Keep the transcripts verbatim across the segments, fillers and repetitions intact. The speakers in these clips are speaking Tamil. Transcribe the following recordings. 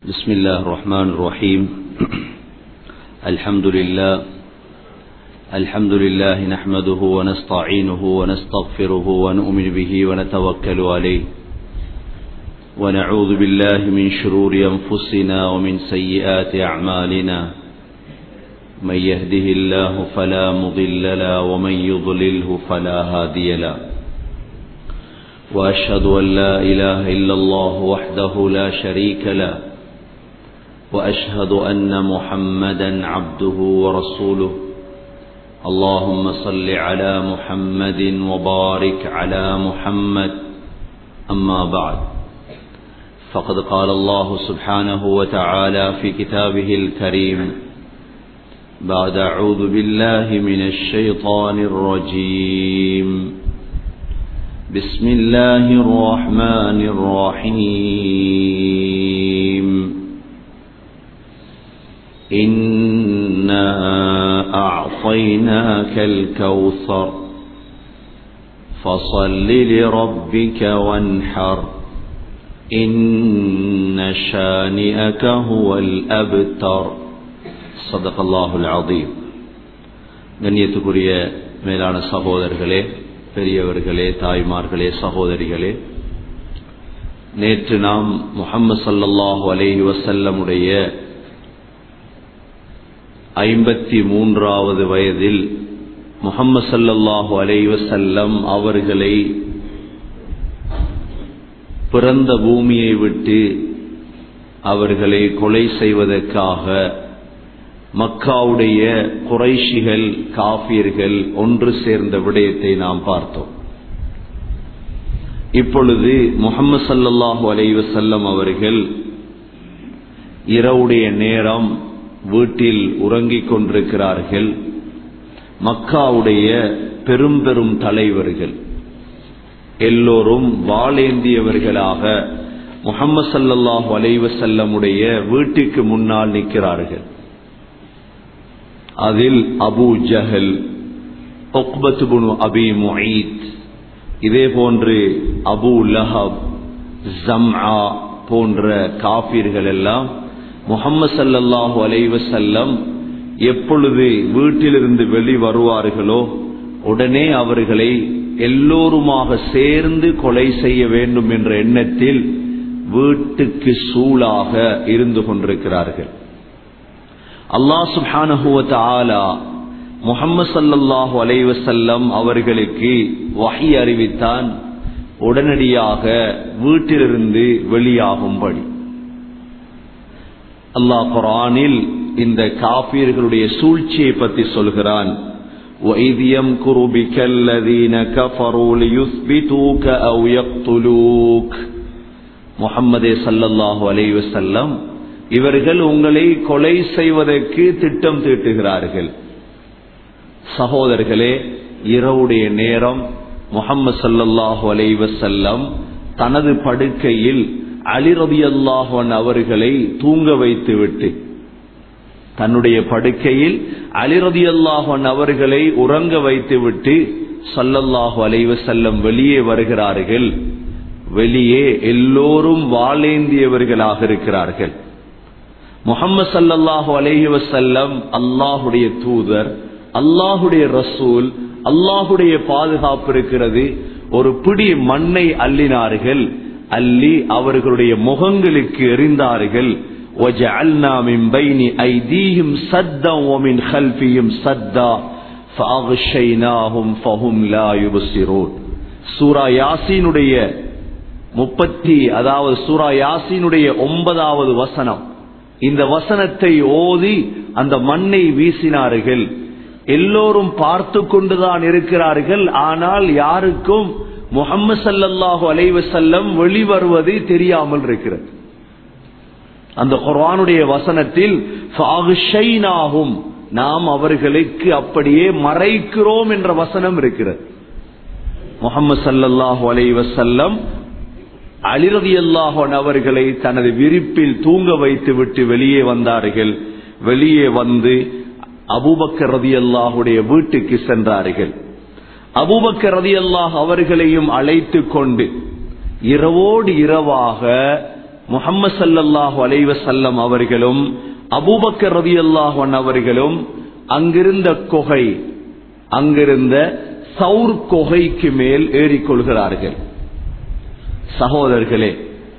بسم الله الرحمن الرحيم. الحمد لله الحمد لله نحمده ونستعينه ونستغفره ونؤمن به ونتوكل عليه ونعوذ بالله من شرور أنفسنا ومن سيئات أعمالنا. من يهده الله فلا مضل له ومن يضلله فلا هادي له. وأشهد أن لا إله إلا الله وحده لا شريك له وأشهد أن محمدا عبده ورسوله. اللهم صل على محمد وبارك على محمد. أما بعد، فقد قال الله سبحانه وتعالى في كتابه الكريم بعد أعوذ بالله من الشيطان الرجيم. بسم الله الرحمن الرحيم. إنا أعطيناك الكوثر فصل لربك وانحر إن شانئك هو الأبتر. صدق الله العظيم. கண்ணியத்துக்குரிய மேலான சகோதரர்களே, பெரியவர்களே, தாய்மார்களே, சகோதரிகளே, நேற்று நாம் முஹம்மது ஸல்லல்லாஹு அலைஹி வஸல்லமுடைய ஐம்பத்தி மூன்றாவது வயதில் முஹம்மது ஸல்லல்லாஹு அலைஹி வஸல்லம் அவர்களை பிறந்த பூமியை விட்டு அவர்களை கொலை செய்வதற்காக மக்காவுடைய குறைஷிகள், காஃபிர்கள் ஒன்று சேர்ந்த விடயத்தை நாம் பார்த்தோம். இப்பொழுது முஹம்மது ஸல்லல்லாஹு அலைஹி வஸல்லம் அவர்கள் இரவுடைய நேரம் வீட்டில் உறங்கிக் கொண்டிருக்கிறார்கள். மக்காவுடைய பெரும் பெரும் தலைவர்கள் எல்லோரும் வாளேந்தியவர்களாக முஹம்மது ஸல்லல்லாஹு அலைஹி வஸல்லமுடைய வீட்டுக்கு முன்னால் நிற்கிறார்கள். அதில் அபூ ஜஹல், உக்பத் இப்னு அபி முஈத், இதே போன்று அபூ லஹப், ஜம்ஆ போன்ற காஃபிர்கள் எல்லாம் முஹம்மது ஸல்லல்லாஹு அலைஹி வஸல்லம் எப்பொழுது வீட்டிலிருந்து வெளி வருவார்களோ உடனே அவர்களை எல்லோருமாக சேர்ந்து கொலை செய்ய வேண்டும் என்ற எண்ணத்தில் வீட்டுக்கு சூழாக இருந்து கொண்டிருக்கிறார்கள். அல்லாஹ் சுப்ஹானஹு வ தஆலா முஹம்மது ஸல்லல்லாஹு அலைஹி வஸல்லம் அவர்களுக்கு வஹி அறிவித்தான், உடனடியாக வீட்டிலிருந்து வெளியாகும்படி. அல்லாஹ் குர்ஆனில் இந்த காஃபிர்களுடைய சூழ்ச்சியை பற்றி சொல்கிறான். وَإِذْ يَمْكُرُ بِكَ الَّذِينَ كَفَرُوا لِيُثْبِتُوكَ أَوْ يَقْتُلُوكَ. முஹம்மதே ஸல்லல்லாஹு அலைஹி வஸல்லம், இவர்கள் உங்களை கொலை செய்வதற்கு திட்டம் தீட்டுகிறார்கள். சகோதரர்களே, இரவுடைய நேரம் முஹம்மது ஸல்லல்லாஹு அலைஹி வஸல்லம் தனது படுக்கையில் அலி ரலியல்லாஹு அன்ஹு அவர்களை தூங்க வைத்துவிட்டு, தன்னுடைய படுக்கையில் அலி ரலியல்லாஹு அன்ஹு அவர்களை உறங்க வைத்துவிட்டு ஸல்லல்லாஹு அலைஹி வஸல்லம் வெளியே வருகிறார்கள். வெளியே எல்லோரும் வாளேந்தியவர்களாக இருக்கிறார்கள். முஹம்மது ஸல்லல்லாஹு அலைஹி வஸல்லம் அல்லாஹுடைய தூதர், அல்லாஹுடைய ரசூல், அல்லாஹுடைய பாதுகாப்பு இருக்கிறது. ஒரு பிடி மண்ணை அள்ளினார்கள். அள்ளி அவர்களுடைய முகங்களுக்கு எறிந்தார்கள். وَجَعَلْنَا مِنْ بَيْنِ أَيْدِيهِمْ سَدًّا وَمِنْ خَلْفِهِمْ سَدًّا فَأَغْشَيْنَاهُمْ فَهُمْ لَا يُبْصِرُونَ. சூரா யாசீனுடைய முப்பத்தி அதாவது சூரா யாசீனுடைய ஒன்பதாவது வசனம். இந்த வசனத்தை ஓதி அந்த மண்ணை வீசினார்கள். எல்லோரும் பார்த்து கொண்டுதான் இருக்கிறார்கள். ஆனால் யாருக்கும் முஹம்மது ஸல்லல்லாஹு அலைஹி வஸல்லம் வெளிவருவது தெரியாமல் இருக்கிறது. அந்த குர்ஆனுடைய வசனத்தில் ஃபஅக்ஷைனாஹும், நாம் அவர்களுக்கு அப்படியே மறைக்கிறோம் என்ற வசனம் இருக்கிறது. முஹம்மது ஸல்லல்லாஹு அலைஹி வஸல்லம் அலி ரலியல்லாஹு அன்ஹு அவர்களை தனது விரிப்பில் தூங்க வைத்து விட்டு வெளியே வந்தார்கள். வெளியே வந்து அபூபக்கர் ரலியல்லாஹுடைய வீட்டுக்கு சென்றார்கள். அபூபக்கர் ரலியல்லாஹு அவர்களையும் அழைத்து கொண்டு இரவோடு இரவாக முஹம்மது ஸல்லல்லாஹு அலைஹி வஸல்லம் அவர்களும் அபூபக்கர் ரலியல்லாஹு அன்ஹு அவர்களும் அங்கிருந்த குகை, அங்கிருந்த சௌர் குகைக்கு மேல் ஏறிக்கொள்கிறார்கள். சகோதரர்களே,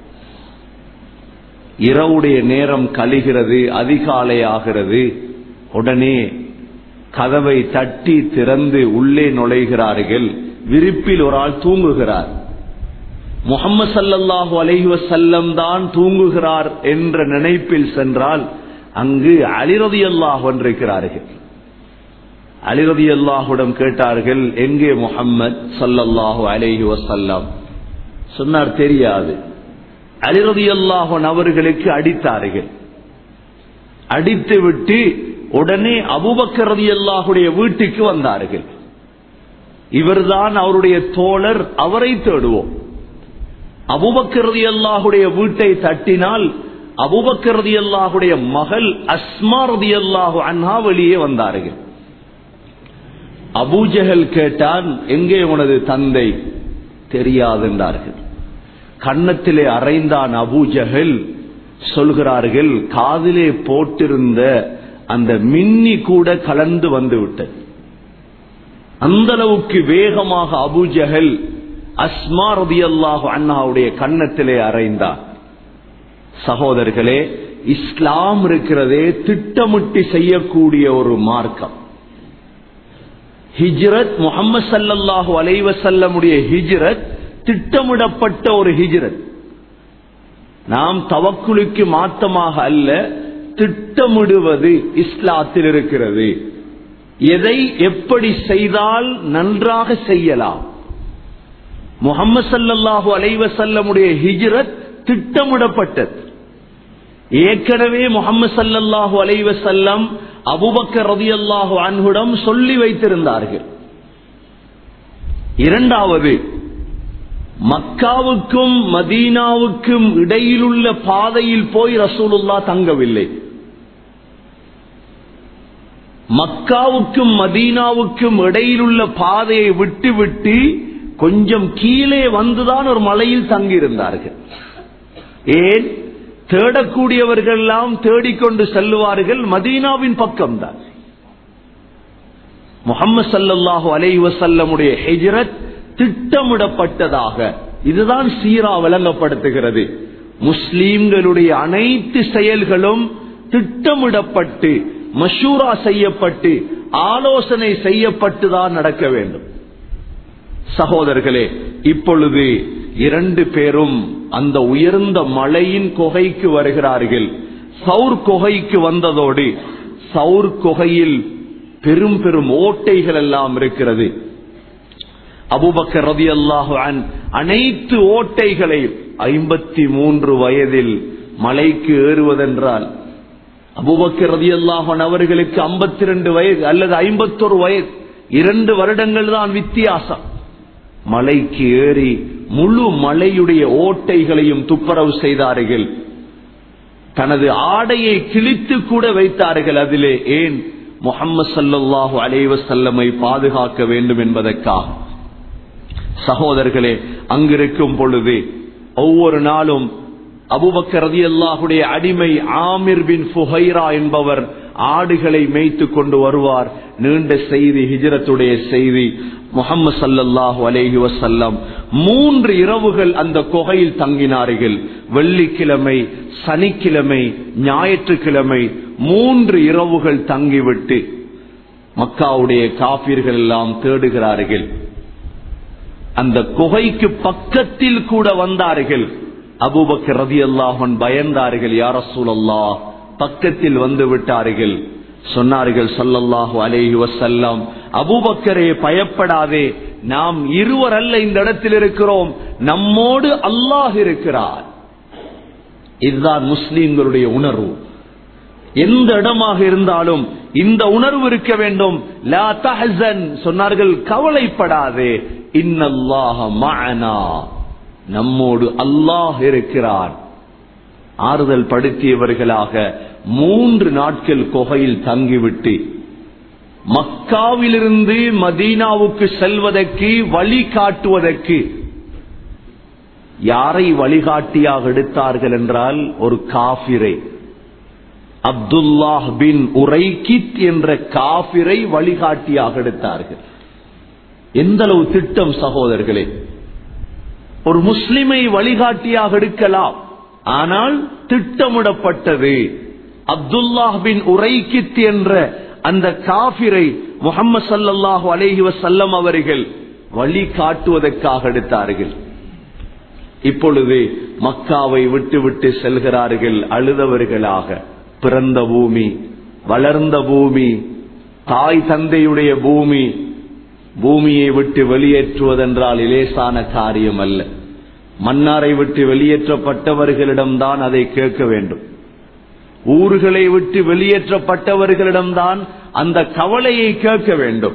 இரவுடைய நேரம் கழிகிறது, அதிகாலை ஆகிறது. உடனே கதவை தட்டி திறந்து உள்ளே நுழைகிறார்கள். விரிப்பில் ஒரு ஆள் தூங்குகிறார். முஹம்மது ஸல்லல்லாஹு அலைஹி வஸல்லம் தான் தூங்குகிறார் என்ற நினைப்பில் சென்றால் அங்கு அலி ரலியல்லாஹு அன்ஹு இருக்கிறார்கள். அலி ரலியல்லாஹுவிடம் கேட்டார்கள், எங்கே முஹம்மது ஸல்லல்லாஹு அலைஹி வஸல்லம்? சொன்னார், தெரியாது. அலி ரலியல்லாஹு அன்ஹு அவர்களுக்கு அடித்தார்கள். அடித்து விட்டு உடனே அபூபக்கர் ரலியல்லாஹுடைய வீட்டுக்கு வந்தார்கள். இவர்தான் அவருடைய தோழர், அவரை தேடுவோம். அபூபக்கர் ரலியல்லாஹுடைய வீட்டை தட்டினால் அபூபக்கர் ரலியல்லாஹுடைய மகள் அஸ்மா ரலியல்லாஹு அன்ஹா வெளியே வந்தார்கள். அபூஜஹல் கேட்டான், எங்கே உனது தந்தை? தெரியாது என்றார்கள். கன்னத்திலே அறைந்தான் அபூஜஹல். சொல்கிறார்கள், காதிலே போட்டிருந்த அந்த மின்னி கூட கலந்து வந்து விட்டது. அந்த அளவுக்கு வேகமாக அபூஜஹல் அஸ்மா ரலியல்லாஹு அன்ஹாவுடைய கன்னத்திலே அறைந்தார். சகோதரர்களே, இஸ்லாம் இருக்கிறதே திட்டமிட்டு செய்யக்கூடிய ஒரு மார்க்கம். ஹிஜ்ரத், முஹம்மது ஸல்லல்லாஹு அலைஹி வஸல்லமுடைய ஹிஜ்ரத் திட்டமிடப்பட்ட ஒரு ஹிஜ்ரத். நாம் தவக்குலுக்கு மாத்தமாக அல்ல, திட்டமிடுவது இஸ்லாத்தில் இருக்கிறது. எதை எப்படி செய்தால் நன்றாக செய்யலாம். முஹம்மது ஸல்லல்லாஹு அலைஹி வஸல்லமுடைய ஹிஜ்ரத் திட்டமிடப்பட்டது. ஏற்கனவே முஹம்மது ஸல்லல்லாஹு அலைஹி வஸல்லம் அபூபக்கர் ரலியல்லாஹு அன்ஹுவிடம் சொல்லி வைத்திருந்தார்கள். இரண்டாவது, மக்காவுக்கும் மதீனாவுக்கும் இடையிலுள்ள பாதையில் போய் ரசூலுல்லாஹ் தங்கவில்லை. மக்காவுக்கும் மதீனாவுக்கும் இடையிலுள்ள பாதையை விட்டு விட்டு கொஞ்சம் கீழே வந்துதான் ஒரு மலையில் தங்கியிருந்தார்கள். ஏன்? தேடக்கூடியவர்கள் எல்லாம் தேடிக்கொண்டு செல்லுவார்கள் மதீனாவின் பக்கம்தான். முஹம்மது ஸல்லல்லாஹு அலைஹி வஸல்லமுடைய ஹிஜ்ரத் திட்டமிடப்பட்டதாக இதுதான் சீரா விளங்கப்படுத்துகிறது. முஸ்லிம்களுடைய அனைத்து செயல்களும் திட்டமிடப்பட்டு மஷூரா செய்யப்பட்டு ஆலோசனை செய்யப்பட்டுதான் நடக்க வேண்டும். சகோதரர்களே, இப்பொழுது இரண்டு பேரும் அந்த உயர்ந்த மலையின் குகைக்கு வருகிறார்கள். சௌர் குகைக்கு வந்ததோடு சௌர் குகையில் பெரும் பெரும் ஓட்டைகள் எல்லாம் இருக்கிறது. அபூபக்கர் ரலியல்லாஹு அன்ஹு அனைத்து ஓட்டைகளையும், ஐம்பத்தி மூன்று வயதில் மலைக்கு ஏறுவதென்றால் அபூபக்கர் ரலியல்லாஹு அன்ஹு அவர்களுக்கு ஐம்பத்தி இரண்டு வயது அல்லது ஐம்பத்தொரு வயது, இரண்டு வருடங்கள் தான் வித்தியாசம். மலைக்கு ஏறி முழு மலையுடைய ஓட்டைகளையும் துப்புரவு செய்தார்கள். தனது ஆடையை கிழித்து கூட வைத்தார்கள் அதிலே. ஏன்? முஹம்மது ஸல்லல்லாஹு அலைஹி வஸல்லமை பாதுகாக்க வேண்டும் என்பதற்காக. சகோதரர்களே, அங்கிருக்கும் பொழுது ஒவ்வொரு நாளும் அபூபக்கர் ரலியல்லாஹுடைய அடிமை ஆமிர் பின் ஃபுஹைரா என்பவர் ஆடுகளை மேய்த்து கொண்டு வருவார். நீண்ட செய்தி, ஹிஜ்ரத்துடைய செய்தி. முஹம்மது ஸல்லல்லாஹு அலைஹி வஸல்லம் மூன்று இரவுகள் அந்த குகையில் தங்கினார்கள். வெள்ளிக்கிழமை, சனிக்கிழமை, ஞாயிற்றுக்கிழமை மூன்று இரவுகள் தங்கிவிட்டு மக்காவுடைய காபிர்கள் எல்லாம் தேடுகிறார்கள். அந்த குகைக்கு பக்கத்தில் கூட வந்தார்கள். அபூபக்கர் ரலியல்லாஹு அன்ஹு பயந்தார்கள். யா ரசூலல்லாஹ், பக்கத்தில் வந்து விட்டார்கள். சொன்னார்கள் ஸல்லல்லாஹு அலைஹி வஸல்லம், அபூபக்கரே பயப்படாதே, நாம் இருவர் அல்ல இந்த இடத்தில் இருக்கிறோம், நம்மோடு அல்லாஹ் இருக்கிறார். இதுதான் முஸ்லிம்களுடைய உணர்வு. எந்த இடமாக இருந்தாலும் இந்த உணர்வு இருக்க வேண்டும். லா தஹ்சன் சொன்னார்கள், கவலைப்படாதே, இன்னல்லாஹ மஅனா, நம்மோடு அல்லாஹ் இருக்கிறார். ஆறுதல் படுத்தியவர்களாக மூன்று நாட்கள் குகையில் தங்கிவிட்டு மக்காவிலிருந்து மதீனாவுக்கு செல்வதற்கு வழி காட்டுவதற்கு யாரை வழிகாட்டியாக எடுத்தார்கள் என்றால் ஒரு காஃபிரை, அப்துல்லாஹ் பின் உரைக்கித் என்ற காஃபிரை வழிகாட்டியாக எடுத்தார்கள். எந்த அளவு திட்டம் சகோதரர்களே! ஒரு முஸ்லிமை வழிகாட்டியாக எடுக்கலாம், ஆனால் திட்டமிடப்பட்டது. அப்துல்லாஹ் பின் உரைக்கித் என்ற அந்த காஃபிரை முஹம்மது ஸல்லல்லாஹு அலைஹி வஸல்லம் அவர்கள் வழி காட்டுவதற்காக எடுத்தார்கள். இப்பொழுது மக்காவை விட்டு விட்டு செல்கிறார்கள் அழுதவர்களாக. பிறந்த பூமி, வளர்ந்த பூமி, தாய் தந்தையுடைய பூமி. பூமியை விட்டு வெளியேற்றுவதென்றால் இலேசான காரியம் அல்ல. மன்னாரை விட்டு வெளியேற்றப்பட்டவர்களிடம்தான் அதை கேட்க வேண்டும். ஊர்களை விட்டு வெளியேற்றப்பட்டவர்களிடம்தான் அந்த கவலையை கேட்க வேண்டும்.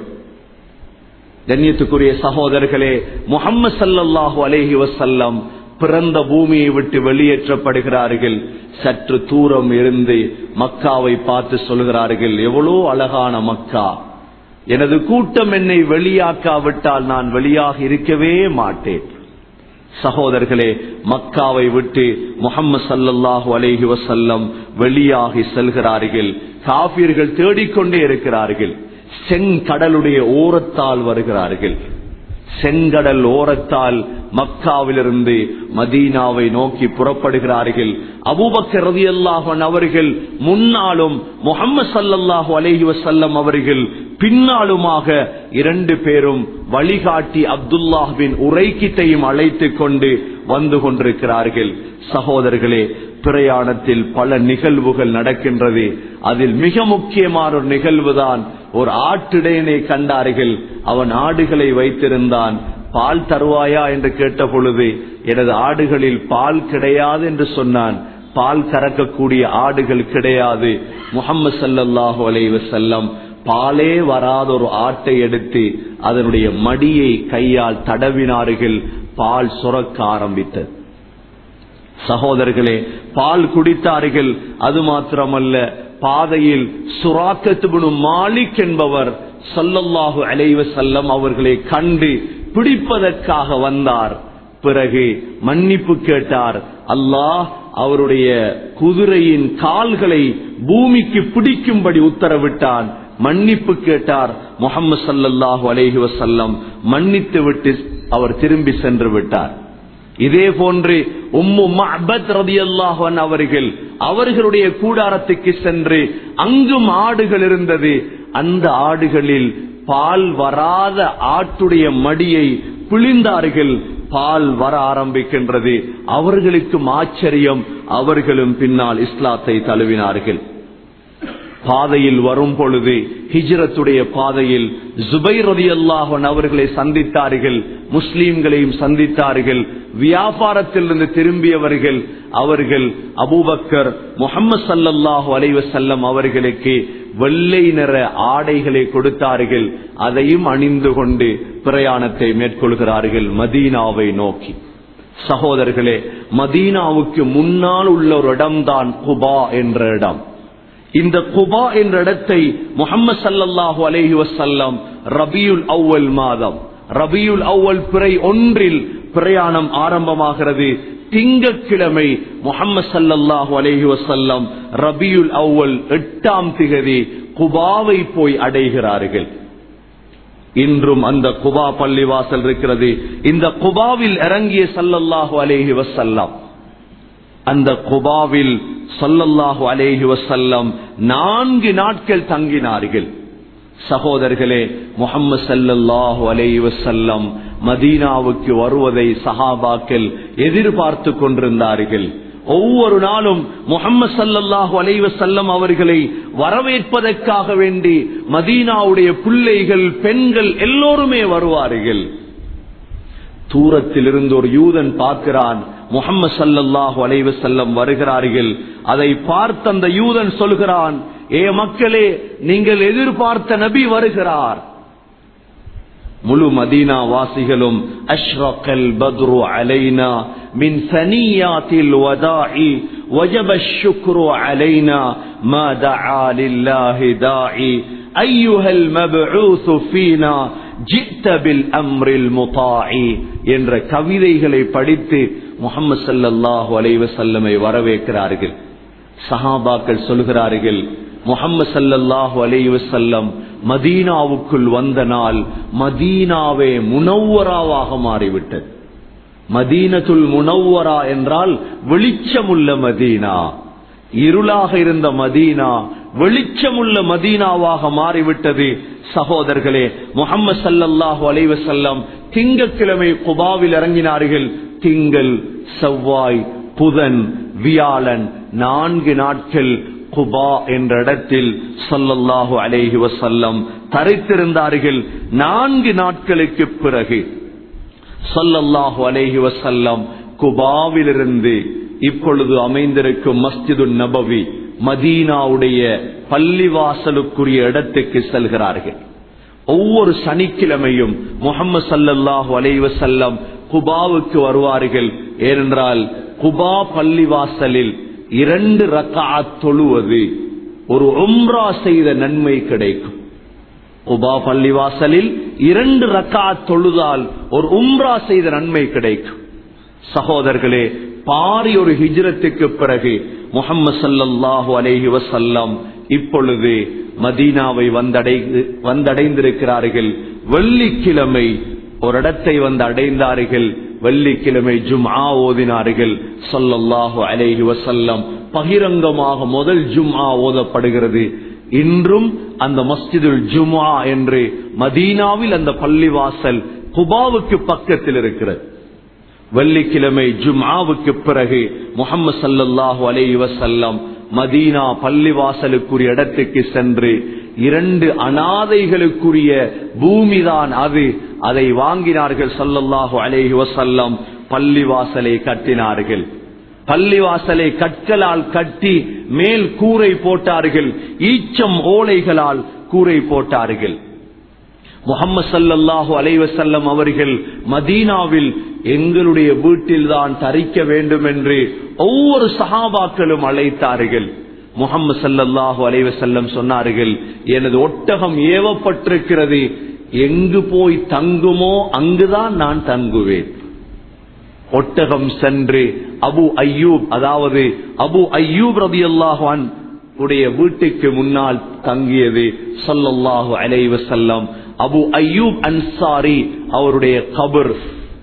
கண்ணியத்துக்குரிய சகோதரர்களே, முஹம்மது ஸல்லல்லாஹு அலைஹி வஸல்லம் பிறந்த பூமியை விட்டு வெளியேற்றப்படுகிறார்கள். சற்று தூரம் இருந்து மக்காவை பார்த்து சொல்கிறார்கள், எவ்வளோ அழகான மக்கா, எனது கூட்டம் என்னை வெளியாக்காவிட்டால் நான் வெளியாக இருக்கவே மாட்டேன். சகோதரர்களே, மக்காவை விட்டு முஹம்மது ஸல்லல்லாஹு அலைஹி வஸல்லம் வெளியாகி செல்கிறார்கள். காஃபிர்கள் தேடிக்கொண்டே இருக்கிறார்கள். செங்கடலுடைய ஓரத்தால் வருகிறார்கள். செங்கடல் ஓரத்தால் மக்காவிலிருந்து மதீனாவை நோக்கி புறப்படுகிறார்கள். அபூபக்கர் ரலியல்லாஹு அன்ஹு அவர்கள் முன்னாலும் முஹம்மது ஸல்லல்லாஹு அலைஹி வஸல்லம் அவர்கள் பின்னாலுமாக இரண்டு பேரும் வழிகாட்டி அப்துல்லாஹ் பின் உரைக்கித்தையும் அழைத்துக் கொண்டு வந்து கொண்டிருக்கிறார்கள். சகோதரர்களே, பிரயாணத்தில் பல நிகழ்வுகள் நடக்கின்றது. அதில் மிக முக்கியமான ஒரு நிகழ்வுதான், ஒரு ஆட்டிடையனை கண்டார்கள். அவன் ஆடுகளை வைத்திருந்தான். பால் தருவாயா என்று கேட்ட பொழுது, எனது ஆடுகளில் பால் கிடையாது என்று சொன்னான். பால் கறக்கக்கூடிய ஆடுகள் கிடையாது. முஹம்மது ஸல்லல்லாஹு அலைஹி வஸல்லம் பாலே வராத ஒரு ஆட்டை எடுத்து அதனுடைய மடியை கையால் தடவினார்கள். பால் சுரக்க ஆரம்பித்தது. சகோதரர்களே, பால் குடித்தார்கள். அது மாத்திரமல்ல, பாதையில் சுராக்கத் இப்னு மாலிக் என்பவர் ஸல்லல்லாஹு அலைஹி வஸல்லம் அவர்களை கண்டு பிடிப்பதற்காக வந்தார். பிறகு மன்னிப்பு கேட்டார். அல்லாஹ் அவருடைய குதிரையின் கால்களை பூமிக்கு பிடிக்கும்படி உத்தரவிட்டான். மன்னிப்பு கேட்டார். முஹம்மது ஸல்லல்லாஹு அலைஹி வஸல்லம் மன்னித்து விட்டு அவர் திரும்பி சென்று விட்டார். இதே போன்று உம்மு மஅபத் ரலியல்லாஹு அன்ஹா அவர்கள் அவர்களுடைய கூடாரத்துக்கு சென்று அங்கும் ஆடுகள் இருந்தது. அந்த ஆடுகளில் பால் வராத ஆட்டுடைய மடியை பிழிந்தார்கள். பால் வர ஆரம்பிக்கின்றது. அவர்களுக்கும் ஆச்சரியம். அவர்களும் பின்னால் இஸ்லாத்தை தழுவினார்கள். பாதையில் வரும் பொழுது ஹிஜ்ரத்துடைய பாதையில் ஜுபைர் ரலியல்லாஹு அன்ஹு அவர்களை சந்தித்தார்கள். முஸ்லிம்களையும் சந்தித்தார்கள். வியாபாரத்திலிருந்து திரும்பியவர்கள் அவர்கள் அபூபக்கர் முஹம்மது ஸல்லல்லாஹு அலைஹி வஸல்லம் அவர்களுக்கு வெள்ளை நிற ஆடைகளை கொடுத்தார்கள். அதையும் அணிந்து கொண்டு பிரயாணத்தை மேற்கொள்கிறார்கள் மதீனாவை நோக்கி. சகோதரர்களே, மதீனாவுக்கு முன்னால் உள்ள ஒரு இடம்தான் குபா என்ற இடம். இந்த குபா என்ற இடத்தை முஹம்மது ஸல்லல்லாஹு அலைஹி வஸல்லம் ரபியுல் அவ்வல் மாதம், ரபியுல் அவ்வல் பிறை ஒன்றில் பிரயாணம் ஆரம்பமாகிறது. திங்கட்கிழமை முஹம்மது ஸல்லல்லாஹு அலைஹி வஸல்லம் ரபியுல் அவ்வல் எட்டாம் திகதி குபாவை போய் அடைகிறார்கள். இன்றும் அந்த குபா பள்ளிவாசல் இருக்கிறது. இந்த குபாவில் இறங்கிய ஸல்லல்லாஹு அலைஹி வஸல்லம் அந்த குபாவில் ஸல்லல்லாஹு அலைஹி வஸல்லம் நான்கு நாட்கள் தங்கினார்கள். சகோதரர்களே, முஹம்மது ஸல்லல்லாஹு அலைஹி வஸல்லம் மதீனாவுக்கு வருவதை சஹாபாக்கள் எதிர்பார்த்து கொண்டிருந்தார்கள். ஒவ்வொரு நாளும் முஹம்மது ஸல்லல்லாஹு அலைஹி வஸல்லம் அவர்களை வரவேற்பதற்காக வேண்டி மதீனாவுடைய பிள்ளைகள், பெண்கள் எல்லோருமே வருவார்கள். தூரத்தில் இருந்து ஒரு யூதன் பார்க்கிறான், முஹம்மது ஸல்லல்லாஹு அலைஹி வஸல்லம் வருகிறார்கள். அதை பார்த்த அந்த யூதன் சொல்கிறான், ஏ மக்களே, நீங்கள் எதிர்பார்த்த நபி வருகிறார். முழு மதீனா வாசிகளும் அஷ்ரகல் பத்ரு அலைனா மின் சனியாத்தில் வதாஇ வஜப ஷுக்ரு அலைனா மா தஆ லில்லாஹி தாஇ அய்யுஹல் மப்ஊஸ் ஃபீனா ஜித்த பில் அம்ரில் முதாஇ என்ற கவிதைகளை படித்து முஹம்மது ஸல்லல்லாஹு அலைஹி வஸல்லமை வரவேற்கிறார்கள். சஹாபாக்கள் சொல்கிறார்கள், முஹம்மது ஸல்லல்லாஹு அலைஹி வஸல்லம் மதீனாவுக்குள் வந்த நாள் மதீனாவே முனவ்வராவாக மாறிவிட்டது. மதீனத்துல் முனவ்வரா என்றால் வெளிச்சமுள்ள மதீனா. இருளாக இருந்த மதீனா வெளிச்சமுள்ள மதீனாவாக மாறிவிட்டது. சகோதரர்களே, முஹம்மது ஸல்லல்லாஹு அலைஹி வஸல்லம் திங்கட்கிழமை குபாவில் இறங்கினார்கள். திங்கள், செவ்வாய், புதன், வியாழன் நான்கு நாட்கள் குபா என்ற இடத்தில் ஸல்லல்லாஹு அலைஹி வஸல்லம் தரித்திருந்தார்கள். நான்கு நாட்களுக்கு பிறகு ஸல்லல்லாஹு அலைஹி வஸல்லம் குபாவிலிருந்து இப்பொழுது அமைந்திருக்கும் மஸ்ஜிது நபவி மதீனாவுடைய பள்ளிவாசலுக்குரிய இடத்துக்கு செல்கிறார்கள். ஒவ்வொரு சனிக்கிழமையும் முஹம்மது ஸல்லல்லாஹு அலைஹி வஸல்லம் குபாவுக்கு வருவார்கள். ஏனென்றால் குபா பள்ளிவாசலில் இரண்டு ரக்அத் தொழுவது ஒரு உம்ரா செய்த நன்மை கிடைக்கும். குபா பள்ளிவாசலில் இரண்டு ரக்அத் தொழுதால் ஒரு உம்ரா செய்த நன்மை கிடைக்கும். சகோதரர்களே, பாரி ஒரு ஹிஜ்ரத்துக்கு பிறகு முஹம்மது ஸல்லல்லாஹு அலைஹி வஸல்லம் இப்பொழுது மதீனாவை வந்தடைந்து வந்தடைந்திருக்கிறார்கள். வெள்ளிக்கிழமை ஒரு இடத்தை வந்து அடைந்தார்கள். வெள்ளிக்கிழமை ஜும்ஆ ஓதினார்கள். ஸல்லல்லாஹு அலைஹி வஸல்லம் பகிரங்கமாக முதல் ஜும்ஆ ஓதப்படுகிறது. இன்றும் அந்த மஸ்ஜிதுல் ஜும்ஆ என்று மதீனாவில் அந்த பள்ளிவாசல் குபாவுக்கு பக்கத்தில் இருக்கிறது. வெள்ளிக்கிழமை ஜும்ஆவுக்கு பிறகு முஹம்மது ஸல்லல்லாஹு அலைஹி வஸல்லம் மதீனா பள்ளிவாசலுக்குரிய இடத்துக்கு சென்று இரண்டு அனாதைகளுக்குரிய பூமிதான் அது, அதை வாங்கினார்கள். ஸல்லல்லாஹு அலைஹி வஸல்லம் பள்ளிவாசலை கட்டினார்கள். பள்ளிவாசலை கற்களால் கட்டி மேல் கூரை போட்டார்கள். ஈச்சம் ஓலைகளால் கூரை போட்டார்கள். முஹம்மது ஸல்லல்லாஹு அலைஹி வஸல்லம் அவர்கள் மதீனாவில் எங்களுடைய வீட்டில் தான் தரிக்க வேண்டும் என்று ஒவ்வொரு சஹாபாக்களும் அழைத்தார்கள். முஹம்மது ஸல்லல்லாஹு அலைஹி வஸல்லம் சொன்னார்கள், எனது ஒட்டகம் ஏவப்பட்டிருக்கிறது, எங்கு போய் தங்குமோ அங்குதான் நான் தங்குவேன். ஒட்டகம் சென்று அபு அய்யூப், அதாவது அபு அய்யூப் ரலியல்லாஹு அன்ஹு உடைய வீட்டுக்கு முன்னால் தங்கியது. ஸல்லல்லாஹு அலைஹி வஸல்லம் அபு அய்யூப் அன்சாரி அவருடைய கபர்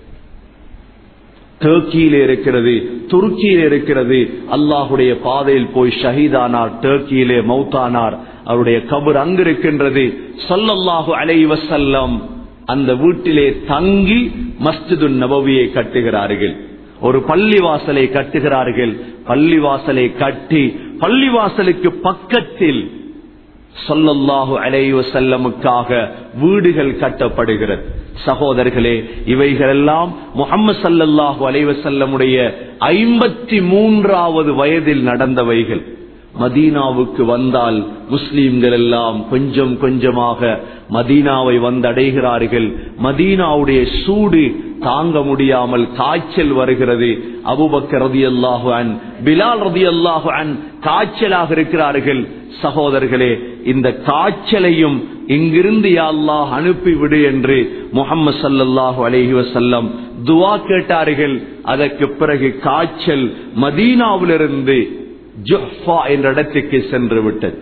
டர்க்கியில இருக்கிறது, துருக்கியில இருக்கிறது. அல்லாஹுடைய பாதையில் போய் ஷஹீதானார், டர்க்கியிலே மௌத்தானார். அவருடைய கபர் அங்கு இருக்கின்றது. ஸல்லல்லாஹு அலைஹி வஸல்லம் அந்த வீட்டிலே தங்கி மஸ்ஜிது நபவியை கட்டுகிறார்கள். ஒரு பள்ளிவாசலை கட்டுகிறார்கள். பள்ளிவாசலை கட்டி பள்ளிவாசலுக்கு பக்கத்தில் ஸல்லல்லாஹு அலைஹி வஸல்லமுக்காக வீடுகள் கட்டப்படுகிறது. சகோதரர்களே, இவைகளெல்லாம் முஹம்மது ஸல்லல்லாஹு அலைஹி வஸல்லமுடைய ஐம்பத்தி மூன்றாவது வயதில் நடந்தவைகள். மதீனாவுக்கு வந்தால் முஸ்லிம்கள் எல்லாம் கொஞ்சம் கொஞ்சமாக மதீனாவை வந்தடைகிறார்கள். மதீனாவுடைய சூடு தாங்க முடியாமல் காய்ச்சல் வருகிறது. அபூபக்கர் ரலியல்லாஹு அன்ஹு, பிலால் ரலியல்லாஹு அன்ஹு காய்ச்சலாக இருக்கிறார்கள். சகோதரர்களே, இந்த காய்ச்சலையும் இங்கிருந்து யா அல்லாஹ் அனுப்பிவிடு என்று முஹம்மது ஸல்லல்லாஹு அலைஹி வஸல்லம் துஆ கேட்டார்கள். அதற்கு பிறகு காய்ச்சல் மதீனாவிலிருந்து ஜுஹ்ஃபா என்ற இடத்துக்கு சென்று விட்டது.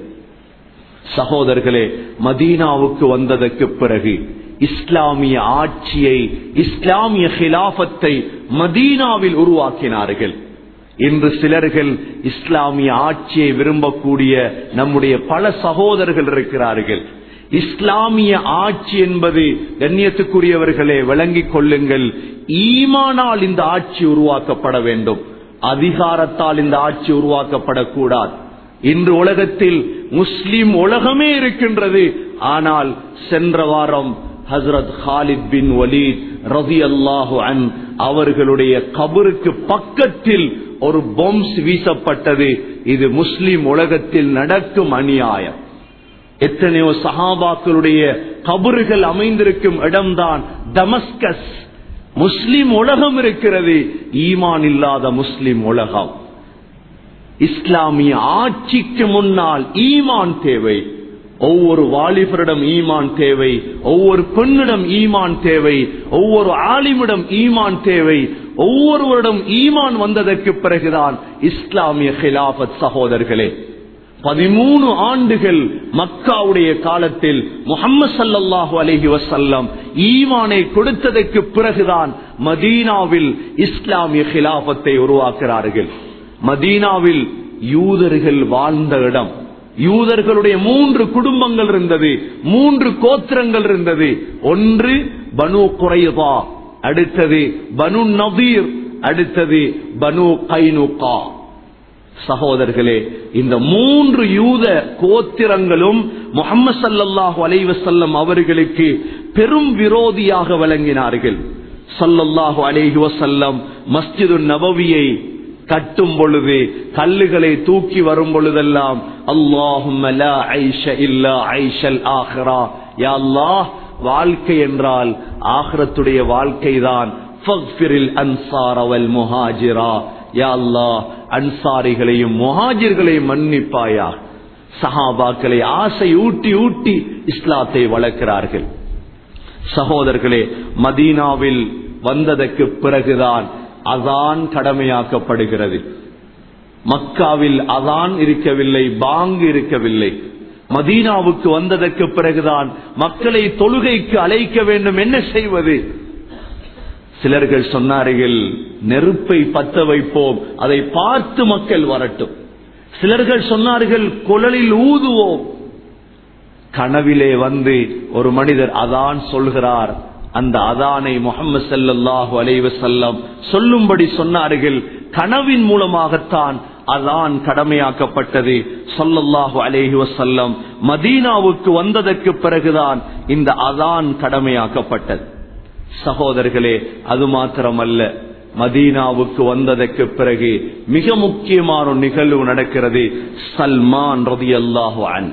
சகோதரர்களே, மதீனாவுக்கு வந்ததற்கு பிறகு இஸ்லாமிய ஆட்சியை, இஸ்லாமிய ஹிலாஃபத்தை மதீனாவில் உருவாக்கினார்கள். இன்று சிலர்கள் இஸ்லாமிய ஆட்சியை விரும்பக்கூடிய நம்முடைய பல சகோதரர்கள் இருக்கிறார்கள். இஸ்லாமிய ஆட்சி என்பது, கண்ணியத்துக்குரியவர்களே விளங்கிக் கொள்ளுங்கள், ஈமானால் இந்த ஆட்சி உருவாக்கப்பட வேண்டும், அதிகாரத்தால் இந்த ஆட்சி உருவாக்கப்படக்கூடாது. இன்று உலகத்தில் முஸ்லிம் உலகமே இருக்கின்றது. ஆனால் சென்ற வாரம் ஹஸ்ரத் ஹாலித் பின் வலீத் ரலியல்லாஹு அன்ஹு அவர்களுடைய கபருக்கு பக்கத்தில் ஒரு பொம்ஸ் வீசப்பட்டது. இது முஸ்லிம் உலகத்தில் நடக்கும் அநியாயம். எத்தனையோ சஹாபாக்களுடைய கபறுகள் அமைந்திருக்கும் இடம்தான் டமஸ்கஸ். முஸ்லிம் உலகம் இருக்கிறது, ஈமான் இல்லாத முஸ்லிம் உலகம். இஸ்லாமிய ஆட்சிக்கு முன்னால் ஈமான் தேவை. ஒவ்வொரு வாலிபரிடம் ஈமான் தேவை, ஒவ்வொரு பெண்ணிடம் ஈமான் தேவை, ஒவ்வொரு ஆலிமிடம் ஈமான் தேவை, ஒவ்வொருவரிடம் ஈமான் வந்ததற்கு பிறகுதான் இஸ்லாமிய ஹிலாபத். சகோதரர்களே, பதிமூணு ஆண்டுகள் மக்காவுடைய காலத்தில் முஹம்மது ஸல்லல்லாஹு அலைஹி வஸல்லம் ஈமானை கொடுத்ததற்கு பிறகுதான் மதீனாவில் இஸ்லாமிய ஹிலாபத்தை உருவாக்குகிறார்கள். மதீனாவில் யூதர்கள் வாழ்ந்த இடம். யூதர்களுடைய மூன்று குடும்பங்கள் இருந்தது, மூன்று கோத்திரங்கள் இருந்தது. ஒன்று பனு குறைதா, அடுத்தது பனு நதீர், அடுத்தது பனு கைனுகா. சகோதரர்களே, இந்த மூன்று யூத கோத்திரங்களும் முஹம்மது ஸல்லல்லாஹு அலைஹி வஸல்லம் அவர்களுக்கு பெரும் விரோதியாக விளங்கினார்கள். ஸல்லல்லாஹு அலைஹி வஸல்லம் மஸ்ஜிது நபவியை கட்டும் பொழுது, கல்லுகளை தூக்கி வரும் பொழுதெல்லாம் அல்லாஹும்ம லா ஐஷ இல்லா ஐஷல் ஆஹிரா, யா அல்லாஹ், வாழ்க்கை என்றால் ஆகிரத்துடைய வாழ்க்கைதான். ஃபக்ஃபிரில் அன்சார வல் முஹாஜிரா, யா அல்லாஹ், அன்சாரிகளையும் முஹாஜிர்களையும் மன்னிப்பாயா. சஹாபாக்களை ஆசை ஊட்டி ஊட்டி இஸ்லாத்தை வளர்க்கிறார்கள். சகோதரர்களே, மதீனாவில் வந்ததற்கு பிறகுதான் அதான் கடமையாக்கப்படுகிறது. மக்காவில் அதான் இருக்கவில்லை, பாங்கு இருக்கவில்லை. மதீனாவுக்கு வந்ததற்கு பிறகுதான் மக்களை தொழுகைக்கு அழைக்க வேண்டும். என்ன செய்வது? சிலர்கள் சொன்னார்கள், நெருப்பை பத்த வைப்போம், அதை பார்த்து மக்கள் வரட்டும். சிலர்கள் சொன்னார்கள், குழலில் ஊதுவோம். கனவிலே வந்து ஒரு மனிதர் அதான் சொல்கிறார். அந்த அதானை முஹம்மது ஸல்லல்லாஹு அலைஹி வஸல்லம் சொல்லும்படி சொன்னார்கள். கனவின் மூலமாகத்தான் அதான் கடமையாக்கப்பட்டது. ஸல்லல்லாஹு அலைஹி வஸல்லம் மதீனாவுக்கு வந்ததற்கு பிறகுதான் இந்த அதான் கடமையாக்கப்பட்டது. சகோதரர்களே, அது மாத்திரமல்ல, மதீனாவுக்கு வந்ததற்கு பிறகு மிக முக்கியமான ஒரு நிகழ்வு நடக்கிறது. சல்மான் ரலியல்லாஹு அன்ஹு.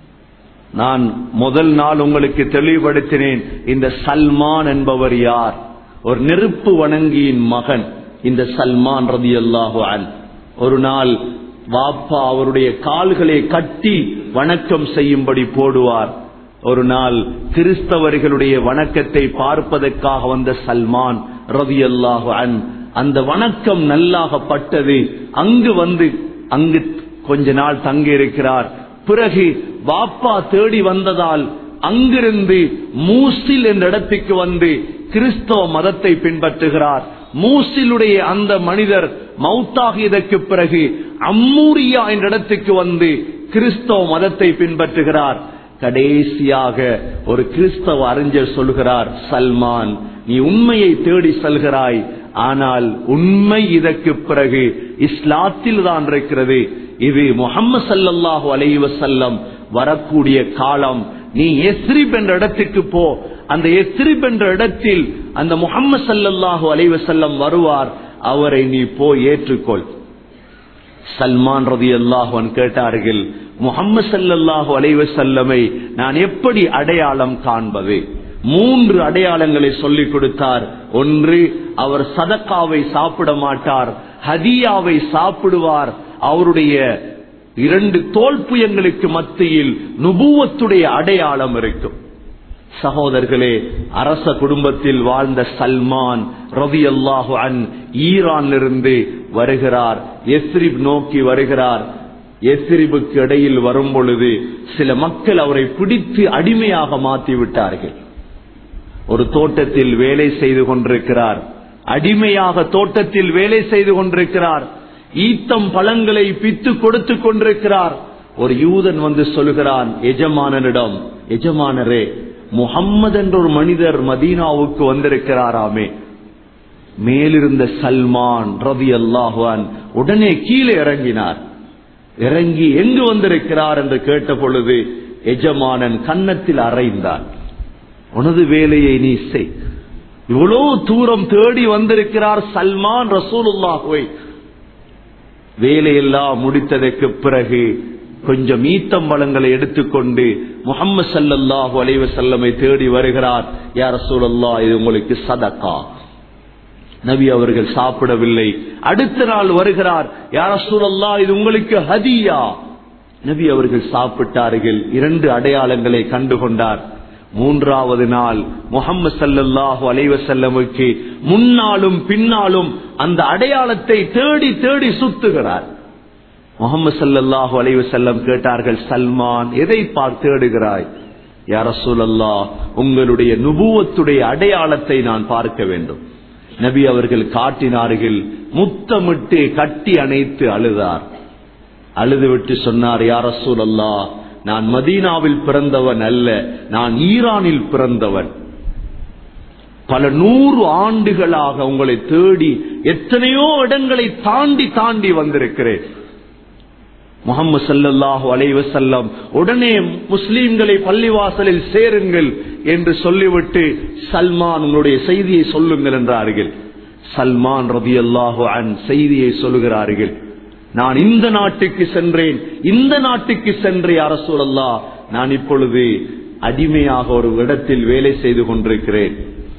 நான் முதல் நாள் உங்களுக்கு தெளிவுபடுத்தினேன், இந்த சல்மான் என்பவர் யார்? ஒரு நெருப்பு வணங்கியின் மகன் இந்த சல்மான் ரலியல்லாஹு அன்ஹு. ஒரு நாள் வாப்பா அவருடைய கால்களை கட்டி வணக்கம் செய்யும்படி போடுவார். ஒரு நாள் கிறிஸ்தவர்களுடைய வணக்கத்தை பார்ப்பதற்காக வந்த சல்மான் ரலியல்லாஹு அன்ஹு, அந்த வணக்கம் நல்லாகப்பட்டது. அங்கு வந்து அங்கு கொஞ்ச நாள் தங்கி இருக்கிறார். பிறகு வாப்பா தேடி வந்ததால் அங்கிருந்து மூசில் என்ற இடத்துக்கு வந்து கிறிஸ்தவ மதத்தை பின்பற்றுகிறார். மூசிலுடைய அந்த மனிதர் மௌத்தாகியதற்கு பிறகு அம்மூரியா என்ற இடத்துக்கு வந்து கிறிஸ்தவ மதத்தை பின்பற்றுகிறார். கடைசியாக ஒரு கிறிஸ்தவ அறிஞர் சொல்கிறார், சல்மான், நீ உண்மையை தேடி செல்கிறாய், ஆனால் உண்மை இதற்கு பிறகு இஸ்லாத்தில் தான் இருக்கிறது. இது முஹம்மது ஸல்லல்லாஹு அலைஹி வஸல்லம் வரக்கூடிய காலம். நீ யஸ்ரிப் என்ற இடத்துக்கு போ. அந்த யஸ்ரிப் என்ற இடத்தில் அந்த முஹம்மது ஸல்லல்லாஹு அலைஹி வஸல்லம் வருவார். அவரை நீ போய் ஏற்றுக்கொள். சல்மான் ரலியல்லாஹு அன்ஹு கேட்டார்கள், முஹம்மது ஸல்லல்லாஹு அலைஹி வஸல்லமை நான் எப்படி அடையாளம் காண்பது? மூன்று அடையாளங்களை சொல்லிக் கொடுத்தார். ஒன்று, அவர் சதக்காவை சாப்பிட மாட்டார், ஹதியாவை சாப்பிடுவார். அவருடைய இரண்டு தோல்புயங்களுக்கு மத்தியில் நுபுவத்துடைய அடையாளம் இருக்கும். சகோதரர்களே, அரச குடும்பத்தில் வாழ்ந்த சல்மான் ரலியல்லாஹு அன்ஹு ஈரானிலிருந்து வருகிறார், யஸ்ரிப் நோக்கி வருகிறார். யஸ்ரிபுக்கு இடையில் வரும் பொழுது சில மக்கள் அவரை பிடித்து அடிமையாக மாற்றி விட்டார்கள். ஒரு தோட்டத்தில் வேலை செய்து கொண்டிருக்கிறார், அடிமையாக தோட்டத்தில் வேலை செய்து கொண்டிருக்கிறார். ஈத்தம் பழங்களை பித்து கொடுத்து கொண்டிருக்கிறார். ஒரு யூதன் வந்து சொல்கிறான் எஜமானனிடம், எஜமானரே, முஹம்மது என்ற ஒரு மனிதர் மதீனாவுக்கு வந்திருக்கிறாராமே. மேலிருந்த சல்மான் ரலியல்லாஹு அன்ஹு உடனே கீழே இறங்கினார். இறங்கி எங்கு வந்திருக்கிறார் என்று கேட்ட பொழுது எஜமானன் கன்னத்தில் அறைந்தான். உனது வேலையை நீ செய். இவ்வளவு தூரம் தேடி வந்திருக்கிறார் சல்மான் ரசூலுல்லாஹ்வை. வேலையெல்லாம் முடித்ததற்கு பிறகு கொஞ்சம் ஈத்தம்பழங்களை எடுத்துக்கொண்டு முஹம்மது ஸல்லல்லாஹு அலைஹி வஸல்லமை தேடி வருகிறார். யா ரசூலல்லாஹ், இது உங்களுக்கு சதகா. நபி அவர்கள் சாப்பிடவில்லை. அடுத்த நாள் வருகிறார், யா ரசூலல்லாஹ், இது உங்களுக்கு ஹதியா. நபி அவர்கள் சாப்பிட்டார்கள். இரண்டு அடையாளங்களை கண்டுகொண்டார். மூன்றாவது நாள் முஹம்மது ஸல்லல்லாஹு அலைஹி வஸல்லமுக்கு முன்னாலும் பின்னாலும் அந்த அடையாளத்தை தேடி தேடி சுத்துகிறார். முஹம்மது ஸல்லல்லாஹு அலைஹி வஸல்லம் கேட்டார்கள், சல்மான் எதை பார்த்து தேடுகிறாய்? யா ரசூலல்லாஹ், உங்களுடைய நுபுவத்துடைய அடையாளத்தை நான் பார்க்க வேண்டும். நபி அவர்கள் காட்டினார்கள். முத்தமிட்டு கட்டி அணைத்து அழுதார். அழுதுவிட்டு சொன்னார், யா ரசூலல்லாஹ், நான் மதீனாவில் பிறந்தவன் அல்ல, நான் ஈரானில் பிறந்தவன். பல நூறு ஆண்டுகளாக உங்களை தேடி எத்தனையோ இடங்களை தாண்டி தாண்டி வந்திருக்கிறேன். முஹம்மது ஸல்லல்லாஹு அலைஹி வஸல்லம் உடனே முஸ்லிம்களை பள்ளிவாசலில் சேருங்கள் என்று சொல்லிவிட்டு, சல்மான் உங்களுடைய செய்தியை சொல்லுங்கள் என்றார்கள். சல்மான் ரலியல்லாஹு அன்ஹு செய்தியை சொல்லுகிறார்கள். நான் இந்த நாட்டுக்கு சென்றேன், இந்த நாட்டுக்கு சென்று யா ரசூலல்லாஹ், நான் இப்பொழுது அடிமையாக ஒரு இடத்தில் வேலை செய்து கொண்டிருக்கிறேன்.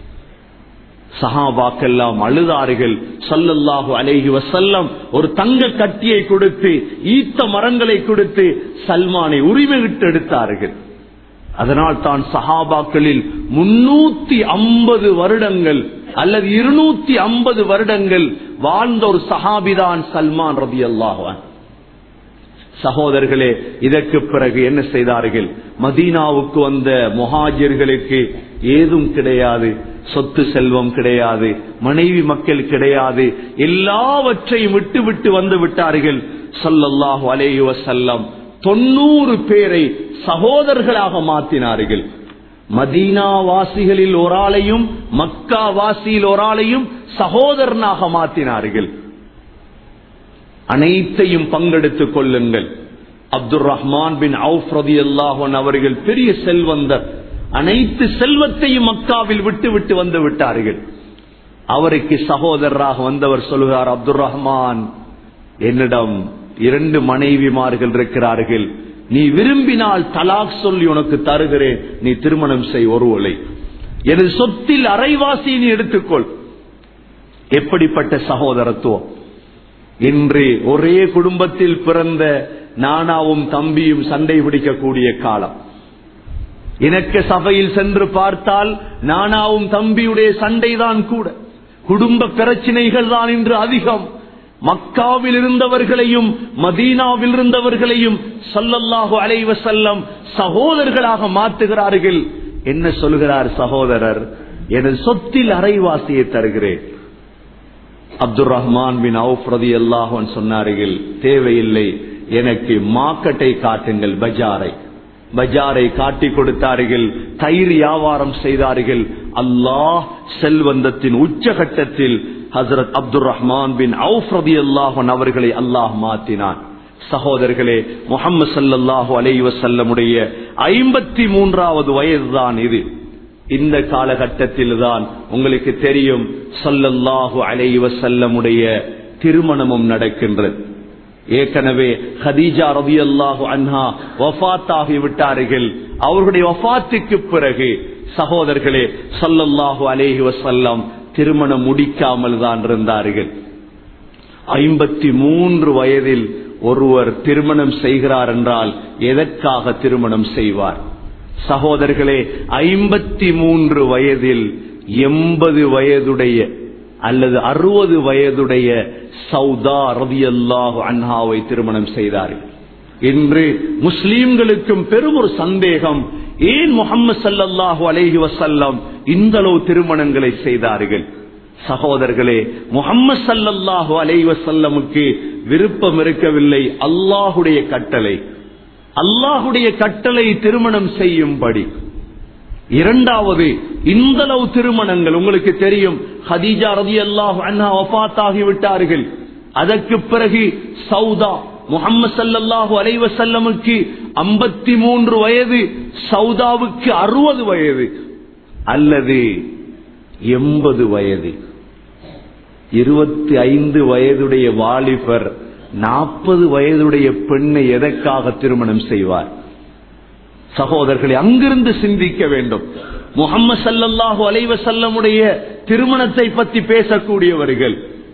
சஹாபாக்கெல்லாம் அழுதார்கள். ஸல்லல்லாஹு அலைஹி வஸல்லம் ஒரு தங்க கட்டியை கொடுத்து, ஈத்த மரங்களை கொடுத்து சல்மானை உரிமையிட்டு எடுத்தார்கள். அதனால் தான் சஹாபாக்களில் முன்னூத்தி ஐம்பது வருடங்கள் அல்லது இருநூத்தி ஐம்பது வருடங்கள் வாழ்ந்த ஒரு சஹாபிதான் சல்மான் ரலியல்லாஹு அன்ஹு. சகோதரர்களே, இதற்கு பிறகு என்ன செய்தார்கள்? மதீனாவுக்கு வந்த முஹாஜிர்களுக்கு ஏதும் கிடையாது, சொத்து செல்வம் கிடையாது, மனைவி மக்கள் கிடையாது, எல்லாவற்றையும் விட்டு விட்டு வந்து விட்டார்கள். ஸல்லல்லாஹு அலைஹி வஸல்லம் தொண்ணூறு பேரை சகோதரர்களாக மாற்றினார்கள். மதீனா வாசிகளில் ஒரு ஆளையும் மக்கா வாசியில் ஒரு ஆளையும் சகோதரனாக மாற்றினார்கள். அனைத்தையும் பங்கெடுத்துக் கொள்ளுங்கள். அப்துல் ரஹ்மான் பின் அவுஃப் ரலியல்லாஹு அன்ஹு அவர்கள் பெரிய செல்வந்தர். அனைத்து செல்வத்தையும் மக்காவில் விட்டு விட்டு வந்து விட்டார்கள். அவருக்கு சகோதரராக வந்தவர் சொல்கிறார், அப்துல் ரஹ்மான், என்னிடம் இரண்டு மனைவிமார்கள் இருக்கிறார்கள், நீ விரும்பினால் தலாக் சொல்லி உனக்கு தருகிறேன், நீ திருமணம் செய் ஒருவளை, எனது சொத்தில் அரைவாசி நீ எடுத்துக்கொள். எப்படிப்பட்ட சகோதரத்துவம்! இன்று ஒரே குடும்பத்தில் பிறந்த நானாவும் தம்பியும் சண்டை பிடிக்கக்கூடிய காலம். இணக்க சபையில் சென்று பார்த்தால் நானாவும் தம்பியுடைய சண்டைதான் கூட. குடும்ப பிரச்சனைகள் தான் இன்று அதிகம். மக்காவில் இருந்தவர்களையும் மதீனாவில் இருந்தவர்களையும் ஸல்லல்லாஹு அலைஹி வஸல்லம் சகோதரர்களாக மாற்றுகிறார்கள். என்ன சொல்கிறார் சகோதரர்? எனது சொத்தில் அரைவாசியை தருகிறேன். அப்துல் ரஹ்மான் பின் அவுஃப் ரலியல்லாஹு அன்ஹு சொன்னார்கள், தேவையில்லை, எனக்கு மார்க்கெட்டை காட்டுங்கள், பஜாரை. பஜாரை காட்டி கொடுத்தார்கள். தயிர் வியாபாரம் செய்தார்கள். அல்லாஹ் செல்வந்தத்தின் உச்சகட்டத்தில் ஹஜ்ரத் அப்துல் ரஹ்மான் பின் அவுஃப் ரலியல்லாஹு அன்ஹு அவர்களை அல்லாஹ் மாற்றினான். சகோதரர்களே, முஹம்மது ஸல்லல்லாஹு அலைஹி வஸல்லமுடைய ஐம்பத்தி மூன்றாவது வயதுதான் இது. இந்த காலகட்டத்தில் தான் உங்களுக்கு தெரியும் ஸல்லல்லாஹு அலைஹி வஸல்லமுடைய திருமணமும் நடக்கின்றது. ஏற்கனவே ஹதீஜா ரலியல்லாஹு அன்ஹா வஃபாத் ஆகி விட்டார்கள். அவர்களுடைய வஃபாத்துக்கு பிறகு சகோதரர்களே ஸல்லல்லாஹு அலைஹி வஸல்லம் திருமணம் முடிக்காமல் தான் இருந்தார்கள். ஐம்பத்தி மூன்று வயதில் ஒருவர் திருமணம் செய்கிறார் என்றால் எதற்காக திருமணம் செய்வார்? சகோதரர்களே, ஐம்பத்தி மூன்று வயதில் எண்பது வயதுடைய அல்லது அறுபது வயதுடைய சௌதா ரலியல்லாஹு அன்ஹாவை திருமணம் செய்தார்கள். இன்று முஸ்லிம்களுக்கும் பெரும் ஒரு சந்தேகம், ஏன் முஹம்மது ஸல்லல்லாஹு அலைஹி வஸல்லம் இந்த அளவு திருமணங்களை செய்தார்கள்? சகோதரர்களே, முஹம்மது ஸல்லல்லாஹு அலைஹி வஸல்லமுக்கு விருப்பம் இருக்கவில்லை, அல்லாஹுடைய கட்டளை. அல்லாஹுடைய கட்டளை திருமணம் செய்யும்படி. இரண்டாவது, இந்த அளவு திருமணங்கள் உங்களுக்கு தெரியும். ஹதீஜா ரலியல்லாஹு அன்ஹா வஃபாத் ஆகிவிட்டார்கள். அதற்கு பிறகு சௌதா, முஹம்மது ஸல்லல்லாஹு அலைஹி வஸல்லமுக்கு ஐம்பத்தி மூன்று வயது, சௌதாவுக்கு அறுபது வயது அல்லது எண்பது வயது. இருபத்தி ஐந்து வயதுடைய வாலிபர் நாற்பது வயதுடைய பெண்ணை எதற்காக திருமணம் செய்வார்? சகோதரர்களை, அங்கிருந்து சிந்திக்க வேண்டும். முஹம்மது ஸல்லல்லாஹு அலைஹி வஸல்லமுடைய திருமணத்தை பற்றி பேசக்கூடியவர்கள்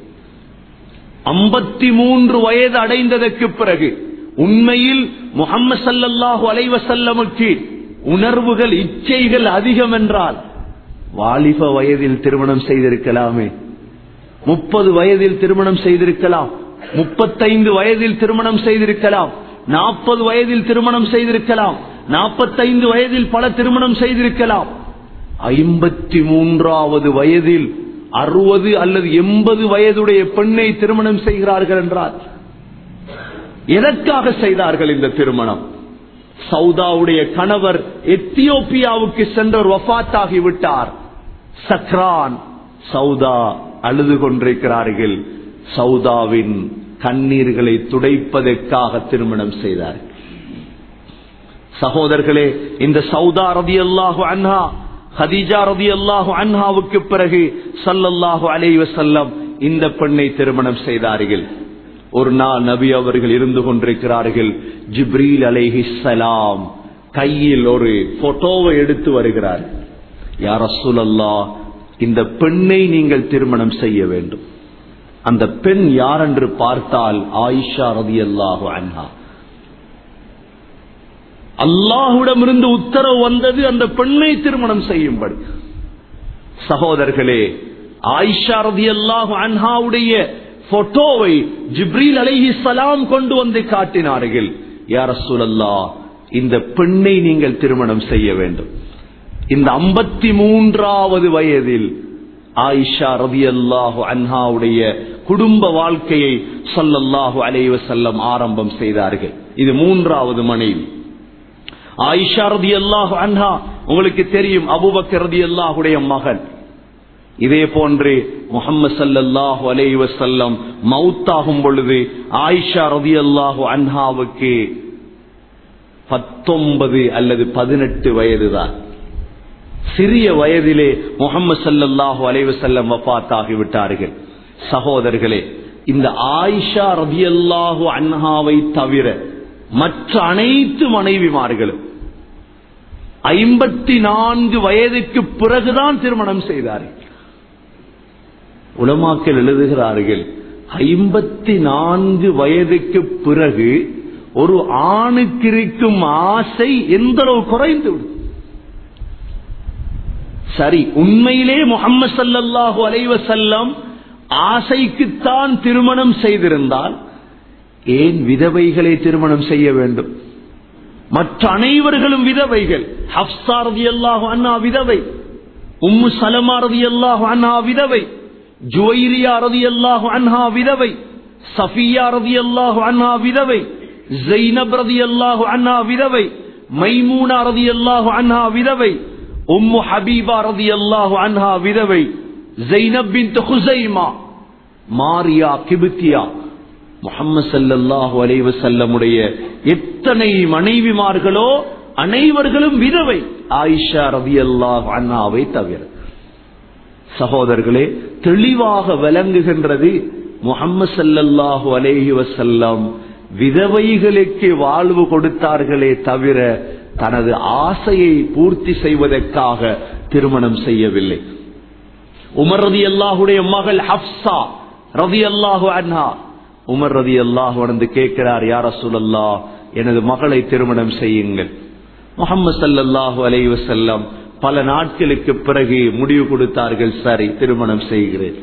ஐம்பத்தி மூன்று வயது அடைந்ததற்கு பிறகு உண்மையில் முஹம்மது ஸல்லல்லாஹு அலைஹி வஸல்லமுக்கு உணர்வுகள் இச்சைகள் அதிகம் என்றால் வாலிப வயதில் திருமணம் செய்திருக்கலாமே, முப்பது வயதில் திருமணம் செய்திருக்கலாம், முப்பத்தைந்து வயதில் திருமணம் செய்திருக்கலாம், நாற்பது வயதில் திருமணம் செய்திருக்கலாம், நாற்பத்தைந்து வயதில் பல திருமணம் செய்திருக்கலாம். ஐம்பத்தி மூன்றாவது வயதில் அறுபது அல்லது எண்பது வயதுடைய பெண்ணை திருமணம் செய்கிறார்கள் என்றால் எதற்காக செய்தார்கள் இந்த திருமணம்? சவுதாவுடைய கணவர் எத்தியோப்பியாவுக்கு சென்றவர் வஃபாத்தாகிவிட்டார். சக்ரான், சவுதா அழுது கொண்டிருக்கிறார்கள். சவுதாவின் கண்ணீர்களை துடைப்பதற்காக திருமணம் செய்தார். சகோதரர்களே, இந்த சவுதா ரலியல்லாஹு அன்ஹா ஹதீஜா ரலியல்லாஹு அன்ஹாவுக்கு பிறகு ஸல்லல்லாஹு அலைஹி வஸல்லம் இந்த பெண்ணை திருமணம் செய்தார்கள். ஒரு நாள் நபி அவர்கள் இருந்து கொண்டிருக்கிறார்கள். ஜிப்ரீல் அலைஹிஸ்ஸலாம் கையில் ஒரு போட்டோவை எடுத்து வருகிறார். யா ரசூலல்லாஹ், இந்த பெண்ணை நீங்கள் திருமணம் செய்ய வேண்டும். அந்த பெண் யார் என்று பார்த்தால் ஆயிஷா ரலியல்லாஹு அன்ஹா. அல்லாஹ்விடமிருந்து உத்தரவு வந்தது அந்த பெண்ணை திருமணம் செய்யும்படி. சகோதரர்களே, ஆயிஷா ரலியல்லாஹு அன்ஹாவுடைய போட்டோவை ஜிப்ரீல் அலைஹிஸ்ஸலாம் கொண்டு வந்து காட்டினார்கள். யா ரசூலல்லாஹ், இந்த பெண்ணை நீங்கள் திருமணம் செய்ய வேண்டும். இந்த ஐம்பத்தி மூன்றாவது வயதில் ஆயிஷா ரலியல்லாஹு அன்ஹாவுடைய குடும்ப வாழ்க்கையை ஸல்லல்லாஹு அலைஹி வஸல்லம் ஆரம்பம் செய்தார்கள். இது மூன்றாவது மனைவி ஆயிஷா ரலியல்லாஹு அன்ஹா. உங்களுக்கு தெரியும், அபூபக்கர் ரலியல்லாஹுடைய மகன். இதே போன்று முஹம்மது ஸல்லல்லாஹு அலைஹி வஸல்லம் மௌத்தாகும் பொழுது ஆயிஷா ரலியல்லாஹு அன்ஹாவுக்கு பத்தொன்பது அல்லது பதினெட்டு வயதுதான். சிறிய வயதிலே முஹம்மது ஸல்லல்லாஹு அலைஹி வஸல்லம் வஃபாத்தாகி விட்டார்கள். சகோதரர்களே, இந்த ஆயிஷா ரலியல்லாஹு அன்ஹாவை தவிர மற்ற அனைத்து மனைவிமார்களும் ஐம்பத்தி நான்கு வயதுக்கு பிறகுதான் திருமணம் செய்தார்கள். உலமாக்கள் எழுதுகிறார்கள், ஐம்பத்தி நான்கு வயதுக்கு பிறகு ஒரு ஆணுக்கு இருக்கும் ஆசை எந்த அளவு குறைந்து விடும். சரி, உண்மையிலே முஹம்மது ஸல்லல்லாஹு அலைஹி வஸல்லம் ஆசைக்குத்தான் திருமணம் செய்திருந்தால் ஏன் விதவைகளை திருமணம் செய்ய வேண்டும்? மற்ற அனைவர்களும் விதவைகள். ஹப்ஸா ரலியல்லாஹு அன்ஹா விதவை, உம்மு சலமா ரலியல்லாஹு அன்ஹா விதவை, ஜுவைரியா ரலியல்லாஹு அன்ஹா விதவை, சஃபியா ரலியல்லாஹு அன்ஹா விதவை, ஸைனப் ரலியல்லாஹு அன்ஹா விதவை, மைமூனா ரலியல்லாஹு அன்ஹா விதவை, உம்மு ஹபீபா ரலியல்லாஹு அன்ஹா விதவை, ஸைனப் பின்த் ஹுஸைமா, மாரியா கிப்தியா. முஹம்மது ஸல்லல்லாஹு அலைஹி வஸல்லமுடைய எத்தனை மனைவிமார்களோ அனைவர்களும் விதவை, ஆயிஷா ரலியல்லாஹு அன்ஹாவை தவிர. சகோதரர்களே, தெளிவாக விளங்குகின்றது, முஹம்மது ஸல்லல்லாஹு அலைஹி வஸல்லம் விதவைகளுக்கு வாழ்வு கொடுத்தார்களே தவிர தனது ஆசையை பூர்த்தி செய்வதற்காக திருமணம் செய்யவில்லை. உமர் ரலியல்லாஹுடைய மகள் ஹப்ஸா ரலியல்லாஹு அன்ஹா, உமர் ரலியல்லாஹு வந்து கேட்கிறார், யா ரசூலல்லாஹ், எனது மகளை திருமணம் செய்யுங்கள். முஹம்மது ஸல்லல்லாஹு அலைஹி வஸல்லம் பல நாட்களுக்கு பிறகு முடிவு கொடுத்தார்கள், சரி திருமணம் செய்கிறேன்.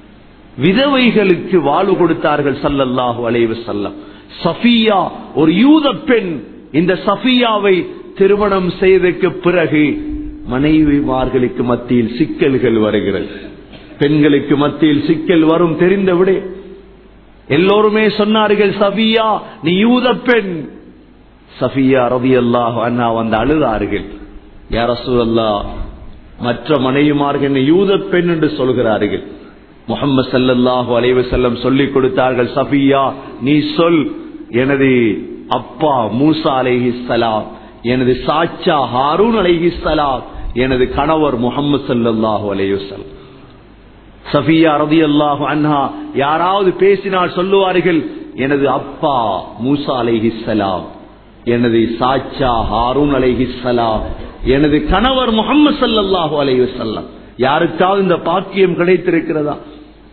விதவைகளுக்கு வாழ்வு கொடுத்தார்கள் ஸல்லல்லாஹு அலைஹி வஸல்லம். சஃபியா ஒரு யூத பெண். இந்த சஃபியாவை திருமணம் செய்ததற்கு பிறகு மனைவிமார்களுக்கு மத்தியில் சிக்கல்கள் வருகிறது. பெண்களுக்கு மத்தியில் சிக்கல் வரும் தெரிந்த விட எல்லோருமே சொன்னார்கள், சஃபியா நீ யூத பெண். சஃபியா ரலியல்லாஹு அன்ஹா வந்து அழுதார்கள், யா ரசூலல்லாஹ், மற்ற மனைவிமார்கள் யூத பெண் என்று சொல்கிறார்கள். முஹம்மது ஸல்லல்லாஹு அலைஹி வஸல்லம் சொல்லிக் கொடுத்தார்கள், சஃபியா நீ சொல், எனது அப்பா மூசா அலைஹிஸ்ஸலாம், எனது சாச்சா ஹாரூன் அலைஹிஸ்ஸலாம், எனது கணவர் முஹம்மது ஸல்லல்லாஹு அலைஹி வஸல்லம். சஃபியா ரலியல்லாஹு அன்ஹா யாராவது பேசினால் சொல்லுவார்கள், எனது அப்பா மூசா அலைஹிஸ்ஸலாம், எனது சாச்சா ஹாரூன் அலைஹிஸ்ஸலாம், எனது கணவர் முஹம்மது ஸல்லல்லாஹு அலைஹி வஸல்லம். யாருக்காவது இந்த பாக்கியம் கிடைத்திருக்கிறதா?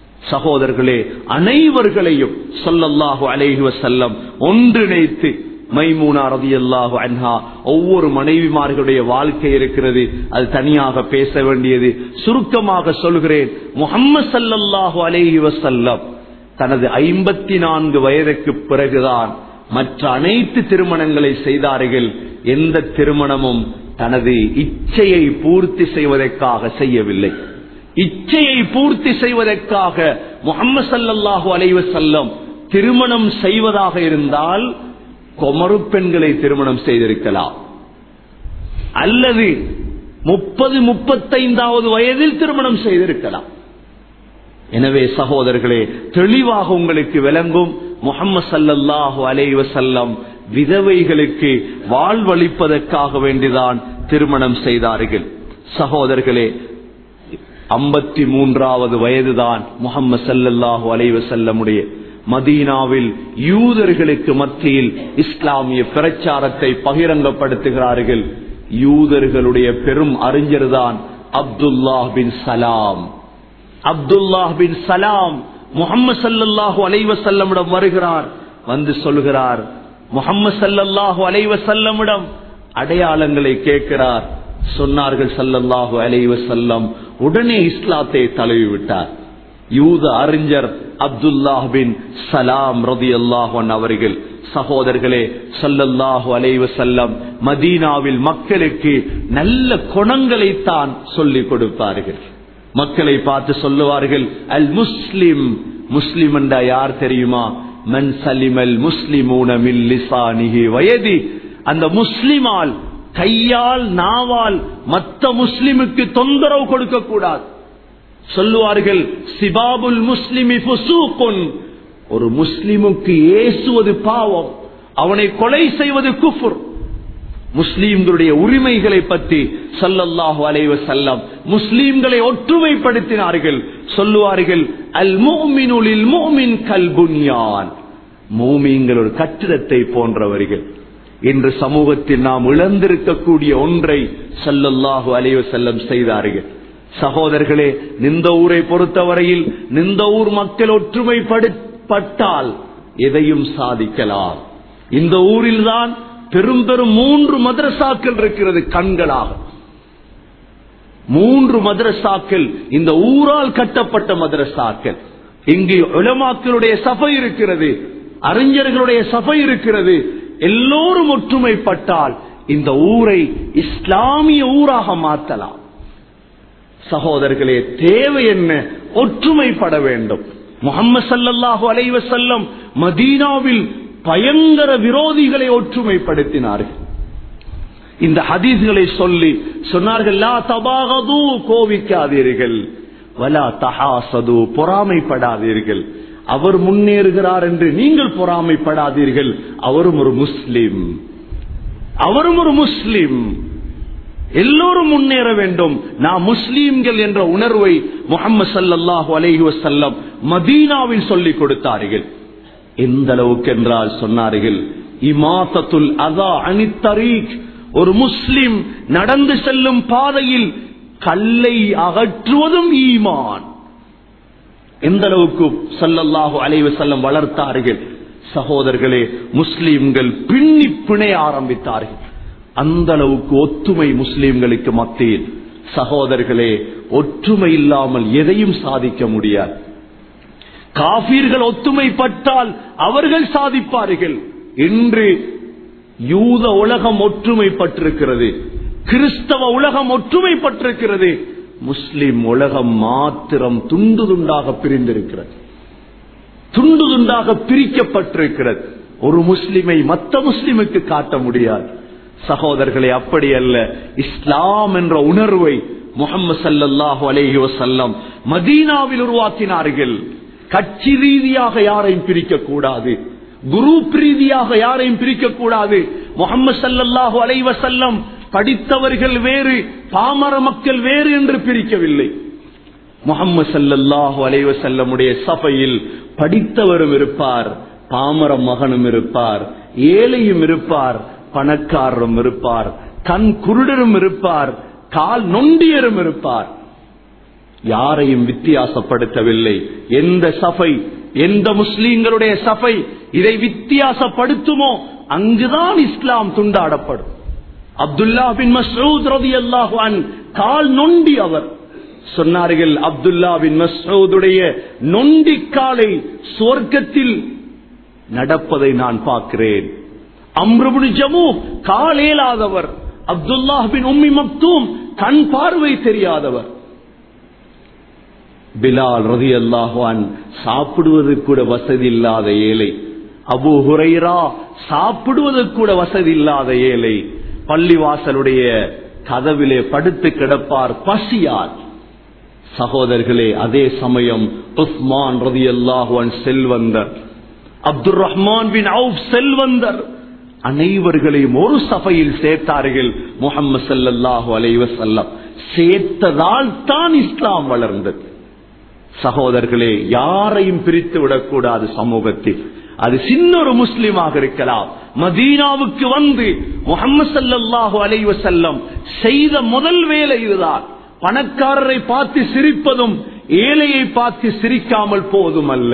சகோதரர்களே, அனைவர்களையும் ஸல்லல்லாஹு அலைஹி வஸல்லம் ஒன்றிணைத்து மைமூனா ரலியல்லாஹு அன்ஹா. ஒவ்வொரு மனைவிமார்களுடைய வாழ்க்கை இருக்கிறது, அது தனியாக பேச வேண்டியது. சுருக்கமாக சொல்கிறேன், முஹம்மது ஸல்லல்லாஹு அலைஹி வஸல்லம் தனது ஐம்பத்தி நான்கு வயதுக்கு பிறகுதான் மற்ற அனைத்து திருமணங்களை செய்தார்கள். எந்த திருமணமும் தனது இச்சையை பூர்த்தி செய்வதற்காக செய்யவில்லை. இச்சையை பூர்த்தி செய்வதற்காக முஹம்மது ஸல்லல்லாஹு அலைஹி வஸல்லம் திருமணம் செய்வதாக இருந்தால் குமரு பெண்களை திருமணம் செய்திருக்கலாம், அல்லது முப்பது முப்பத்தைந்தாவது வயதில் திருமணம் செய்திருக்கலாம். எனவே சகோதரர்களே, தெளிவாக உங்களுக்கு விளங்கும், முஹம்மது ஸல்லல்லாஹு அலைஹி வஸல்லம் விதவைகளுக்கு வாழ்வளிப்பதற்காக வேண்டிதான் திருமணம் செய்தார்கள். சகோதரர்களே, ஐம்பத்தி மூன்றாவது வயதுதான் முஹம்மது ஸல்லல்லாஹு அலைஹி வஸல்லமுடைய மதீனாவில் யூதர்களுக்கு மத்தியில் இஸ்லாமிய பிரச்சாரத்தை பகிரங்கப்படுத்துகிறார்கள். யூதர்களுடைய பெரும் அறிஞர்தான் அப்துல்லாஹ் பின் சலாம். அப்துல்லாஹ் பின் சலாம் முஹம்மது ஸல்லல்லாஹு அலைஹி வஸல்லமிடம் வருகிறார். வந்து சொல்கிறார், முஹம்மது ஸல்லல்லாஹு அலைஹி வஸல்லமிடம் அடையாளங்களை கேட்கிறார். சொன்னார்கள் ஸல்லல்லாஹு அலைஹி வஸல்லம், உடனே இஸ்லாத்தை தழுவி விட்டார். யூத அறிஞர் அப்துல்லாஹ் பின் சலாம் ரலியல்லாஹு அன்ஹு அவர்கள். சகோதரர்களே, ஸல்லல்லாஹு அலைஹி வஸல்லம் மதீனாவில் மக்களுக்கு நல்ல குணங்களை தான் சொல்லிக் கொடுப்பார்கள். மக்களை பார்த்து சொல்லுவார்கள், அல் முஸ்லிம், முஸ்லிம் என்றா யார் தெரியுமா? மன் சலிமல் முஸ்லிமூன மின் லிசானிஹி வயதி. அந்த முஸ்லிமால், கையால் நாவால் மற்ற முஸ்லிமுக்கு தொந்தரவு கொடுக்க கூடாது. சொல்லுவார்கள், சிபாபுல் முஸ்லிமி ஃபுசூகுன், ஒரு முஸ்லிமுக்கு ஏசுவது பாவம், அவனை கொலை செய்வது குஃப்ர். முஸ்லிம்களுடைய உரிமைகளை பற்றி ஸல்லல்லாஹு அலைஹி வஸல்லம் முஸ்லிம்களை ஒற்றுமைப்படுத்தினார்கள். சொல்லுவார்கள், அல் முஃமினு லில் முஃமின் கல் புன்யான், மூமின்கள் ஒரு கட்டிடத்தை போன்றவர்கள். இன்று சமூகத்தில் நாம் இழந்திருக்கக்கூடிய ஒன்றை ஸல்லல்லாஹு அலைஹி வஸல்லம் செய்தார்கள். சகோதரர்களே, நிந்த ஊரை பொறுத்தவரையில் நிந்த ஊர் மக்கள் ஒற்றுமைப்பட்டால் எதையும் சாதிக்கலாம். இந்த ஊரில் தான் பெரும் பெரும் மூன்று மதரசாக்கள் இருக்கிறது. கண்களாக மூன்று மதரசாக்கள் இந்த ஊரால் கட்டப்பட்ட மதரசாக்கள். இங்கு உலமாக்களுடைய சபை இருக்கிறது, அறிஞர்களுடைய சபை இருக்கிறது. எல்லோரும் ஒற்றுமைப்பட்டால் இந்த ஊரை இஸ்லாமிய ஊராக மாற்றலாம். சகோதரர்களே, தேவை என்ன? ஒற்றுமைப்பட வேண்டும். முஹம்மது ஸல்லல்லாஹு அலைஹி வஸல்லம் மதீனாவில் பயங்கர விரோதிகளை ஒற்றுமைப்படுத்தினார்கள். இந்த ஹதீஸ்களை சொல்லி சொன்னார்கள், லா தபாகது, கோவிக்காதீர்கள், வலா தஹாசது, பொறாமைப்படாதீர்கள். அவர் முன்னேறுகிறார் என்று நீங்கள் பொறாமைப்படாதீர்கள், அவரும் ஒரு முஸ்லிம், அவரும் ஒரு முஸ்லிம். எல்லோரும் முன்னேற வேண்டும். நாம் முஸ்லீம்கள் என்ற உணர்வை முஹம்மது ஸல்லல்லாஹு அலைஹி வஸல்லம் மதீனாவில் சொல்லிக் கொடுத்தார்கள். எந்த அளவுக்கு என்றால் சொன்னார்கள், இமாதத்துல் அதா அனித் தரீக், ஒரு முஸ்லிம் நடந்து செல்லும் பாதையில் கல்லை அகற்றுவதும் ஈமான். எந்த அளவுக்கு ஸல்லல்லாஹு அலைஹி வஸல்லம் வளர்த்தார்கள். சகோதரர்களே, முஸ்லிம்கள் பின்னி பிணைய ஆரம்பித்தார்கள். அந்த அளவுக்கு ஒற்றுமை முஸ்லிம்களுக்கு மத்தியில். சகோதரர்களே, ஒற்றுமை இல்லாமல் எதையும் சாதிக்க முடியாது. காபீர்கள் ஒற்றுமைப்பட்டால் அவர்கள் சாதிப்பார்கள். இன்று யூத உலகம் ஒற்றுமைப்பட்டிருக்கிறது, கிறிஸ்தவ உலகம் ஒற்றுமைப்பட்டிருக்கிறது, முஸ்லிம் உலகம் மாத்திரம் துண்டு துண்டாக பிரிந்திருக்கிறது, துண்டு துண்டாக பிரிக்கப்பட்டிருக்கிறது. ஒரு முஸ்லிமை மற்ற முஸ்லிமுக்கு காட்ட முடியாது. சகோதரர்களே, அப்படி அல்ல. இஸ்லாம் என்ற உணர்வை முஹம்மது ஸல்லல்லாஹு அலைஹி வஸல்லம் மதீனாவில் உருவாக்கினார்கள். கட்சி ரீதியாக யாரையும் பிரிக்க கூடாது, குரூப் ரீதியாக யாரையும் பிரிக்க கூடாது. முஹம்மது ஸல்லல்லாஹு அலைஹி வஸல்லம் படித்தவர்கள் வேறு, பாமர மக்கள் வேறு என்று பிரிக்கவில்லை. முஹம்மது ஸல்லல்லாஹு அலைஹி வஸல்லமுடைய சபையில் படித்தவரும் இருப்பார், பாமர மகனும் இருப்பார், ஏழையும் இருப்பார், பணக்காரரும் இருப்பார், கண் குருடரும் இருப்பார், கால் நொண்டியரும் இருப்பார். யாரையும் வித்தியாசப்படுத்தவில்லை. எந்த சபை, எந்த முஸ்லீம்களுடைய சபை இதை வித்தியாசப்படுத்துமோ அங்குதான் இஸ்லாம் துண்டாடப்படும். அப்துல்லா பின் மஸ்ஊத் ரலியல்லாஹு அன்ஹு கால் நொண்டி அவர் சொன்னார்கள், அப்துல்லா பின் மஸ்ஊதுடைய நொண்டி காலை சுவர்க்கத்தில் நடப்பதை நான் பார்க்கிறேன். அம்ர் இப்னு ஜமூஹ் காலேலாதவர், அப்துல்லா பின் உம்மி மக்தூம் கண் பார்வை தெரியாதவர், பிலால் ரலியல்லாஹு அன்ஹு சாப்பிடுவதற்கு கூட வசதி இல்லாத ஏழை, அபூ ஹுரைரா சாப்பிடுவதற்கு கூட வசதி இல்லாத ஏழை, பள்ளிவாசலுடைய கதவிலே படுத்து கிடப்பார் பசியால். சகோதரர்களே, அதே சமயம் உஸ்மான் ரலியல்லாஹு அன்ஹு செல்வந்தர், அப்துர் ரஹ்மான் பின் அவுஃப் செல்வந்தர், அனைவர்களையும் ஒரு சபையில் சேர்த்தார்கள் முஹம்மது ஸல்லல்லாஹு அலைஹி வஸல்லம். சேர்த்ததால் தான் இஸ்லாம் வளர்ந்தது. சகோதரர்களே, யாரையும் பிரித்து விடக்கூடாது சமூகத்தில். அது சின்ன ஒரு முஸ்லிமாக இருக்கலாம். மதீனாவுக்கு வந்து முஹம்மது ஸல்லல்லாஹு அலைஹி வஸல்லம் செய்த முதல் வேலை இதுதான். பணக்காரரை பார்த்து சிரிப்பதும் ஏழையை பார்த்து சிரிக்காமல் போதும் அல்ல,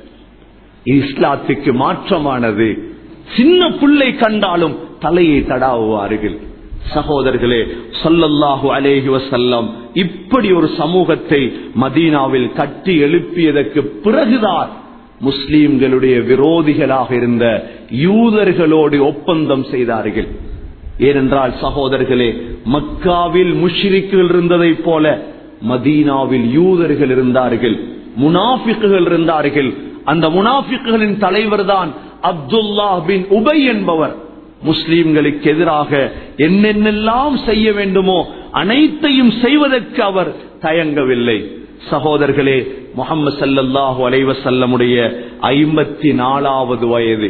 இஸ்லாத்துக்கு மாற்றமானது. சின்ன புள்ளை கண்டாலும் தலையை தடாவுவார்கள். சகோதரர்களே, ஸல்லல்லாஹு அலைஹி வஸல்லம் இப்படி ஒரு சமூகத்தை மதீனாவில் கட்டி எழுப்பியதற்கு பிறகுதான் முஸ்லிம்களுடைய விரோதிகளாக இருந்த யூதர்களோடு ஒப்பந்தம் செய்தார்கள். ஏனென்றால் சகோதரர்களே, மக்காவில் முஷ்ரிக்குகள் இருந்ததை போல மதீனாவில் யூதர்கள் இருந்தார்கள், முனாஃபிக்குகள் இருந்தார்கள். அந்த முனாஃபிக்குகளின் தலைவர் தான் அப்துல்லா பின் உபை என்பவர். முஸ்லிம்களுக்கு எதிராக என்னென்னெல்லாம் செய்ய வேண்டுமோ அனைத்தையும் செய்வதற்கு அவர் தயங்கவில்லை. சகோதரர்களே, முஹம்மது ஸல்லல்லாஹு அலைஹி வஸல்லமுடைய ஐம்பத்தி நாலாவது வயது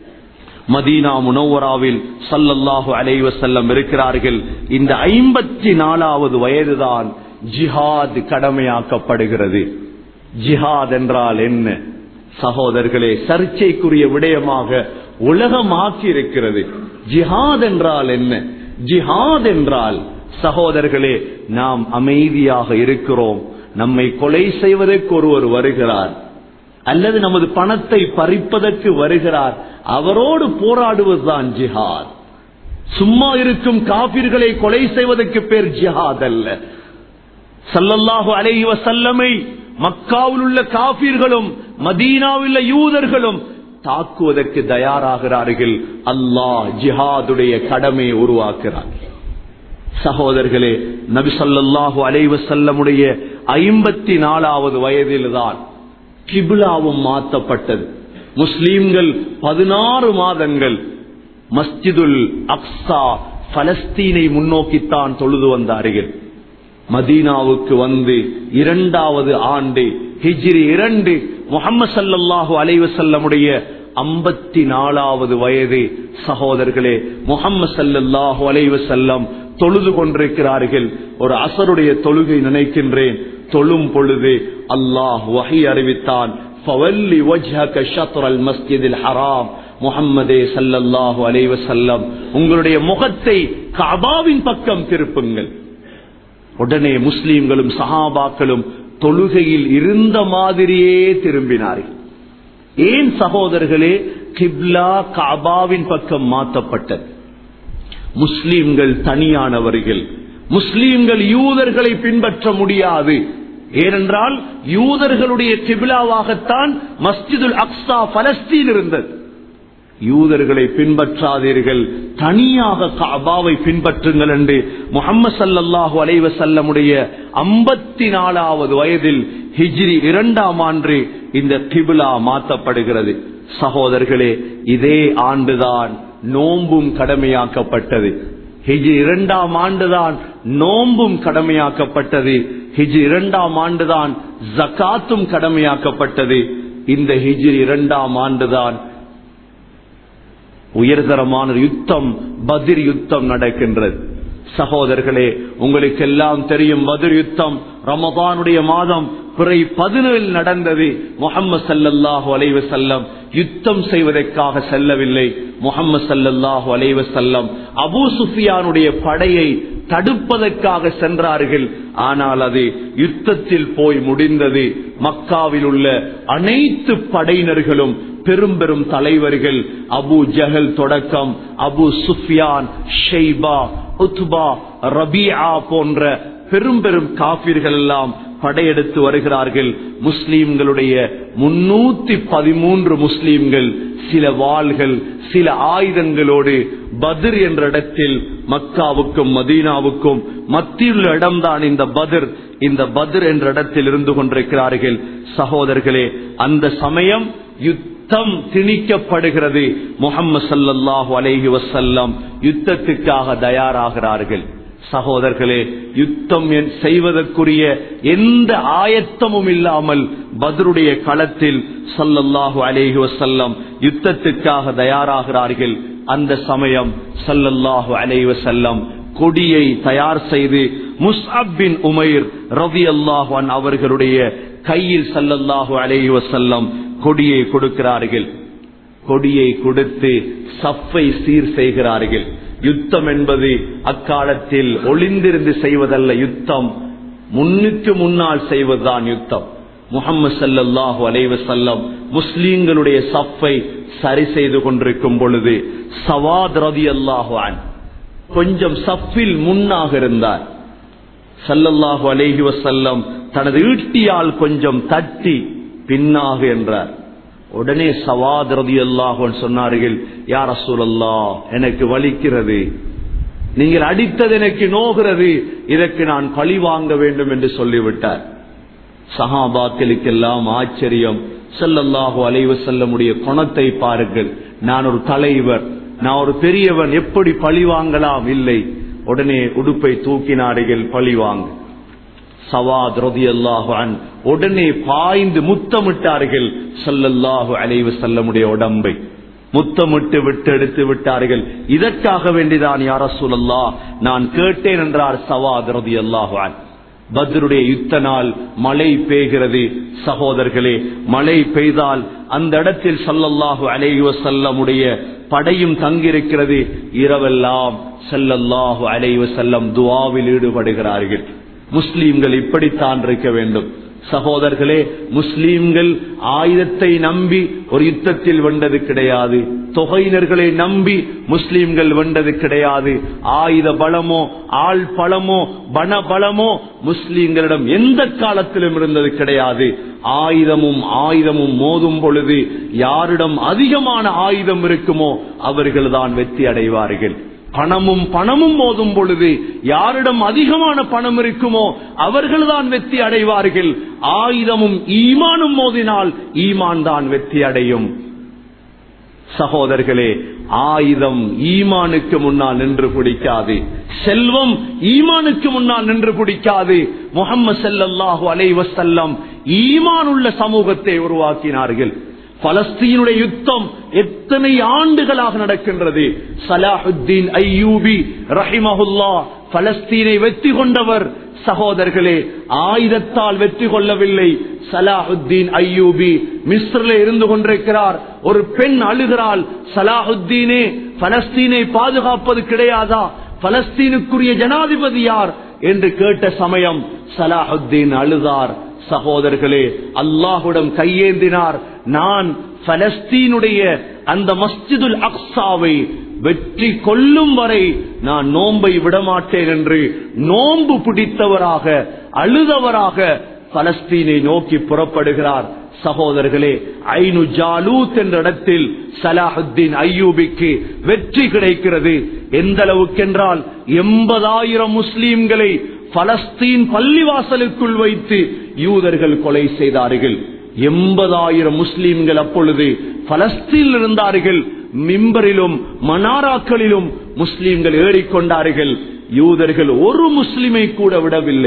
மதீனா முனவ்வராவில் ஸல்லல்லாஹு அலைஹி வஸல்லம் இருக்கிறார்கள். இந்த ஐம்பத்தி நாலாவது வயதுதான் ஜிஹாத் கடமையாக்கப்படுகிறது. ஜிஹாத் என்றால் என்ன சகோதரர்களே? சர்ச்சைக்குரிய விடயமாக உலகமாக்கி இருக்கிறது. ஜிஹாத் என்றால் என்ன? ஜிஹாத் என்றால் சகோதரர்களே, நாம் அமைதியாக இருக்கிறோம், நம்மை கொலை செய்வதற்கு ஒருவர் வருகிறார், அல்லது நமது பணத்தை பறிப்பதற்கு வருகிறார், அவரோடு போராடுவதுதான் ஜிஹாத். சும்மா இருக்கும் காபிர்களை கொலை செய்வதற்கு பேர் ஜிஹாத் அல்ல. ஸல்லல்லாஹு அலைஹி வஸல்லமை மக்காவில் உள்ள காபிர்களும் மதீனாவில் உள்ள யூதர்களும் தாக்குவதற்கு தயாராகிறார்கள். அல்லாஹ் ஜிஹாதுடைய கடமையை உருவாக்குகிறார். சகோதரர்களே, நபி ஸல்லல்லாஹு அலைஹி வஸல்லமுடைய ஐம்பத்தி நாலாவது வயதில்தான் கிப்லாவும் மாற்றப்பட்டது. முஸ்லிம்கள் பதினாறு மாதங்கள் மஸ்ஜிதுல் அக்ஸா பலஸ்தீனை முன்னோக்கித்தான் தொழுது வந்தார்கள். மதீனாவுக்கு வந்து இரண்டாவது ஆண்டு ஹிஜ்ரி இரண்டு முஹம்மது ஸல்லல்லாஹு அலைஹி வஸல்லமுடைய ஐம்பத்தி நாலாவது வயது சகோதரர்களே, முஹம்மது ஸல்லல்லாஹு அலைஹி வஸல்லம் தொழுது கொண்டிருக்கிறார்கள். ஒரு அசருடைய தொழுகை நினைக்கின்றேன். தொழும் பொழுது அல்லாஹ் வஹி அறிவித்தான், ஃபவல்லி வஜ்ஹக ஷத்ரல் மஸ்ஜிதில் ஹராம். முஹம்மதே ஸல்லல்லாஹு அலைஹி வஸல்லம், உங்களுடைய முகத்தை கஅபாவின் பக்கம் திருப்புங்கள். உடனே முஸ்லிம்களும் சஹாபாக்களும் தொழுகையில் இருந்த மாதிரியே திரும்பினார்கள். ஏன் சகோதரர்களே? கிப்லா கஅபாவின் பக்கம் மாற்றப்பட்டது. முஸ்லிம்கள் தனியானவர்கள். முஸ்லிம்கள் யூதர்களை பின்பற்ற முடியாது. ஏனென்றால் யூதர்களுடைய கிப்லாவாகத்தான் மஸ்ஜிதுல் அக்ஸா பலஸ்தீன் இருந்தது. யூதர்களை பின்பற்றாதீர்கள், தனியாக கஅபாவை பின்பற்றுங்கள் என்று முஹம்மது ஸல்லல்லாஹு அலைஹி வஸல்லமுடைய ஐம்பத்தி நாலாவது வயதில் ஹிஜ்ரி இரண்டாம் ஆண்டு இந்த கிப்லா மாற்றப்படுகிறது. சகோதரர்களே, இதே ஆண்டுதான் நோன்பும் கடமையாக்கப்பட்டது. ஹிஜ்ரி இரண்டாம் ஆண்டுதான் நோன்பும் கடமையாக்கப்பட்டது. ஹிஜ்ரி இரண்டாம் ஆண்டுதான் ஜகாத்தும் கடமையாக்கப்பட்டது. இந்த ஹிஜ்ரி இரண்டாம் ஆண்டுதான் உயர்தரமான யுத்தம் பத்ர் யுத்தம் நடக்கின்றது. சகோதரர்களே, உங்களுக்கு எல்லாம் தெரியும், பத்ர் யுத்தம் ரமதானுடைய மாதம் பிறை பதினேழு நடந்தது. முஹம்மது ஸல்லல்லாஹு அலைஹி வஸல்லம் யுத்தம் செய்வதற்காக செல்லவில்லை. முஹம்மது ஸல்லல்லாஹு அலைஹி வஸல்லம் அபூ சுஃபியானுடைய படையை தடுப்பதற்காக சென்றார்கள். ஆனால் அது யுத்தத்தில் போய் முடிந்தது. மக்காவில் உள்ள அனைத்து படையினர்களும் பெரும் பெரும் தலைவர்கள் அபு ஜஹல் தொடக்கம் அபு சுஃபியான், ஷைபா, உத்பா, ரபீஆ போன்ற பெரும் பெரும் காபிர்கள் எல்லாம் படையெடுத்து வருகிறார்கள். முஸ்லீம்களுடைய முன்னூத்தி பதிமூன்று முஸ்லீம்கள் சில வாள்கள் சில ஆயுதங்களோடு பத்ர் என்ற இடத்தில், மக்காவுக்கும் மதீனாவுக்கும் மத்தியுள்ள இடம்தான் இந்த பத்ர், இந்த பத்ர் என்ற இடத்தில் இருந்து கொண்டிருக்கிறார்கள். சகோதரர்களே, அந்த சமயம் யுத்தம் திணிக்கப்படுகிறது. முஹம்மது ஸல்லல்லாஹு அலைஹி வஸல்லம் யுத்தத்துக்காக தயாராகிறார்கள். சகோதரர்களே, யுத்தம் செய்வதற்குரிய எந்த ஆயத்தமும் இல்லாமல் பத்ருடைய களத்தில் ஸல்லல்லாஹு அலைஹி வஸல்லம் யுத்தத்துக்காக தயாராகிறார்கள். அந்த சமயம் ஸல்லல்லாஹு அலைஹி வஸல்லம் கொடியை தயார் செய்து முஸ்அப் பின் உமைர் ரலியல்லாஹு அன்ஹு அவர்களுடைய கையில் ஸல்லல்லாஹு அலைஹி வஸல்லம் கொடியை கொடுக்கிறார்கள். கொடியை கொடுத்து சஃப்பை சீர் செய்கிறார்கள். யுத்தம் என்பது அக்காலத்தில் ஒளிந்திருந்து செய்வதல்ல, யுத்தம் முன்னுக்கு முன்னால் செய்வதுதான் யுத்தம். முஹம்மது ஸல்லல்லாஹு அலைஹி வஸல்லம் முஸ்லிம்களுடைய சஃப்பை சரி செய்து கொண்டிருக்கும் பொழுது சவாத் ரலியல்லாஹு அன்ஹு கொஞ்சம் சஃப்பில் முன்னாக இருந்தார். ஸல்லல்லாஹு அலைஹி வஸல்லம் தனது ஈட்டியால் கொஞ்சம் தட்டி பின்னாக என்றார். உடனே சவாத் ரலியல்லாஹு அன்ஹு சொன்னார்கள், யா ரசூலல்லாஹ், எனக்கு வலிக்கிறது, நீங்கள் அடித்தது எனக்கு நோகிறது, இதற்கு நான் பழி வாங்க வேண்டும் என்று சொல்லிவிட்டார். சஹாபாக்களுக்கெல்லாம் ஆச்சரியம். ஸல்லல்லாஹு அலைஹி வஸல்லமுடைய குணத்தை பாருங்கள், நான் ஒரு தலைவர், நான் ஒரு பெரியவன், எப்படி பழி வாங்கலாம்? இல்லை. உடனே உடுப்பை தூக்கினார்கள், பழி வாங்க. சவாத் ரலியல்லாஹு அன்ஹு உடனே பாய்ந்து முத்தமிட்டார்கள் ஸல்லல்லாஹு அலைஹி வஸல்லமுடைய உடம்பை. முத்தமிட்டு விட்டு எடுத்து விட்டார்கள். இதற்காக வேண்டிதான் யா ரசூலல்லாஹ் நான் கேட்டேன் என்றார் சவாத் ரலியல்லாஹு அன்ஹு. பத்ருடைய யுத்த நாள் மழை பெய்கிறது. சகோதரர்களே, மழை பெய்தால் அந்த இடத்தில் ஸல்லல்லாஹு அலைஹி வஸல்லமுடைய படையும் தங்கியிருக்கிறது. இரவெல்லாம் ஸல்லல்லாஹு அலைஹி வஸல்லம் துஆவில் ஈடுபடுகிறார்கள். முஸ்லீம்கள் இப்படித்தான் இருக்க வேண்டும். சகோதரர்களே, முஸ்லீம்கள் ஆயுதத்தை நம்பி ஒரு யுத்தத்தில் வென்றது கிடையாது. தொகையினர்களை நம்பி முஸ்லீம்கள் வென்றது கிடையாது. ஆயுத பலமோ ஆள் பலமோ பண பலமோ முஸ்லீம்களிடம் எந்த காலத்திலும் இருந்தது கிடையாது. ஆயுதமும் ஆயுதமும் மோதும் பொழுது யாரிடம் அதிகமான ஆயுதம் இருக்குமோ அவர்கள்தான் வெற்றி அடைவார்கள். பணமும் பணமும் மோதும் பொழுது யாரிடம் அதிகமான பணம் இருக்குமோ அவர்கள்தான் வெற்றி அடைவார்கள். ஆயுதமும் ஈமானும் மோதினால் ஈமான் தான் வெற்றி அடையும். சகோதரர்களே, ஆயுதம் ஈமானுக்கு முன்னால் நின்று பிடிக்காது. செல்வம் ஈமானுக்கு முன்னால் நின்று பிடிக்காது. முஹம்மது ஸல்லல்லாஹு அலைஹி வஸல்லம் ஈமான் உள்ள சமூகத்தை உருவாக்கினார்கள். பலஸ்தீனுடைய யுத்தம் எத்தனை ஆண்டுகளாக நடக்கின்றது. சலாஹுத்தீன் அய்யூபி ரஹிமஹுல்லாஹ் பலஸ்தீனை வெற்றி கொண்டவர். சகோதரர்களே, ஆயுதத்தால் வெற்றி கொள்ளவில்லை. சலாஹுத்தீன் அய்யூபி மிஸ்ரில் இருந்து கொண்டிருக்கிறார். ஒரு பெண் அழுகிறாள், சலாஹுத்தீனே, பலஸ்தீனை பாதுகாப்பது கிடையாதா? பலஸ்தீனுக்குரிய ஜனாதிபதி யார் என்று கேட்ட சமயம் சலாஹுத்தீன் அழுதார். சகோதரர்களே, அல்லாஹ்விடம் கையேந்தினார், நான் பலஸ்தீனுடைய அந்த மஸ்ஜிதுல் அக்ஸாவை வெற்றி கொள்ளும் வரை நான் நோன்பை விடமாட்டேன் என்று நோன்பு பிடித்தவராக அழுதவராக பலஸ்தீனை நோக்கி புறப்படுகிறார். சகோதரர்களே, ஐனு ஜாலூத் என்ற இடத்தில் சலாஹுத்தீன் அய்யூபிக்கு வெற்றி கிடைக்கிறது. எந்த அளவுக்கென்றால் எண்பதாயிரம் முஸ்லீம்களை பலஸ்தீன் பள்ளிவாசலுக்குள் வைத்து யூதர்கள் கொலை செய்தார்கள். எண்பதாயிரம் முஸ்லீம்கள் அப்பொழுது பலஸ்தீனில் இருந்தார்கள். மிம்பரிலும் மனாராக்களிலும் முஸ்லீம்கள் ஏறிக்கொண்டார்கள். யூதர்கள் ஒரு முஸ்லிமை கூட விடவில்லை.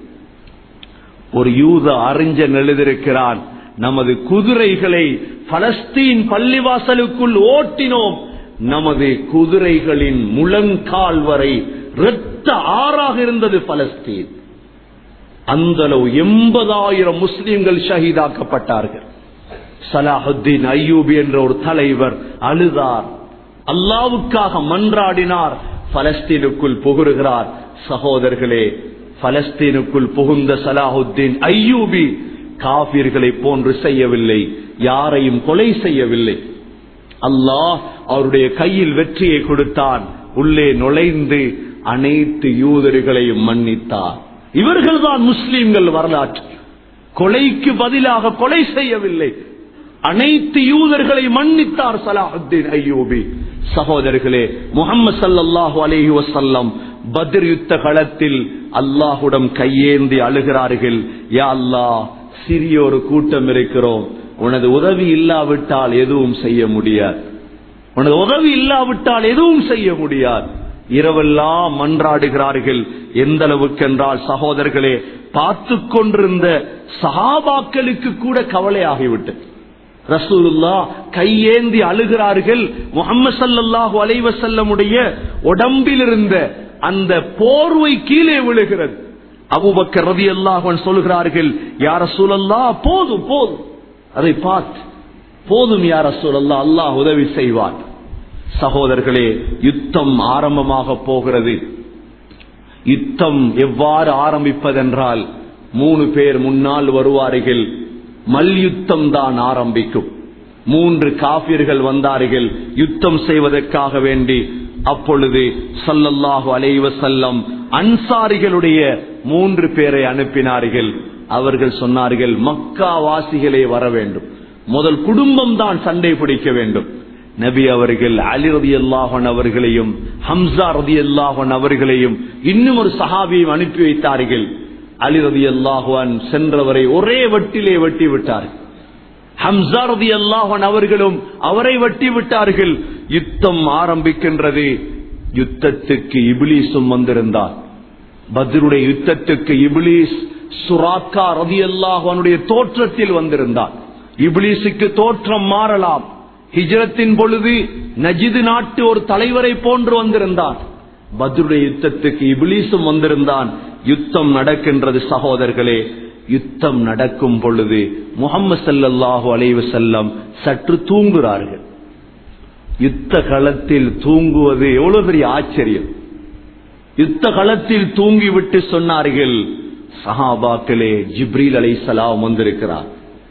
ஒரு யூத அறிஞன் எழுதியிருக்கிறான், நமது குதிரைகளை பலஸ்தீன் பள்ளிவாசலுக்குள் ஓட்டினோம், நமது குதிரைகளின் முழங்கால் வரை இரத்த ஆறாக இருந்தது பலஸ்தீன். அந்த அளவு எண்பதாயிரம் முஸ்லிம்கள் ஷஹீதாக்கப்பட்டார்கள். சலாஹுத்தீன் அய்யூபி என்ற ஒரு தலைவர் அழுதார், அல்லாவுக்காக மன்றாடினார், பலஸ்தீனுக்குள் புகுகிறார். சகோதரர்களே, பலஸ்தீனுக்குள் புகுந்த சலாஹுத்தீன் அய்யூபி காபிர்களை போன்று செய்யவில்லை, யாரையும் கொலை செய்யவில்லை. அல்லாஹ் அவருடைய கையில் வெற்றியை கொடுத்தான். உள்ளே நுழைந்து அனைத்து யூதர்களையும் மன்னித்தார். இவர்கள்தான் முஸ்லிம்கள் வரலாற்று. கொலைக்கு பதிலாக கொலை செய்யவில்லை, அனைத்து யூதர்களை மன்னித்தார் சலாஹுத்தீன் அய்யூபி. சகோதரர்களே, முஹம்மது ஸல்லல்லாஹு அலைஹி வஸல்லம் பத்ர் யுத்த களத்தில் அல்லாஹ்விடம் கையேந்தி அழுகிறார்கள். யா அல்லாஹ், சிறிய ஒரு கூட்டம் இருக்கிறோம், உனது உதவி இல்லாவிட்டால் எதுவும் செய்ய முடியாது, உனது உதவி இல்லாவிட்டால் எதுவும் செய்ய முடியாது. இரவெல்லாம் மன்றாடுகிறார்கள். எந்த அளவுக்கு என்றால் சகோதரர்களே, பார்த்து கொண்டிருந்த சஹாபாக்களுக்கு கூட கவலையாகிவிட்டது. ரசூலுல்லாஹ் கையேந்தி அழுகிறார்கள். முஹம்மது ஸல்லல்லாஹு அலைஹி வஸல்லமுடைய உடம்பில் இருந்த அந்த போர்வை கீழே விழுகிறது. அபூபக்கர் ரலியல்லாஹு அன்ஹு சொல்கிறார்கள், யா ரசூலல்லாஹ், போதும் போதும், அதை பார்த்து போதும் யா ரசூலல்லாஹ், அல்லாஹ் உதவி செய்வார். சகோதரர்களே, யுத்தம் ஆரம்பமாக போகிறது. யுத்தம் எவ்வாறு ஆரம்பிப்பதென்றால், மூணு பேர் முன்னால் வருவார்கள், மல்யுத்தம் தான் ஆரம்பிக்கும். மூன்று காபிர்கள் வந்தார்கள் யுத்தம் செய்வதற்காக வேண்டி. அப்பொழுது ஸல்லல்லாஹு அலைஹி வஸல்லம் அன்சாரிகளுடைய மூன்று பேரை அனுப்பினார்கள். அவர்கள் சொன்னார்கள், மக்கா வாசிகளே வர வேண்டும், முதல் குடும்பம் தான் சண்டை பிடிக்க வேண்டும். நபி அவர்கள் அலி ரலியல்லாஹு அன்ஹு அவர்களையும் ஹம்ஸா ரலியல்லாஹு அன்ஹு அவர்களையும் இன்னும் ஒரு சஹாபியையும் அனுப்பி வைத்தார்கள். அலி ரலியல்லாஹு அன்ஹு சென்றவரை ஒரே வெட்டிலே வெட்டி விட்டார்கள். ஹம்ஸா ரலியல்லாஹு அன்ஹு அவர்களும் அவரை வெட்டி விட்டார்கள். யுத்தம் ஆரம்பிக்கின்றது. யுத்தத்துக்கு இப்லீஸும் வந்திருந்தார். பத்ருடைய யுத்தத்துக்கு இப்லீஸ் சுராக்கா ரலியல்லாஹு அன்ஹுடைய தோற்றத்தில் வந்திருந்தார். இப்லீஸுக்கு தோற்றம் மாறலாம். ஹிஜ்ரத்தின் பொழுது நஜிது நாட்டு ஒரு தலைவரை போன்று வந்திருந்தான். பத்ருடைய யுத்தத்துக்கு இப்லீஸும் வந்திருந்தான். யுத்தம் நடக்கின்றது. சகோதரர்களே, யுத்தம் நடக்கும் பொழுது முஹம்மது ஸல்லல்லாஹு அலைஹி வஸல்லம் சற்று தூங்குகிறார்கள். யுத்த களத்தில் தூங்குவது எவ்வளவு பெரிய ஆச்சரியம். யுத்த களத்தில் தூங்கிவிட்டு சொன்னார்கள், சஹாபாக்களே, ஜிப்ரீல் அலைஹிஸ்ஸலாம் வந்திருக்கிறார்.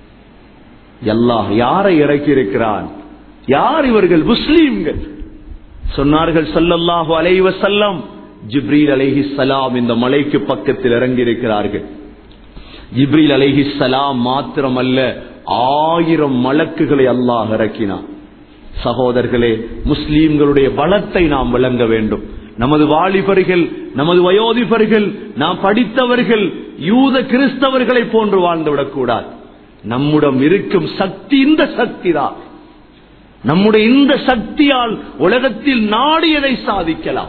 அல்லாஹ் யாரை இறக்கி இருக்கிறான்? யார் இவர்கள்? முஸ்லிம்கள். சொன்னார்கள் ஸல்லல்லாஹு அலைஹி வஸல்லம், ஜிப்ரீல் அலைஹிஸ்ஸலாம் இந்த மலைக்கு பக்கத்தில் இறங்கி இருக்கிறார்கள். ஜிப்ரீல் அலைஹிஸ்ஸலாம் மாத்திரமல்ல, ஆயிரம் மலக்குகளை அல்லாஹ் இறக்கினார். சகோதரர்களே, முஸ்லிம்களுடைய பலத்தை நாம் விளங்க வேண்டும். நமது வாலிபர்கள், நமது வயோதிபர்கள், நாம் படித்தவர்கள் யூத கிறிஸ்தவர்களை போன்று வாழ்ந்துவிடக் கூடாது. நம்முடன் இருக்கும் சக்தி இந்த சக்தி தான். நம்முடைய இந்த சக்தியால் உலகத்தில் நாடியதை சாதிக்கலாம்.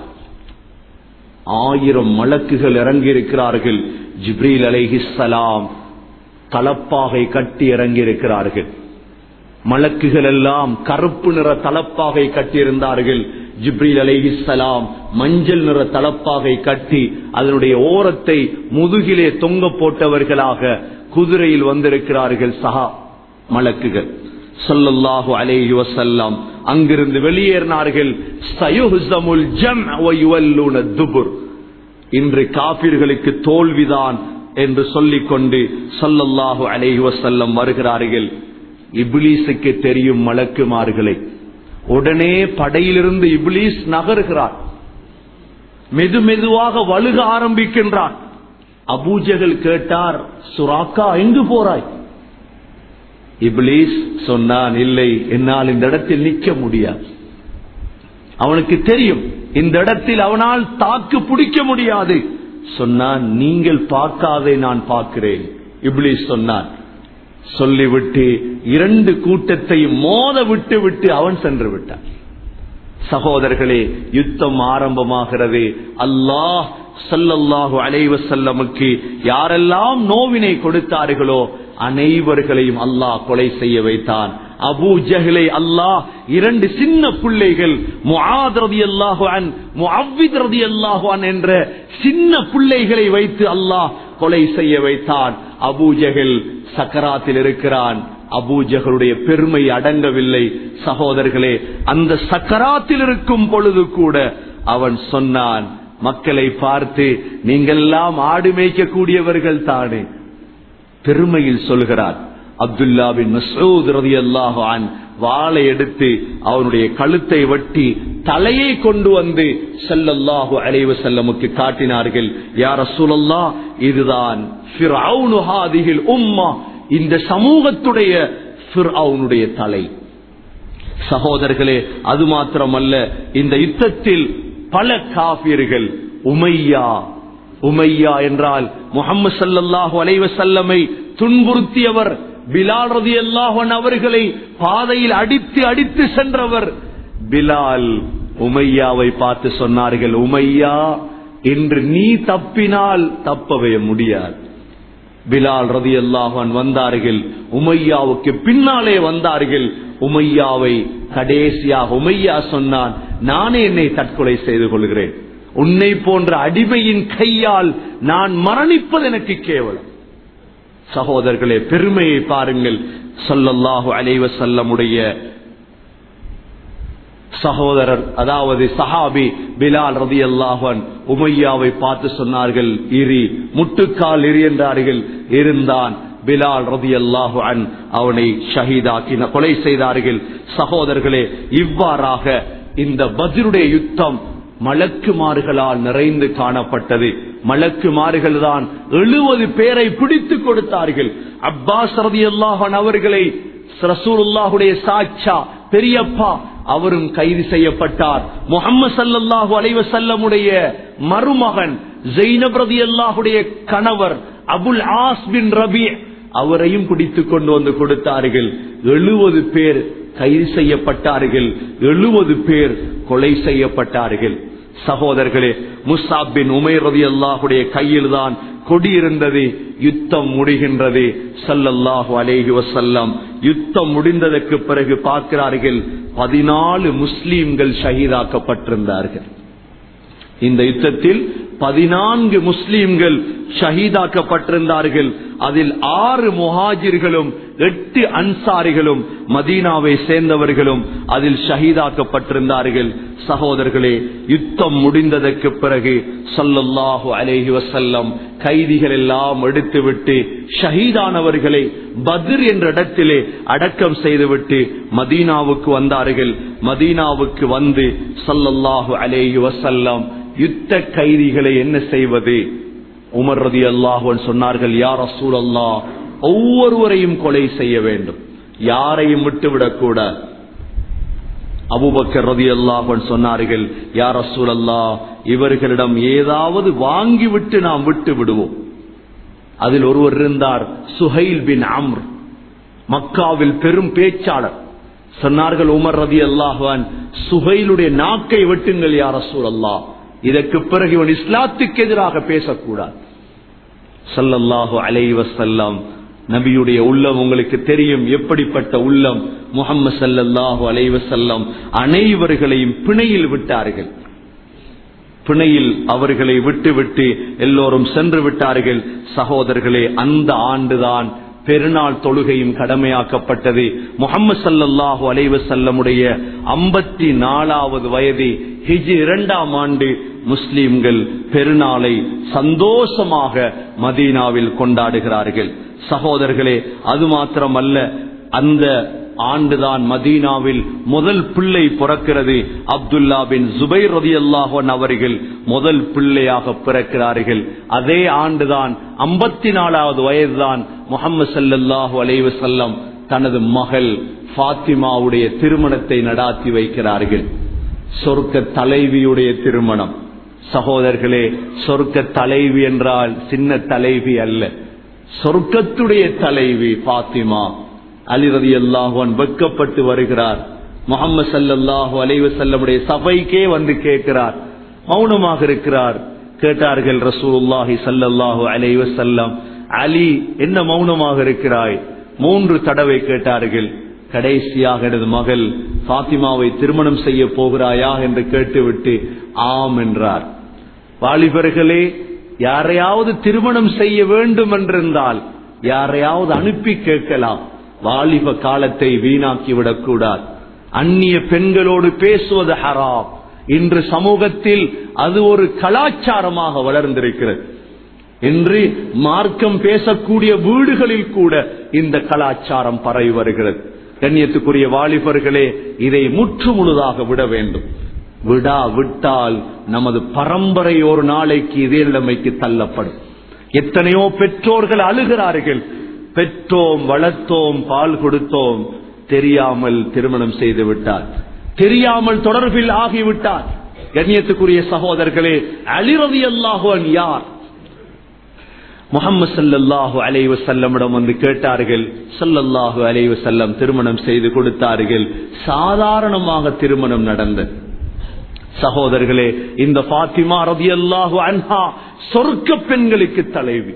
ஆயிரம் மலக்குகள் இறங்கி இருக்கிறார்கள். ஜிப்ரீல் அலைஹிஸ்ஸலாம் தலப்பாகை கட்டி இறங்கி இருக்கிறார்கள். மலக்குகள் எல்லாம் கருப்பு நிற தலப்பாகை கட்டியிருந்தார்கள். ஜிப்ரீல் அலைஹிஸ்ஸலாம் மஞ்சள் நிற தலப்பாகை கட்டி அதனுடைய ஓரத்தை முதுகிலே தொங்க போட்டவர்களாக குதிரையில் வந்திருக்கிறார்கள். சஹா மலக்குகள் ஸல்லல்லாஹு அலைஹி வஸல்லம் அங்கிருந்து வெளியேறினார்கள். சயுஹ்ஸமுல் ஜம்அ வ யுவல்லூன துபுர், இன்று காபிர்களுக்கு தோல்விதான் என்று சொல்லிக் கொண்டு ஸல்லல்லாஹு அலைஹி வஸல்லம் வருகிறார்கள். இப்லீஸுக்கு தெரியும் மலக்குமார்களை. உடனே படையிலிருந்து இப்லீஸ் நகர்கிறார். மெது மெதுவாக வழுக ஆரம்பிக்கின்றான். அபூஜஹல் கேட்டார், சுராக்கா எங்கு போறாய்? இப்லீஸ் சொன்னான், இல்லை, என்னால் இந்த இடத்தில் நிற்க முடியாது. அவனுக்கு தெரியும் இந்த இடத்தில் அவனால் தாக்கு பிடிக்க முடியாது. சொன்னான், நீங்கள் பார்க்காதே நான் பார்க்கிறேன். இப்லீஸ் சொன்னான். சொல்லிவிட்டு இரண்டு கூட்டத்தையும் மோத விட்டு விட்டு அவன் சென்று விட்டான். சகோதரர்களே, யுத்தம் ஆரம்பமாகிறது. அல்லாஹ் ஸல்லல்லாஹு அலைஹி வஸல்லமுக்கு யாரெல்லாம் நோவினை கொடுத்தார்களோ அனைவர்களையும் அல்லாஹ் கொலை செய்ய வைத்தான். அபூ ஜஹலை அல்லாஹ் இரண்டு சின்ன பிள்ளைகள் முஆத் ரலியல்லாஹு அன் முஅவ்வித் ரலியல்லாஹு அன் என்ற சின்ன பிள்ளைகளை வைத்து அல்லாஹ் கொலை செய்ய வைத்தான். அபூ ஜஹல் சக்கராத்தில் இருக்கிறான். அபூ ஜஹலுடைய பெருமை அடங்கவில்லை. சகோதரர்களே, அந்த சக்கராத்தில் இருக்கும் பொழுது கூட அவன் சொன்னான், மக்களை பார்த்து, நீங்கள் எல்லாம் ஆடு மேய்க்கக்கூடியவர்கள் தானே, பெருமையில் சொல்கிறார். அப்துல்லா பின் மஸ்ஊத் ரலியல்லாஹு அன்ஹு வாளை எடுத்து அவனுடைய கழுத்தை வெட்டி தலையை கொண்டு வந்து ஸல்லல்லாஹு அலைஹி வஸல்லமுக்கு காட்டினார்கள். யா ரசூலல்லாஹ், இதுதான் ஃபிர்அவுனு ஹாதிஹில் உம்மா, இந்த சமூகத்துடைய ஃபிர்அவுனுடைய தலை. சகோதரர்களே, அது மாத்திரமல்ல, இந்த யுத்தத்தில் பல காஃபிர்கள், உமையா உமையா என்றால் முஹம்மது ஸல்லல்லாஹு அலைஹி வஸல்லமை துன்புறுத்தியவர், பிலால் ரலியல்லாஹு அன்ஹு அவர்களை பாதையில் அடித்து அடித்து சென்றவர் பிலால். உமையாவை பார்த்து சொன்னார்கள், உமையா, இன்று நீ தப்பினால் தப்பவே முடியாது. பிலால் ரலியல்லாஹு அன்ஹு வந்தார்கள், உமையாவுக்கு பின்னாலே வந்தார்கள். உமையாவை கடைசியாக உமையா சொன்னான், நானே என்னை தற்கொலை செய்து கொள்கிறேன், உன்னை போன்ற அடிமையின் கையால் நான் மரணிப்பது எனக்கு கேவலம். சகோதரர்களே, பெருமையை பாருங்கள். ஸல்லல்லாஹு அலைஹி வஸல்லமுடைய சகோதரர், அதாவது சஹாபி பிலால் ரலியல்லாஹு அன்ஹு உமையாவை பார்த்து சொன்னார்கள், இரி, முட்டுக்கால் இரி என்றார்கள். இருந்தான். பிலால் ரலியல்லாஹு அன்ஹு அவனை ஷஹீதாக்கி கொலை செய்தார்கள். சகோதரர்களே, இவ்வாறாக இந்த பத்ருடைய யுத்தம் மலக்குமார்களால் நிறைந்து காணப்பட்டது. மலக்குமார்கள் தான் எழுபது பேரை பிடித்து கொடுத்தார்கள். அப்பாஸ் ரலியல்லாஹு அன்ஹு அவர்களை ரசூலுல்லாஹுடைய சாச்சா பெரியப்பா அவரும் கைது செய்யப்பட்டார். முஹம்மது ஸல்லல்லாஹு அலைஹி வஸல்லமுடைய மருமகன் ஸைனப் ரலியல்லாஹுடைய கணவர் அபுல் ஆஸ் பின் ரபீ அவரையும் பிடித்துக் கொண்டு வந்து கொடுத்தார்கள். எழுபது பேர் கைது செய்யப்பட்டார்கள், எழுபது பேர் கொலை செய்யப்பட்டார்கள். சகோதரர்களே, முஸ்அப் பின் உமைர் ரலியல்லாஹுடைய கையில் தான் கொடி இருந்தது. யுத்தம் முடிகின்றது. ஸல்லல்லாஹு அலைஹி வஸல்லம் யுத்தம் முடிந்ததற்கு பிறகு பார்க்கிறார்கள், பதினாலு முஸ்லிம்கள் ஷஹீதாக்கப்பட்டிருந்தார்கள். இந்த யுத்தத்தில் பதினான்கு முஸ்லிம்கள் ஷஹீதாக்கப்பட்டிருந்தார்கள். அதில் ஆறு முஹாஜிர்களும் எட்டு அன்சாரிகளும் மதீனாவை சேர்ந்தவர்களும் அதில் ஷஹீதாக்கப்பட்டிருந்தார்கள். சகோதரர்களே, யுத்தம் முடிந்ததற்கு பிறகு ஸல்லல்லாஹு அலைஹி வஸல்லம் கைதிகள் எல்லாம் எடுத்துவிட்டு ஷஹீதானவர்களை பத்ர் என்ற இடத்திலே அடக்கம் செய்துவிட்டு மதீனாவுக்கு வந்தார்கள். மதீனாவுக்கு வந்து ஸல்லல்லாஹு அலைஹி வஸல்லம் யுத்த கைதிகளை என்ன செய்வது? உமர் ரலியல்லாஹு அன்ஹு சொன்னார்கள், யா ரசூலல்லாஹ், ஒவ்வொருவரையும் கொலை செய்ய வேண்டும், யாரையும் விட்டுவிடக் கூடாது. அபூபக்கர் ரலியல்லாஹு அன்ஹு சொன்னார்கள், யா ரசூலல்லாஹ், இவர்களிடம் ஏதாவது வாங்கிவிட்டு நாம் விட்டு விடுவோம். அதில் ஒருவர் இருந்தார், சுஹைல் பின் அம்ர், மக்காவில் பெரும் பேச்சாளர். சொன்னார்கள் உமர் ரலியல்லாஹு அன்ஹு, சுஹைலுடைய நாக்கை வெட்டுங்கள் யா ரசூலல்லாஹ், இதற்கு பிறகு இவன் இஸ்லாத்துக்கு எதிராக பேசக்கூடாது. ஸல்லல்லாஹு அலைஹி வஸல்லம் நபியுடைய உள்ளம் உங்களுக்கு தெரியும், எப்படிப்பட்ட உள்ளம். முஹம்மது ஸல்லல்லாஹு அலைஹி வஸல்லம் அனைவர்களையும் பிணையில் விட்டார்கள். பிணையில் அவர்களை விட்டு விட்டு எல்லோரும் சென்று விட்டார்கள். சகோதரர்களே, அந்த ஆண்டுதான் பெருநாள் தொழுகையும் கடமையாக்கப்பட்டது. முஹம்மது ஸல்லல்லாஹு அலைஹி வஸல்லமுடைய ஐம்பத்தி நாலாவது வயது ஹிஜ்ரி இரண்டாம் ஆண்டு முஸ்லிம்கள் பெருநாளை சந்தோஷமாக மதீனாவில் கொண்டாடுகிறார்கள். சகோதரர்களே, அது மாத்திரமல்ல, அந்த ஆண்டுதான் மதீனாவில் முதல் பிள்ளை பிறக்கிறது. அப்துல்லா பின் ஜுபைர் ரலியல்லாஹு அன்ஹு அவர்கள் முதல் பிள்ளையாக பிறக்கிறார்கள். அதே ஆண்டுதான் ஐம்பத்தி நாலாவது வயதுதான் முஹம்மது ஸல்லல்லாஹு அலைஹி வஸல்லம் தனது மகள் ஃபாத்திமாவுடைய திருமணத்தை நடாத்தி வைக்கிறார்கள். சொர்க்க தலைவியுடைய திருமணம். சகோதரர்களே, சொர்க்க தலைவி என்றால் சின்ன தலைவி அல்ல, சொர்க்கத்துடைய தலைவி ஃபாத்திமா. அலி ரலியல்லாஹு அன்ஹு வெட்கப்பட்டு வருகிறார். முஹம்மது ஸல்லல்லாஹு அலைஹி வஸல்லமுடைய சபைக்கே வந்து கேட்கிறார், மௌனமாக இருக்கிறார். கேட்டார்கள் ரசூலுல்லாஹி ஸல்லல்லாஹு அலைஹி வஸல்லம், அலி, என்ன மௌனமாக இருக்கிறாய்? மூன்று தடவை கேட்டார்கள். கடைசியாக, எனது மகள் ஃபாத்திமாவை திருமணம் செய்ய போகிறாயா என்று கேட்டுவிட்டு ஆம் என்றார். வாலிபர்களே, யாரையாவது திருமணம் செய்ய வேண்டும் என்றிருந்தால் யாரையாவது அனுப்பி கேட்கலாம். வாலிப காலத்தை வீணாக்கிவிடக் கூடாது. அந்நிய பெண்களோடு பேசுவது ஹராம். இன்று சமூகத்தில் அது ஒரு கலாச்சாரமாக வளர்ந்திருக்கிறது. இன்று மார்க்கம் பேசக்கூடிய வீடுகளில் கூட இந்த கலாச்சாரம் பரவி வருகிறது. கண்ணியத்துக்குரிய வாலிபர்களே, இதை முற்று முழுதாக விட வேண்டும். விடா விட்டால் நமது பரம்பரை ஒரு நாளைக்கு இதே நிலைமைக்கு தள்ளப்படும். எத்தனையோ பெற்றோர்கள் அழுகிறார்கள், பெற்றோம், வளர்த்தோம், பால் கொடுத்தோம், தெரியாமல் திருமணம் செய்து விட்டார், தெரியாமல் தொடர்பில் ஆகிவிட்டார். கண்ணியத்துக்குரிய சகோதரர்களே, அலி ரலியல்லாஹு அன்ஹு யார்? முஹம்மது ஸல்லல்லாஹு அலைஹி வஸல்லமிடம் வந்து கேட்டார்கள். ஸல்லல்லாஹு அலைஹி வஸல்லம் திருமணம் செய்து கொடுத்தார்கள். சாதாரணமாக திருமணம் நடந்தது. சகோதரர்களே, இந்த ஃபாத்திமா ரலியல்லாஹு அன்ஹா சொர்க்க பெண்களுக்கு தலைவி.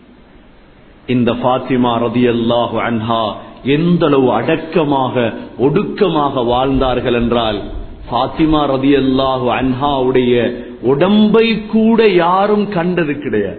இந்த ஃபாத்திமா ரலியல்லாஹு அன்ஹா எந்த அளவு அடக்கமாக ஒடுக்கமாக வாழ்ந்தார்கள் என்றால், ஃபாத்திமா ரலியல்லாஹு அன்ஹாவுடைய உடம்பை கூட யாரும் கண்டது கிடையாது,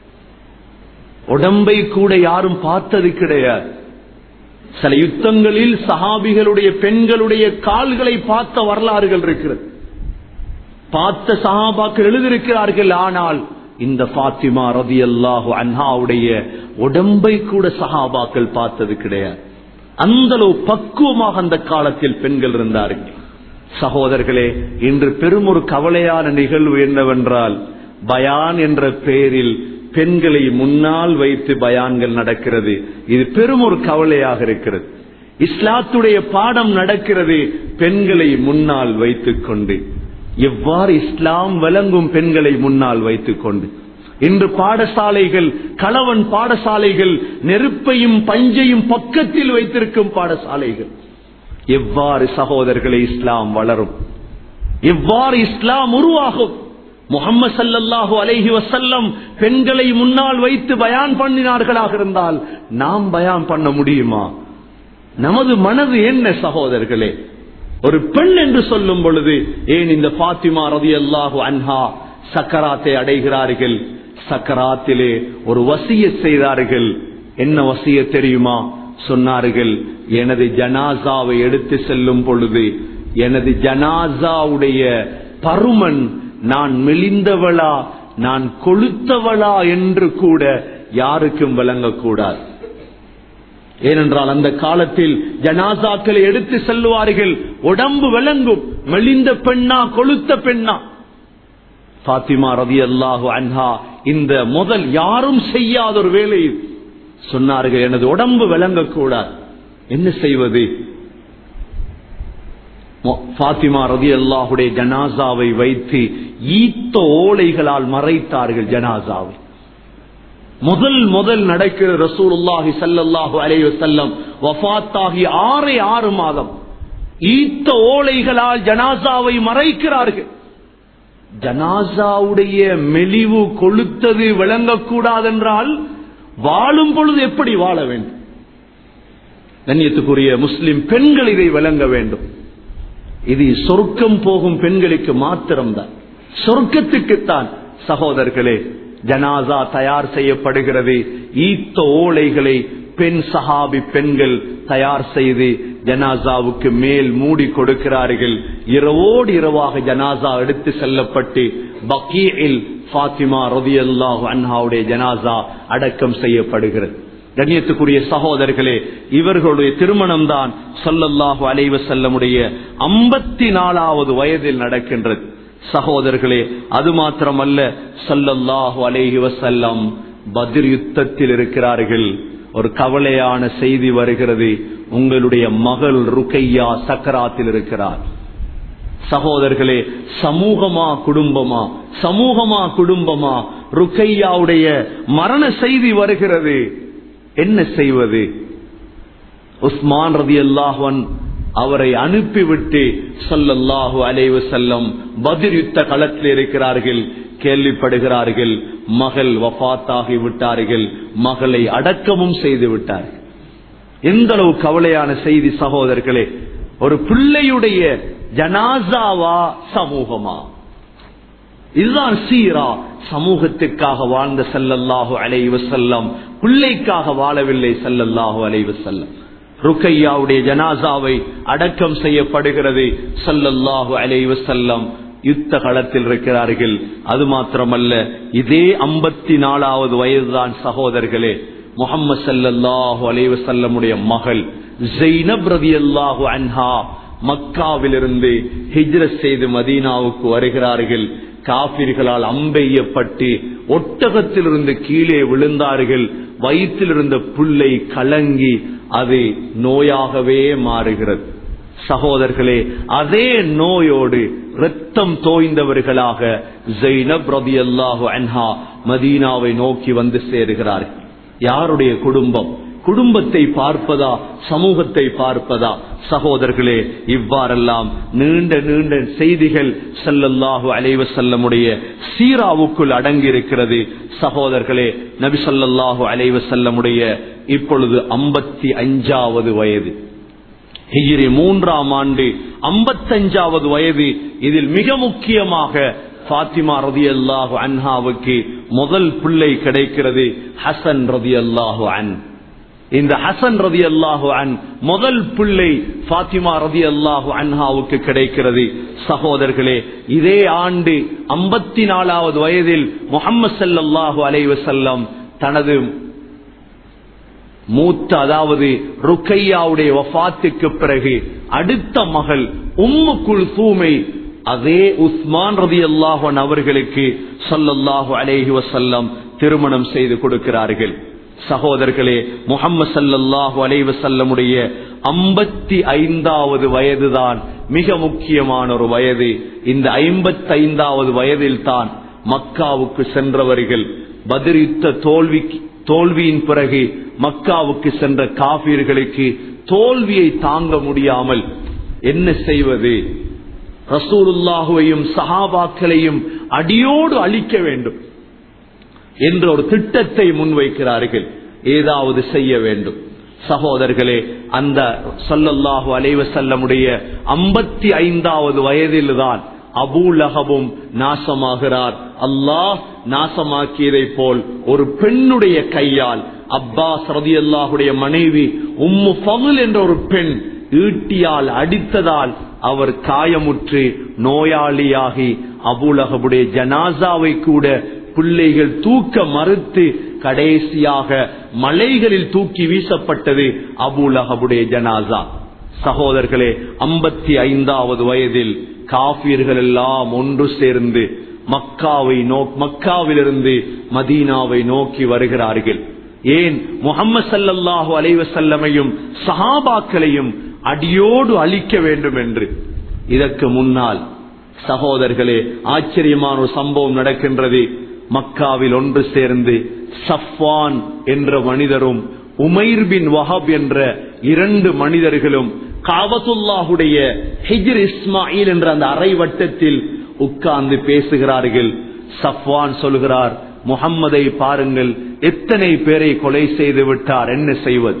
உடம்பை கூட யாரும் பார்த்தது கிடையாது. சில யுத்தங்களில் சஹாபிகளுடைய பெண்களுடைய கால்களை பார்த்த வரலாறுகள் இருக்கிறது, பார்த்த சஹாபாக்கள் எழுதியிருக்கிறார்கள். ஆனால் இந்த ஃபாத்திமா ரலியல்லாஹு அன்ஹாவுடைய உடம்பை கூட சஹாபாக்கள் பார்த்தது கிடையாது. அந்த அளவு பக்குவமாக அந்த காலத்தில் பெண்கள் இருந்தார்கள். சகோதரர்களே, இன்று பெரும் ஒரு கவலையான நிகழ்வு என்னவென்றால், பயான் என்ற பெயரில் பெண்களை முன்னால் வைத்து பயான்கள் நடக்கிறது. இது பெரும் ஒரு கவலையாக இருக்கிறது. இஸ்லாத்துடைய பாடம் நடக்கிறது பெண்களை முன்னால் வைத்துக் கொண்டு. எவ்வாறு இஸ்லாம் விளங்கும் பெண்களை முன்னால் வைத்துக் கொண்டு? இன்று பாடசாலைகள், கணவன் பாடசாலைகள், நெருப்பையும் பஞ்சையும் பக்கத்தில் வைத்திருக்கும் பாடசாலைகள். எவ்வாறு சகோதரர்களை இஸ்லாம் வளரும்? எவ்வாறு இஸ்லாம் உருவாகும்? முஹம்மது ஸல்லல்லாஹு அலைஹி வஸல்லம் பெண்களை முன்னால் வைத்து பயான் பண்ணினார்களாக இருந்தால் நாம் பயான் பண்ண முடியுமா? நமது மனது என்ன சகோதரர்களே? ஒரு பெண் என்று சொல்லும் பொழுது, ஏன் இந்த ஃபாத்திமா ரலியல்லாஹு அன்ஹா சக்கராத்தை அடைகிறார்கள். சக்கராத்திலே ஒரு வசியத் செய்தார்கள். என்ன வசியத் தெரியுமா? சொன்னார்கள், எனது ஜனாசாவை எடுத்து செல்லும் பொழுது எனது ஜனாசாவுடைய பருமன் நான் மெலிந்தவளா நான் கொளுத்தவளா என்று கூட யாருக்கும் விளங்கக்கூடாது. ஏனென்றால் அந்த காலத்தில் ஜனாசாக்களை எடுத்து செல்வார்கள், உடம்பு விளங்கும், மெலிந்த பெண்ணா கொளுத்த பெண்ணா. ஃபாத்திமா ரலியல்லாஹு அன்ஹா இந்த முதல் யாரும் செய்யாத ஒரு வேலை சொன்னார்கள், எனது உடம்பு விளங்கக்கூடாது. என்ன செய்வது? ஃபாத்திமா ரலியல்லாஹுடைய ஜனாசாவை வைத்து ஈத்த ஓலைகளால் மறைத்தார்கள் ஜனாசாவை. முதல் முதல் நடக்கிற ரசூலுல்லாஹி ஸல்லல்லாஹு அலைஹி வஸல்லம் வஃபாத்தாகி ஆறே ஆறு மாதம் ஈத்த ஓலைகளால் ஜனாசாவை மறைக்கிறார்கள். ஜனாசாவுடைய மெலிவு கொளுத்தது விளங்கக்கூடாது என்றால் வாழும் பொழுது எப்படி வாழ வேண்டும்? கண்ணியத்துக்குரிய முஸ்லிம் பெண்கள் இதை விளங்க வேண்டும். இது சொர்க்கம் போகும் பெண்களுக்கு மாத்திரம்தான், சொர்க்கத்துக்குத்தான். சகோதரர்களே, ஜனாசா தயார் செய்யப்படுகிறது. ஈத்த ஓலைகளை பெண் சஹாபி பெண்கள் தயார் செய்து ஜனாசாவுக்கு மேல் மூடி கொடுக்கிறார்கள். இரவோடு இரவாக ஜனாசா எடுத்து செல்லப்பட்டு பக்கீஇல் ஃபாத்திமா ரலியல்லாஹு அன்ஹாவுடைய ஜனாசா அடக்கம் செய்யப்படுகிறது. கண்ணியத்துக்குரிய சகோதரர்களே, இவர்களுடைய திருமணம் தான் ஸல்லல்லாஹு அலைஹி வஸல்லமுடைய ஐம்பத்தி நாலாவது வயதில் நடக்கின்றது. சகோதரர்களே, அது மாத்திரமல்ல, ஸல்லல்லாஹு அலைஹி வஸல்லம் பத்ர் யுத்தத்தில் இருக்கிறார்கள். ஒரு கவலையான செய்தி வருகிறது, உங்களுடைய மகள் ருக்கையா சக்கராத்தில் இருக்கிறார். சகோதரர்களே, சமூகமா குடும்பமா, சமூகமா குடும்பமா, ருக்கையாவுடைய மரண செய்தி வருகிறது. என்ன செய்வது? உஸ்மான் ரலியல்லாஹு அன்ஹு அவரை அனுப்பிவிட்டு ஸல்லல்லாஹு அலைஹி வஸல்லம் பத்ர் யுத்த களத்தில் இருக்கிறார்கள். கேள்விப்படுகிறார்கள், மகள் வஃபாத்தாகி விட்டார்கள், மகளை அடக்கமும் செய்து விட்டார்கள். எந்த அளவு கவலையான செய்தி சகோதரர்களே! ஒரு பிள்ளையுடைய ஜனாசாவா சமூகமா? இதுதான் சீரா. சமூகத்திற்காக வாழ்ந்த ஸல்லல்லாஹு அலைஹி வஸல்லம் பிள்ளைக்காக வாழவில்லை. ஸல்லல்லாஹு அலைஹி வஸல்லம் ருக்கையாவுடைய ஜனாசாவை அடக்கம் செய்யப்படுகிறது. ஸல்லல்லாஹு அலைஹி வஸல்லம் யுத்த களத்தில் இருக்கிறார்கள். அது மாத்திரமல்ல, இதே ஐம்பத்தி நாலாவது வயதுதான் சகோதரர்களே முஹம்மது ஸல்லல்லாஹு அலைஹி வஸல்லமுடைய மகள் ஸைனப் ரலியல்லாஹு அன்ஹா மக்காவிலிருந்து ஹிஜ்ரத் செய்து மதீனாவுக்கு வருகிறார்கள். காபிர்களால் அம்பெய்யப்பட்டு ஒட்டகத்திலிருந்து கீழே விழுந்தார்கள். வயிற்றிலிருந்த புல்லை கலங்கி அது நோயாகவே மாறுகிறது. சகோதரர்களே, அதே நோயோடு இரத்தம் தோய்ந்தவர்களாக ஸைனப் ரலியல்லாஹு அன்ஹா மதீனாவை நோக்கி வந்து சேருகிறார்கள். யாருடைய குடும்பம்? குடும்பத்தை பார்ப்பதா, சமூகத்தை பார்ப்பதா? சகோதரர்களே, இவ்வாறெல்லாம் நீண்ட நீண்ட செய்திகள் ஸல்லல்லாஹு அலைஹி வஸல்லமுடைய சீராவுக்குள் அடங்கி இருக்கிறது. சகோதரர்களே, நபி ஸல்லல்லாஹு அலைஹி வஸல்லமுடைய இப்பொழுது ஐம்பத்தி அஞ்சாவது வயது, ஹிஜ்ரி மூன்றாம் ஆண்டு ஐம்பத்தஞ்சாவது வயது. இதில் மிக முக்கியமாக ஃபாத்திமா ரலியல்லாஹு அன்ஹாவுக்கு முதல் பிள்ளை கிடைக்கிறது, ஹசன் ரலியல்லாஹு அன்ஹு. இந்த ஹசன் ரலியல்லாஹு அன்ஹு முதல் பிள்ளை ஃபாத்திமா ரலியல்லாஹு அன்ஹாவுக்கு கிடைக்கிறது. சகோதரர்களே, இதே ஆண்டு ஐம்பத்தி நாலாவது வயதில் முஹம்மது ஸல்லல்லாஹு அலைஹி வஸல்லம் தனது மூத்த, அதாவது ருக்கையாவுடைய வஃபாத்துக்கு பிறகு அடுத்த மகள் உம்மு குல்சூமை அதே உஸ்மான் ரலியல்லாஹு அன்ஹு அவர்களுக்கு ஸல்லல்லாஹு அலைஹி வஸல்லம் திருமணம் செய்து கொடுக்கிறார்கள். சகோதரர்களே, முஹம்மது ஸல்லல்லாஹு அலைஹி வஸல்லமுடைய ஐம்பத்தி ஐந்தாவது வயதுதான் மிக முக்கியமான ஒரு வயது. இந்த ஐம்பத்தி ஐந்தாவது வயதில் தான் மக்காவுக்கு சென்றவர்கள் பத்ர் யுத்த தோல்வி தோல்வியின் பிறகு மக்காவுக்கு சென்ற காபிர்களுக்கு தோல்வியை தாங்க முடியாமல் என்ன செய்வது, ரசூலுல்லாஹுவையும் சஹாபாக்களையும் அடியோடு அழிக்க வேண்டும் என்ற ஒரு திட்டத்தை முன்வைக்கிறார்கள். ஏதாவது செய்ய வேண்டும். சகோதரர்களே, அந்த ஸல்லல்லாஹு அலைஹி வஸல்லமுடைய ஐம்பத்தி ஐந்தாவது வயதில்தான் அபூ லஹபும் நாசமாகிறார். அல்லாஹ் நாசமாக்கியதை போல் ஒரு பெண்ணுடைய கையால் அப்பாஸ் ரலியல்லாஹுடைய மனைவி உம்மு ஃபضல் என்ற ஒரு பெண் ஈட்டியால் அடித்ததால் அவர் காயமுற்று நோயாளியாகி அபூ லஹபுடைய ஜனாசாவை கூட பிள்ளைகள் தூக்க மறுத்து கடைசியாக மலைகளில் தூக்கி வீசப்பட்டது அபூ லஹபுடைய ஜனாசா. சகோதரர்களே, ஐம்பத்தி ஐந்தாவது வயதில் காஃபிர்கள் எல்லாம் ஒன்று சேர்ந்து மக்காவை நோக்கி மக்காவிலிருந்து மதீனாவை நோக்கி வருகிறார்கள். ஏன்? முஹம்மது ஸல்லல்லாஹு அலைஹி வஸல்லமையும் சஹாபாக்களையும் அடியோடு அழிக்க வேண்டும் என்று. இதற்கு முன்னால் சகோதரர்களே, ஆச்சரியமான ஒரு சம்பவம் நடக்கின்றது. மக்காவில் ஒன்று சேர்ந்து சஃப்வான் என்ற மனிதரும் உமைர் பின் வஹப் என்ற இரண்டு மனிதர்களும் காபத்துல்லாஹுடைய ஹிஜ்ர் இஸ்மாயில் என்ற அந்த அரை வட்டத்தில் உட்கார்ந்து பேசுகிறார்கள். சஃப்வான் சொல்கிறார், முஹம்மதை பாருங்கள், எத்தனை பேரை கொலை செய்து விட்டார், என்ன செய்வது?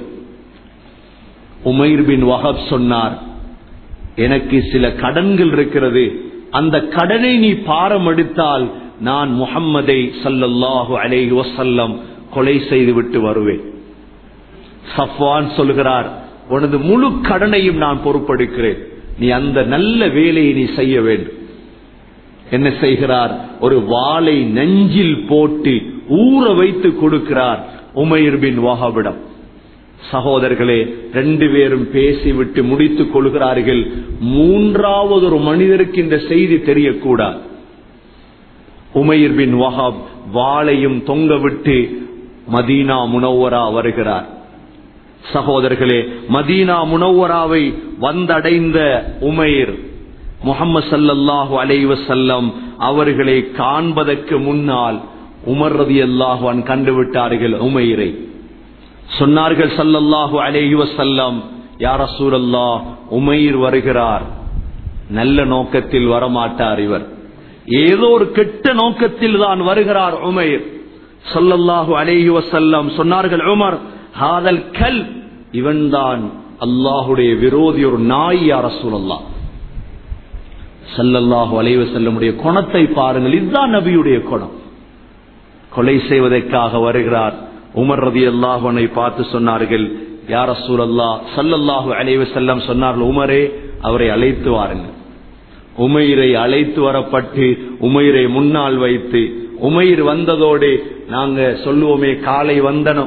உமைர் பின் வஹப் சொன்னார், எனக்கு சில கடன்கள் இருக்கிறது, அந்த கடனை நீ பாரம் எடுத்தால் நான் முஹம்மதை ஸல்லல்லாஹு அலைஹி வஸல்லம் கொலை செய்து விட்டு வருவேன். சஃப்வான் சொல்கிறார், உனது முழு கடனையும் நான் பொறுப்பெடுக்கிறேன், நீ அந்த நல்ல வேலையை நீ செய்ய வேண்டும். என்ன செய்கிறார்? ஒரு வாளை நெஞ்சில் போட்டு ஊற வைத்து கொடுக்கிறார் உமைர் பின் வஹபிடம். சகோதரர்களே, ரெண்டு பேரும் பேசிவிட்டு முடித்துக் கொள்கிறார்கள். மூன்றாவது ஒரு மனிதருக்கு இந்த செய்தி தெரியக்கூடாது. உமைர் பின் வஹப் வாளையும் தொங்கவிட்டு மதீனா முனவ்வரா வருகிறார். சகோதரர்களே, மதீனா முனவ்வராவை வந்தடைந்த உமைர் முஹம்மது ஸல்லல்லாஹு அலைஹி வஸல்லம் அவர்களை காண்பதற்கு முன்னால் உமர் ரலியல்லாஹு அன்ஹு கண்டுவிட்டார்கள் உமைரை. சொன்னார்கள் ஸல்லல்லாஹு அலைஹி வஸல்லம், யா ரசூலல்லாஹ், உமைர் வருகிறார், நல்ல நோக்கத்தில் வரமாட்டார், இவர் ஏதோ ஒரு கெட்ட நோக்கத்தில் தான் வருகிறார் உமைர். ஸல்லல்லாஹு அலைஹி வஸல்லம் சொன்னார்கள், உமர் ஹாதல் கல், இவன்தான் அல்லாஹுடைய விரோதி, ஒரு நாய், யா ரசூலல்லாஹ். ஸல்லல்லாஹு அலைஹி வஸல்லமுடைய குணத்தை பாருங்கள், இதுதான் நபியுடைய குணம். கொலை செய்வதற்காக வருகிறார். உமர் ரலியல்லாஹு அன்ஹு பார்த்து சொன்னார்கள், யா ரசூலல்லாஹ். ஸல்லல்லாஹு அலைஹி வஸல்லம் சொன்னார்கள், உமரே, அவரை அழைத்து வாருங்கள். உமைரை அழைத்து வரப்பட்டு உமைரை முன்னால் வைத்து, உமைர் வந்ததோடு நாங்க சொல்லுவோமே காலை வந்தனம்,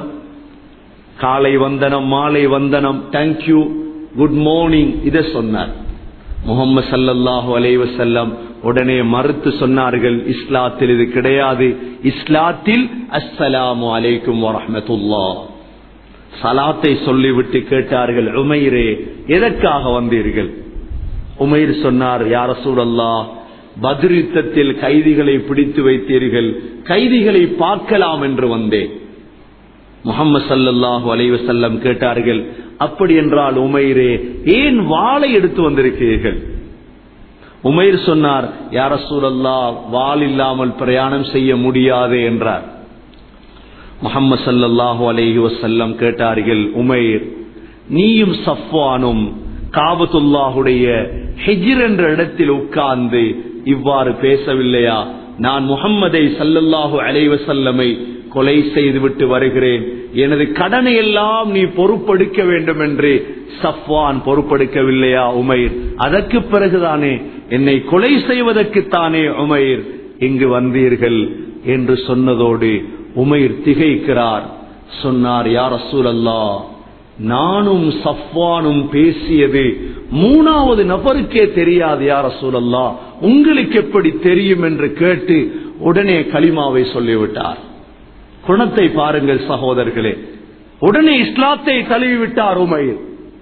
காலை வந்தனம், மாலை வந்தனம், தேங்க்யூ, குட் மார்னிங், இதை சொன்னார். முஹம்மது ஸல்லல்லாஹு அலைஹி வஸல்லம் உடனே மறுத்து சொன்னார்கள், இஸ்லாத்தில் இது கிடையாது. இஸ்லாத்தில் அஸ்ஸலாமு அலைக்கும் வரஹ்மத்துல்லாஹ், சலாத்தை சொல்லிவிட்டு கேட்டார்கள், உமைரே எதற்காக வந்தீர்கள்? உமைர் சொன்னார், யா ரசூலல்லாஹ், பத்ர் யுத்தத்தில் கைதிகளை பிடித்து வைத்தீர்கள், கைதிகளை பார்க்கலாம் என்று வந்தேன். முஹம்மது ஸல்லல்லாஹு அலைஹி வஸல்லம் கேட்டார்கள், அப்படி என்றால் உமைரே ஏன் வாளை எடுத்து வந்திருக்கிறீர்கள்? உமைர் சொன்னார், யா ரசூலல்லாஹ், வாள் இல்லாமல் பிரயாணம் செய்ய முடியாது என்றார். முஹம்மது ஸல்லல்லாஹு அலைஹி வஸல்லம் கேட்டார்கள், உமைர், நீயும் சஃப்வானும் காபத்துல்லாஹுடைய ஹிஜ்ர் என்ற இடத்தில் உட்கார்ந்து இவ்வாறு பேசவில்லையா? நான் முஹம்மதை ஸல்லல்லாஹு அலைஹி வஸல்லமை கொலை செய்துவிட்டு வருகிறேன், எனது கடனை எல்லாம் நீ பொறுப்பெடுக்க வேண்டும் என்று சஃப்வான் பொறுப்பெடுக்கவில்லையா உமைர்? அதற்கு பிறகுதானே என்னை கொலை செய்வதற்குத்தானே உமைர் இங்கு வந்தீர்கள் என்று சொன்னதோடு உமைர் திகைக்கிறார். சொன்னார், யா ரசூலல்லாஹ், நானும் சஃப்வானும் பேசியது மூணாவது நபருக்கே தெரியாது யா ரசூலல்லாஹ், உங்களுக்கு எப்படி தெரியும் என்று கேட்டு உடனே கலிமாவை சொல்லிவிட்டார். குணத்தை பாருங்கள் சகோதரர்களே, உடனே இஸ்லாத்தை தழுவிவிட்டார் உமைர்.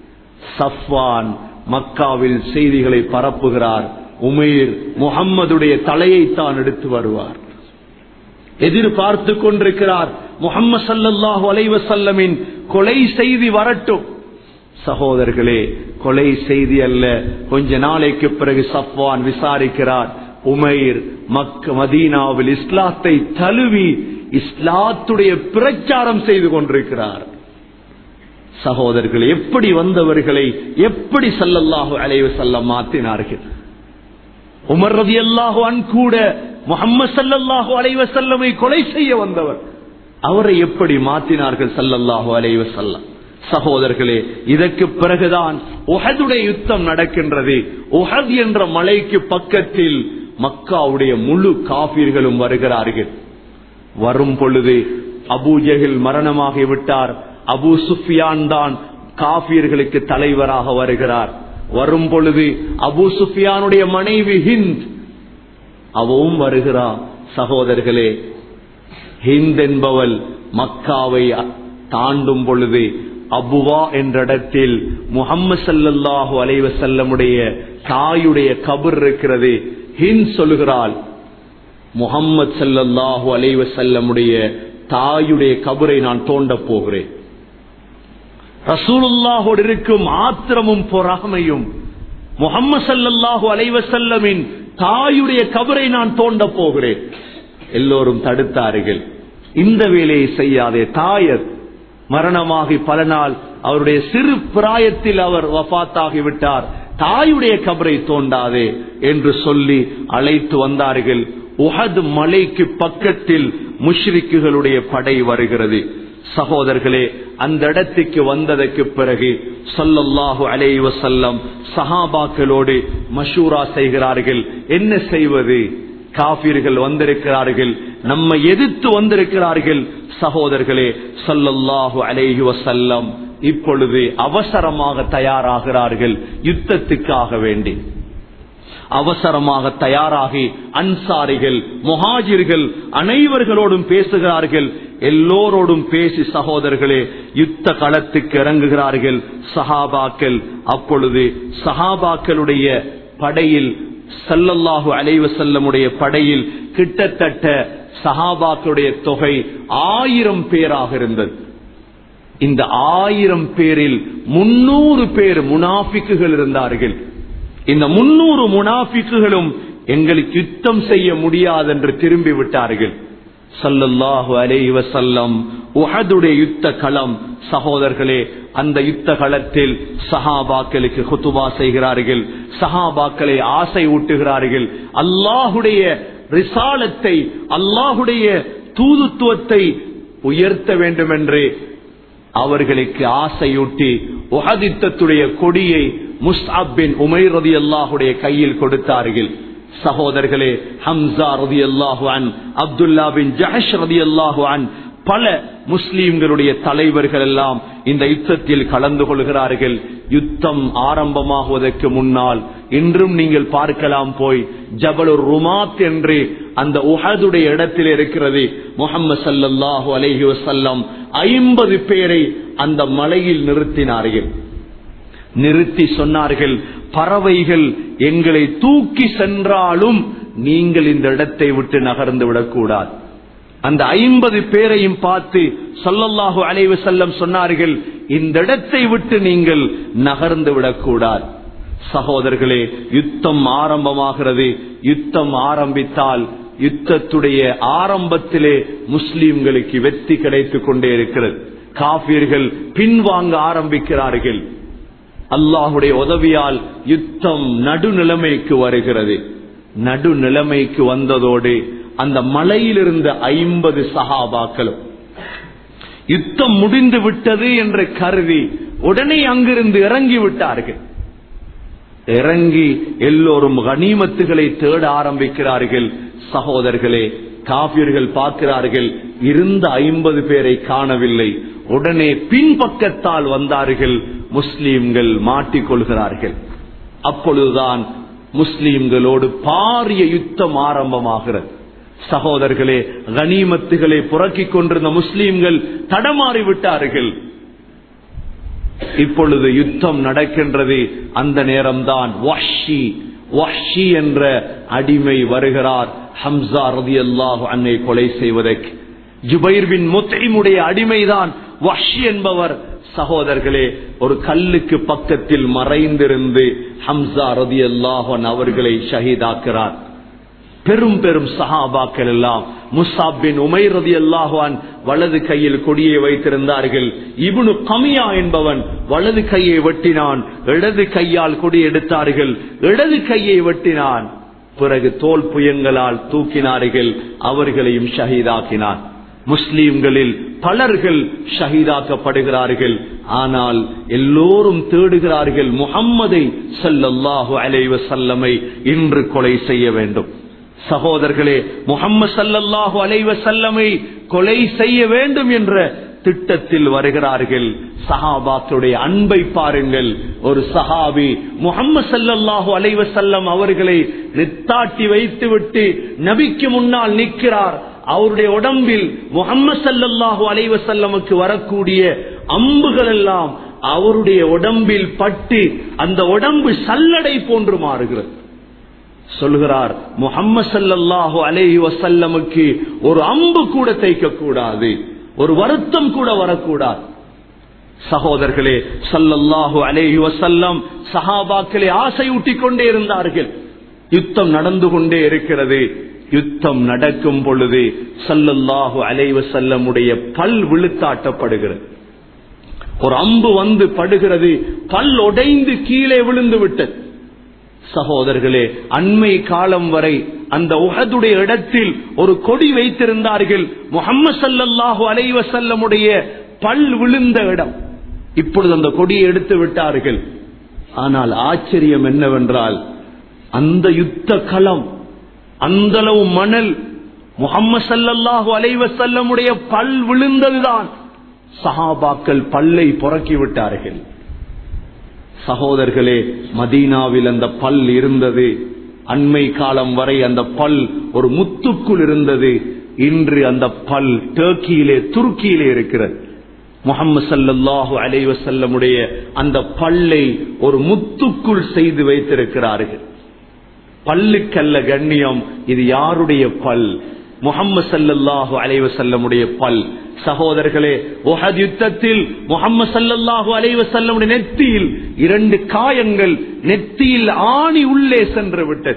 சஃப்வான் மக்காவில் செய்திகளை பரப்புகிறார், உமைர் முஹம்மதுடைய தலையை தான் எடுத்து வருவார். எதிர்பார்த்து கொண்டிருக்கிறார் முஹம்மது ஸல்லல்லாஹு அலைஹி வஸல்லமின் கொலை செய்தி வரட்டும். சகோதரர்களே, கொலை செய்தி அல்ல, கொஞ்ச நாளைக்கு பிறகு சஃப்வான் விசாரிக்கிறார், உமைர் மக்க மதீனாவில் இஸ்லாத்தை தழுவி இஸ்லாத்துடைய பிரச்சாரம் செய்து கொண்டிருக்கிறார். சகோதரர்களே, எப்படி வந்தவர்களை எப்படி ஸல்லல்லாஹு அலைஹி வஸல்லம் மாற்றினார்கள்? உமர் ரலியல்லாஹு அன்ஹு கூட முஹம்மது ஸல்லல்லாஹு அலைஹி வஸல்லமை கொலை செய்ய வந்தவர், அவரை எப்படி மாற்றினார்கள் ஸல்லல்லாஹு அலைஹி வஸல்லம்? சகோதரர்களே, இதற்கு பிறகுதான் உஹதுடைய யுத்தம் நடக்கின்றது. உஹத் என்ற மலைக்கு பக்கத்தில் மக்காவுடைய முழு காபீர்களும் வருகிறார்கள். வரும் பொழுது அபூ ஜஹல் மரணமாகி விட்டார், அபூ சுஃபியான் தான் காபீர்களுக்கு தலைவராக வருகிறார். வரும் பொழுது அபூ சுஃபியானுடைய மனைவி ஹிந்த் அவவும் வருகிறார். சகோதரர்களே, ஹிந்த் என்பவள் மக்காவை தாண்டும் பொழுது அபுவா என்ற இடத்தில் முஹம்மது ஸல்லல்லாஹு அலைஹி வஸல்லமுடைய தாயுடைய கபர் இருக்கிறது. ஹிந்த் சொல்கிறாள், முஹம்மது ஸல்லல்லாஹு அலைஹி வஸல்லமுடைய தாயுடைய கபரை நான் தோண்ட போகிறேன். ரசூலுல்லாஹோடு இருக்கும் ஆத்திரமும் பொறாமையும், முஹம்மது ஸல்லல்லாஹு அலைஹி வஸல்லமின் தாயுடைய கபரை நான் தோண்ட போகிறேன். எல்லோரும் தடுத்தார்கள், இந்த வேலையை செய்யாதே, தாயர் மரணமாகி பல நாள், அவருடைய சிறு பிராயத்தில் அவர் வஃபாத்தாகிவிட்டார், தாயுடைய கபரை தோண்டாதே என்று சொல்லி அழைத்து வந்தார்கள். உஹது மலைக்கு பக்கத்தில் முஷ்ரிக்குகளுடைய படை வருகிறது. சகோதரர்களே, அந்த இடத்துக்கு வந்ததற்கு பிறகு ஸல்லல்லாஹு அலைஹி வஸல்லம் சஹாபாக்களோடு மஷூரா செய்கிறார்கள், என்ன செய்வது? காஃபிர்கள் வந்திருக்கிறார்கள், நம்மை எதிர்த்து வந்திருக்கிறார்கள். சகோதரர்களே, ஸல்லல்லாஹு அலைஹி வஸல்லம் இப்பொழுது அவசரமாக தயாராகிறார்கள் யுத்தத்துக்காக வேண்டி. அவசரமாக தயாராகி அன்சாரிகள் முஹாஜிர்கள் அனைவர்களோடும் பேசுகிறார்கள். எல்லோரோடும் பேசி சகோதரர்களே யுத்த களத்துக்கு இறங்குகிறார்கள் சஹாபாக்கள். அப்பொழுது சஹாபாக்களுடைய படையில், ஸல்லல்லாஹு அலைஹி வஸல்லமுடைய படையில் கிட்டத்தட்ட சஹாபாக்களுடைய தொகை ஆயிரம் பேராக இருந்தது. இந்த ஆயிரம் பேரில் முன்னூறு பேர் முனாஃபிக்குகள் இருந்தார்கள். இந்த முன்னூறு முனாஃபிக்குகளும் எங்களுக்கு யுத்தம் செய்ய முடியாது என்று திரும்பி விட்டார்கள். ஸல்லல்லாஹு அலைஹி வஸல்லம் உஹதுடைய யுத்த களம். சகோதரர்களே, அந்த யுத்த களத்தில் சஹாபாக்களுக்கு குதுபா செய்கிறார்கள், சஹாபாக்களை ஆசை ஊட்டுகிறார்கள். அல்லாஹுடைய ரிசாலத்தை, அல்லாஹுடைய தூதுத்துவத்தை உயர்த்த வேண்டும் என்று அவர்களுக்கு ஆசையூட்டி உஹது யுத்தத்துடைய கொடியை முஸ்அப் பின் உமைர் ரலியல்லாஹுடைய கையில் கொடுத்தார்கள். சகோதரர்களே, ஹம்சா ரலியல்லாஹு அன், அப்துல்லா பின் ஜஹஷ் ரலியல்லாஹு அன், பல முஸ்லிம்களுடைய தலைவர்கள் எல்லாம் இந்த யுத்தத்தில் கலந்து கொள்கிறார்கள். யுத்தம் ஆரம்பமாகுவதற்கு முன்னால் இன்றும் நீங்கள் பார்க்கலாம், போய் ஜபலுர் ருமாத் என்று அந்த உஹதுடைய இடத்தில் இருக்கிறது. முஹம்மது ஸல்லல்லாஹு அலைஹி வஸல்லம் ஐம்பது பேரை அந்த மலையில் நிறுத்தினார்கள். நிறுத்தி சொன்னார்கள், பறவைகள் எங்களை தூக்கி சென்றாலும் நீங்கள் இந்த இடத்தை விட்டு நகர்ந்து விடக்கூடாது. அந்த ஐம்பது பேரையும் பார்த்து ஸல்லல்லாஹு அலைஹி வஸல்லம் சொன்னார்கள், இந்த இடத்தை விட்டு நீங்கள் நகர்ந்து விடக்கூடாது. சகோதரர்களே, யுத்தம் ஆரம்பமாகிறது. யுத்தம் ஆரம்பித்தால் யுத்தத்துடைய ஆரம்பத்திலே முஸ்லிம்களுக்கு வெற்றி கிடைத்துக் கொண்டே இருக்கிறது. காபிர்கள் பின்வாங்க ஆரம்பிக்கிறார்கள். அல்லாஹுடைய உதவியால் யுத்தம் நடுநிலைமைக்கு வருகிறது. நடுநிலைமைக்கு வந்ததோடு அந்த மலையில் இருந்த ஐம்பது சஹாபாக்களும் யுத்தம் முடிந்து விட்டது என்று கருதி உடனே அங்கிருந்து இறங்கி விட்டார்கள். இறங்கி எல்லோரும் கனிமத்துகளை தேட ஆரம்பிக்கிறார்கள். சகோதரர்களே, காபிர்கள் பார்க்கிறார்கள், இருந்த ஐம்பது பேரை காணவில்லை. உடனே பின்பக்கத்தால் வந்தார்கள். முஸ்லிம்கள் மாட்டிக்கொள்கிறார்கள். அப்பொழுதுதான் முஸ்லிம்களோடு பாரிய யுத்தம் ஆரம்பமாகிறது. சகோதரர்களே, கனிமத்துகளை புரக்கிக் கொண்டிருந்த முஸ்லிம்கள் தடமாறி விட்டார்கள். இப்பொழுது யுத்தம் நடக்கின்றது. அந்த நேரம்தான் வஹ்ஷி வஹ்ஷி என்ற அடிமை வருகிறார் ஹம்சா ரலியல்லாஹு அன்ஹு கொலை செய்வதற்கு. ஜுபைர் பின் முத்இமுடைய அடிமைதான் வஹ்ஷி என்பவர். சகோதரர்களே, ஒரு கல்லுக்கு பக்கத்தில் மறைந்திருந்து ஹம்சா ரலியல்லாஹு அன்ஹு அவர்களை ஷஹீதாக்கிறார். பெரும் பெரும் சஹாபாக்கள் எல்லாம் முஸ்அப் பின் உமைர் ரலியல்லாஹு அன்ஹு வலது கையில் கொடியை வைத்திருந்தார்கள். இப்னு கமியா என்பவன் வலது கையை வெட்டினான். இடது கையால் கொடி எடுத்தார்கள். இடது கையை வெட்டினான். பிறகு தோல் புயங்களால் தூக்கினார்கள். அவர்களையும் ஷஹீதாக்கினான். முஸ்லிம்களில் பலர்கள் ஷஹீதாக்கப்படுகிறார்கள். ஆனால் எல்லோரும் தேடுகிறார்கள், முஹம்மதை ஸல்லல்லாஹு அலைஹி வஸல்லமை இன்று கொலை செய்ய வேண்டும். சகோதரர்களே, முஹம்மது ஸல்லல்லாஹு அலைஹி வஸல்லமை கொலை செய்ய வேண்டும் என்ற திட்டத்தில் வருகிறார்கள். சஹாபாக்களுடைய அன்பை பாருங்கள். ஒரு சஹாபி முஹம்மது ஸல்லல்லாஹு அலைஹி வஸல்லம் அவர்களை நித்தாட்டி வைத்துவிட்டு நபிக்கு முன்னால் நிற்கிறார். அவருடைய உடம்பில் முஹம்மது ஸல்லல்லாஹு அலைஹி வஸல்லமுக்கு வரக்கூடிய அம்புகள் எல்லாம் அவருடைய உடம்பில் பட்டு அந்த உடம்பு சல்லடை போன்று மாறுகிறது. சொல்கிறார், முஹம்மது ஸல்லல்லாஹு அலைஹி வஸல்லமுக்கு ஒரு அம்பு கூட தைக்க கூடாது, ஒரு வருத்தம் கூட வரக்கூடாது. சகோதரர்களே, ஸல்லல்லாஹு அலைஹி வஸல்லம் சஹாபாக்களை ஆசையூட்டிக் கொண்டே இருந்தார்கள். யுத்தம் நடந்து கொண்டே இருக்கிறது. யுத்தம் நடக்கும் பொழுது ஸல்லல்லாஹு அலைஹி வஸல்லமுடைய பல் விழுத்தாட்டப்படுகிறது. ஒரு அம்பு வந்து படுகிறது. பல் உடைந்து கீழே விழுந்து விட்டது. சகோதரர்களே, அண்மை காலம் வரை அந்த உஹதுடைய இடத்தில் ஒரு கொடி வைத்திருந்தார்கள். முஹம்மது ஸல்லல்லாஹு அலைஹி வஸல்லமுடைய பல் விழுந்த இடம். இப்பொழுது அந்த கொடியை எடுத்து விட்டார்கள். ஆனால் ஆச்சரியம் என்னவென்றால், அந்த யுத்த களம், அந்த அளவு மணல், முஹம்மது ஸல்லல்லாஹு அலைஹி வஸல்லமுடைய பல் விழுந்ததுதான். சஹாபாக்கள் பல்லை புரக்கி விட்டார்கள். சகோதரர்களே, மதீனாவில் அந்த பல் இருந்தது. அண்மை காலம் வரை அந்த பல் ஒரு முத்துக்குள் இருந்தது. இன்று அந்த பல் டர்க்கியிலே, துருக்கியிலே இருக்கிறது. முஹம்மது ஸல்லல்லாஹு அலைஹி வஸல்லமுடைய அந்த பல்லை ஒரு முத்துக்குள் செய்து வைத்திருக்கிறார்கள். பல்லுக்கல்ல கண்ணியம், இது யாருடைய பல்? முஹம்மது ஸல்லல்லாஹு அலைஹி வஸல்லமுடைய பல். சகோதரர்களே, உஹத் யுத்தத்தில் முஹம்மது ஸல்லல்லாஹு அலைஹி வஸல்லமுடைய நெத்தியில் இரண்டு காயங்கள், நெத்தியில் ஆணி உள்ளே சென்று விட்டது.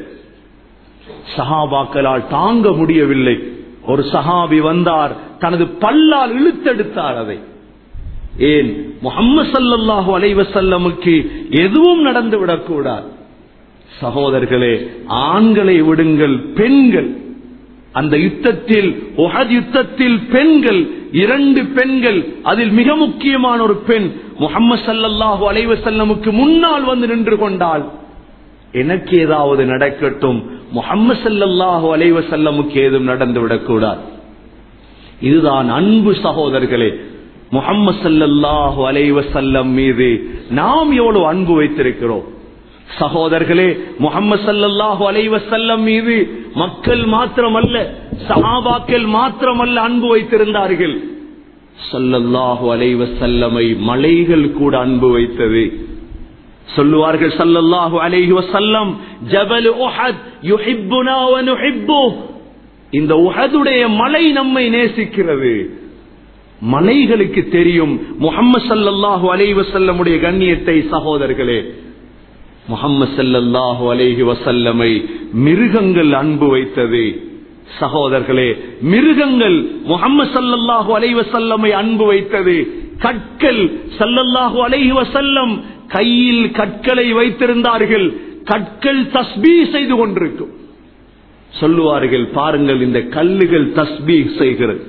சஹாபாக்களால் தாங்க முடியவில்லை. ஒரு சஹாபி வந்தார், தனது பல்லால் இழுத்தெடுத்தார் அதை. ஏன்? முஹம்மது ஸல்லல்லாஹு அலைஹி வஸல்லமுக்கு எதுவும் நடந்து விடக்கூடாது. சகோதரர்களே, ஆண்களை விடுங்கள், பெண்கள் அந்த யுத்தத்தில், உஹத் யுத்தத்தில் பெண்கள், இரண்டு பெண்கள், அதில் மிக முக்கியமான ஒரு பெண் முஹம்மது ஸல்லல்லாஹு அலைஹி வஸல்லமுக்கு முன்னால் வந்து நின்று கொண்டால், எனக்கு ஏதாவது நடக்கட்டும், முஹம்மது ஸல்லல்லாஹு அலைஹி வஸல்லமுக்கு ஏதும் நடந்துவிடக் கூடாது. இதுதான் அன்பு சகோதரர்களே. முஹம்மது ஸல்லல்லாஹு அலைஹி வஸல்லம் மீது நாம் எவ்வளவு அன்பு வைத்திருக்கிறோம் சகோதரர்களே. முஹம்மது ஸல்லல்லாஹு அலைஹி வஸல்லம் மீது மக்கள் மாத்திரமல்ல, சஹாபாக்கள் மாத்திரமல்ல அன்பு வைத்திருந்தார்கள். ஸல்லல்லாஹு அலைஹி வஸல்லமை மலைகள் கூட அன்பு வைத்தது. சொல்லுவார்கள் ஸல்லல்லாஹு அலைஹி வஸல்லம், ஜபல் உஹத் யுஹிப்புனா வ நுஹிப்புஹு. இந்த உஹதுடைய மலை நம்மை நேசிக்கிறது. மலைகளுக்கு தெரியும் முஹம்மது ஸல்லல்லாஹு அலைஹி வஸல்லமுடைய கண்ணியத்தை. சகோதரர்களே, முஹம்மது ஸல்லல்லாஹு அலைஹி வஸல்லமை மிருகங்கள் அன்பு வைத்தது. சகோதரர்களே, மிருகங்கள் முஹம்மது ஸல்லல்லாஹு அலைஹி வஸல்லமை அன்பு வைத்தது. கற்கள், ஸல்லல்லாஹு அலைஹி வஸல்லம் கையில் கற்களை வைத்திருந்தார்கள். கற்கள் தஸ்பீஹ் செய்து கொண்டிருக்கும். சொல்லுவார்கள், பாருங்கள் இந்த கல்லுகள் தஸ்பீஹ் செய்கிறது.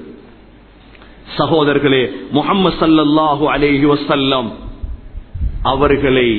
சகோதரர்களே, முஹம்மது ஸல்லல்லாஹு அலைஹி வஸல்லம் அவர்களை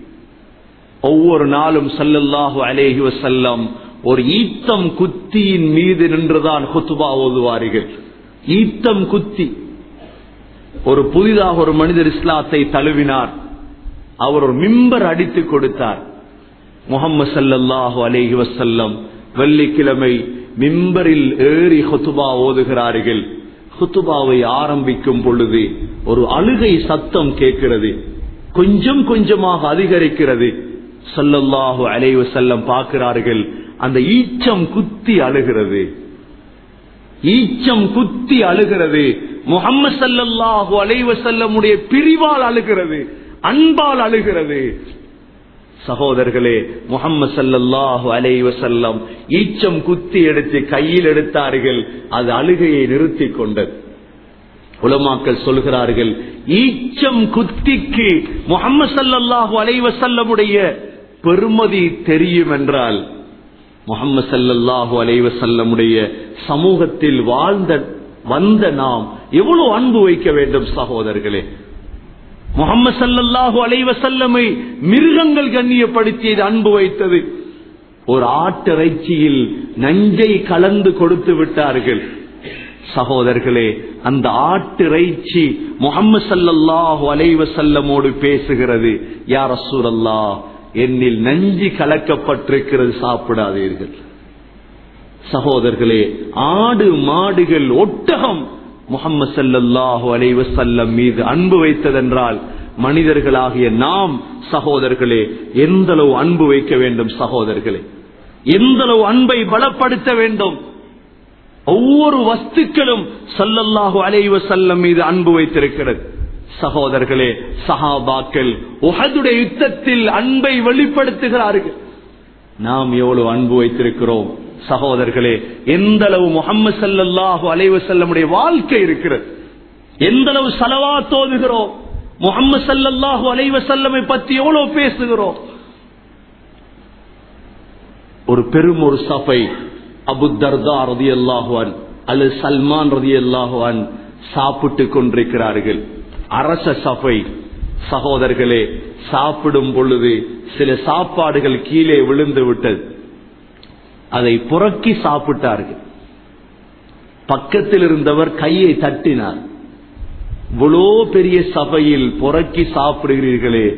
ஒவ்வொரு நாளும் ஸல்லல்லாஹு அலைஹி வஸல்லம் ஒரு ஈத்தம் குத்தியின் மீது நின்றுதான் குத்பா ஓதுவார்கள். ஈத்தம் குத்தி. ஒரு புதிதாக ஒரு மனிதர் இஸ்லாத்தை தழுவினார், அவர் ஒரு மிம்பர் அடித்து கொடுத்தார். முஹம்மது ஸல்லல்லாஹு அலைஹி வஸல்லம் வெள்ளிக்கிழமை மிம்பரில் ஏறி குத்பா ஓதுகிறார்கள். குத்பாவை ஆரம்பிக்கும் பொழுது ஒரு அழுகை சத்தம் கேட்கிறது, கொஞ்சம் கொஞ்சமாக அதிகரிக்கிறது. ஸல்லல்லாஹு அலைஹி வஸல்லம் பார்க்கிறார்கள், அந்த ஈச்சம் குத்தி அழுகிறது. ஈச்சம் குத்தி அழுகிறது. முஹம்மது ஸல்லல்லாஹு அலைஹி வஸல்லமுடைய பிரிவால் அழுகிறது, அன்பால் அழுகிறது. சகோதரர்களே, முஹம்மது ஸல்லல்லாஹு அலைஹி வஸல்லம் ஈச்சம் குத்தி எடுத்து கையில் எடுத்தார்கள். அது அழுகையை நிறுத்தி கொண்டது. உலமாக்கள் சொல்கிறார்கள், ஈச்சம் குத்திக்கு முஹம்மது ஸல்லல்லாஹு அலைஹி வஸல்லமுடைய பெருமதி தெரியும் என்றால், முஹம்மது ஸல்லல்லாஹு அலைஹி வஸல்லமுடைய சமூகத்தில் வாழ்ந்த வந்த நாம் எவ்வளவு அன்பு வைக்க வேண்டும் சகோதரர்களே. முஹம்மது ஸல்லல்லாஹு அலைஹி வஸல்லமை மிருகங்கள் கண்ணியப்படுத்தியது, அன்பு வைத்தது. ஒரு ஆட்டிறைச்சியில் நஞ்சை கலந்து கொடுத்து விட்டார்கள். சகோதரர்களே, அந்த ஆட்டிறைச்சி முஹம்மது ஸல்லல்லாஹு அலைஹி வஸல்லமோடு பேசுகிறது, யா ரசூலல்லாஹ், என்னில் நஞ்சு கலக்கப்பட்டிருக்கிறது, சாப்பிடாதீர்கள். சகோதரர்களே, ஆடு மாடுகள் ஒட்டகம் முஹம்மது ஸல்லல்லாஹு அலைஹி வஸல்லம் மீது அன்பு வைத்ததென்றால், மனிதர்களாகிய நாம் சகோதரர்களே எந்த அளவு அன்பு வைக்க வேண்டும் சகோதரர்களே, எந்த அளவு அன்பை பலப்படுத்த வேண்டும். ஒவ்வொரு வஸ்துக்களும் ஸல்லல்லாஹு அலைஹி வஸல்லம் மீது அன்பு வைத்திருக்கிறது. சகோதரர்களே, சஹாபாக்கள் உஹதுடைய யுத்தத்தில் அன்பை வெளிப்படுத்துகிறார்கள். நாம் எவ்வளவு அன்பு வைத்திருக்கிறோம் சகோதரர்களே. எந்த அளவு முஹம்மது ஸல்லல்லாஹு அலைஹி வஸல்லமுடைய வாழ்க்கை இருக்கிறது, எந்த அளவு ஸலவாத் ஓதுகிறோம், முஹம்மது ஸல்லல்லாஹு அலைஹி வஸல்லமை பற்றி எவ்வளவு பேசுகிறோம். ஒரு பெரும் ஒரு சபை அபூ தர்தா ரலியல்லாஹு அன்ஹு அல்லது சல்மான் ரலியல்லாஹு அன்ஹு சாப்பிட்டுக் கொண்டிருக்கிறார்கள். அரச சபை. சகோதரர்களே, சாப்பிடும் பொழுது சில சாப்பாடுகள் கீழே விழுந்து விட்டது. அதை புரக்கி சாப்பிட்டார்கள். பக்கத்தில் இருந்தவர் கையை தட்டினார். இவ்வளோ பெரிய சபையில் புரக்கி சாப்பிடுகிறீர்களே.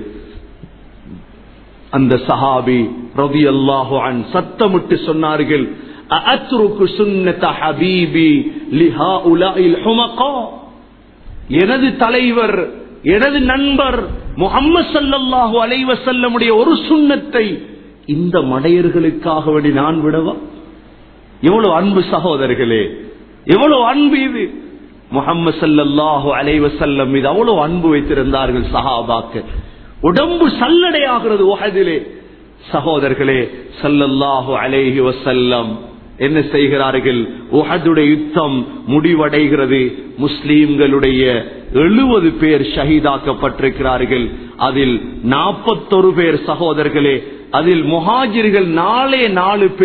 அந்த சஹாபி ரலியல்லாஹு அன்ஹு சத்தமிட்டு சொன்னார்கள், அஅத்ருக்கு சுன்னத ஹபீபி லிஹாஉலாஇல் ஹுமகா. எனது தலைவர், எனது நண்பர் முஹம்மது ஸல்லல்லாஹு அலைஹி வஸல்லமுடைய ஒரு சுன்னத்தை இந்த மடையர்களுக்காக வேண்டி நான் விடவா? எவ்வளவு அன்பு சகோதரர்களே, எவ்வளவு அன்பு இது. முஹம்மது ஸல்லல்லாஹு அலைஹி வஸல்லம் மீது அவ்வளவு அன்பு வைத்திருந்தார்கள் சஹாபாக்கள். உடம்பு சல்லடையாகிறது உஹதிலே. சகோதரர்களே, ஸல்லல்லாஹு அலைஹி வஸல்லம் என்ன செய்கிறார்கள்? உஹதுடைய யுத்தம் முடிவடைகிறது. முஸ்லீம்களுடைய எழுபது பேர் ஷஹீதாக்கப்பட்டிருக்கிறார்கள். அதில் நாற்பத்தொரு பேர் சகோதரர்களே, அதில் முஹாஜிர்கள் நாலே நாலு பேர்,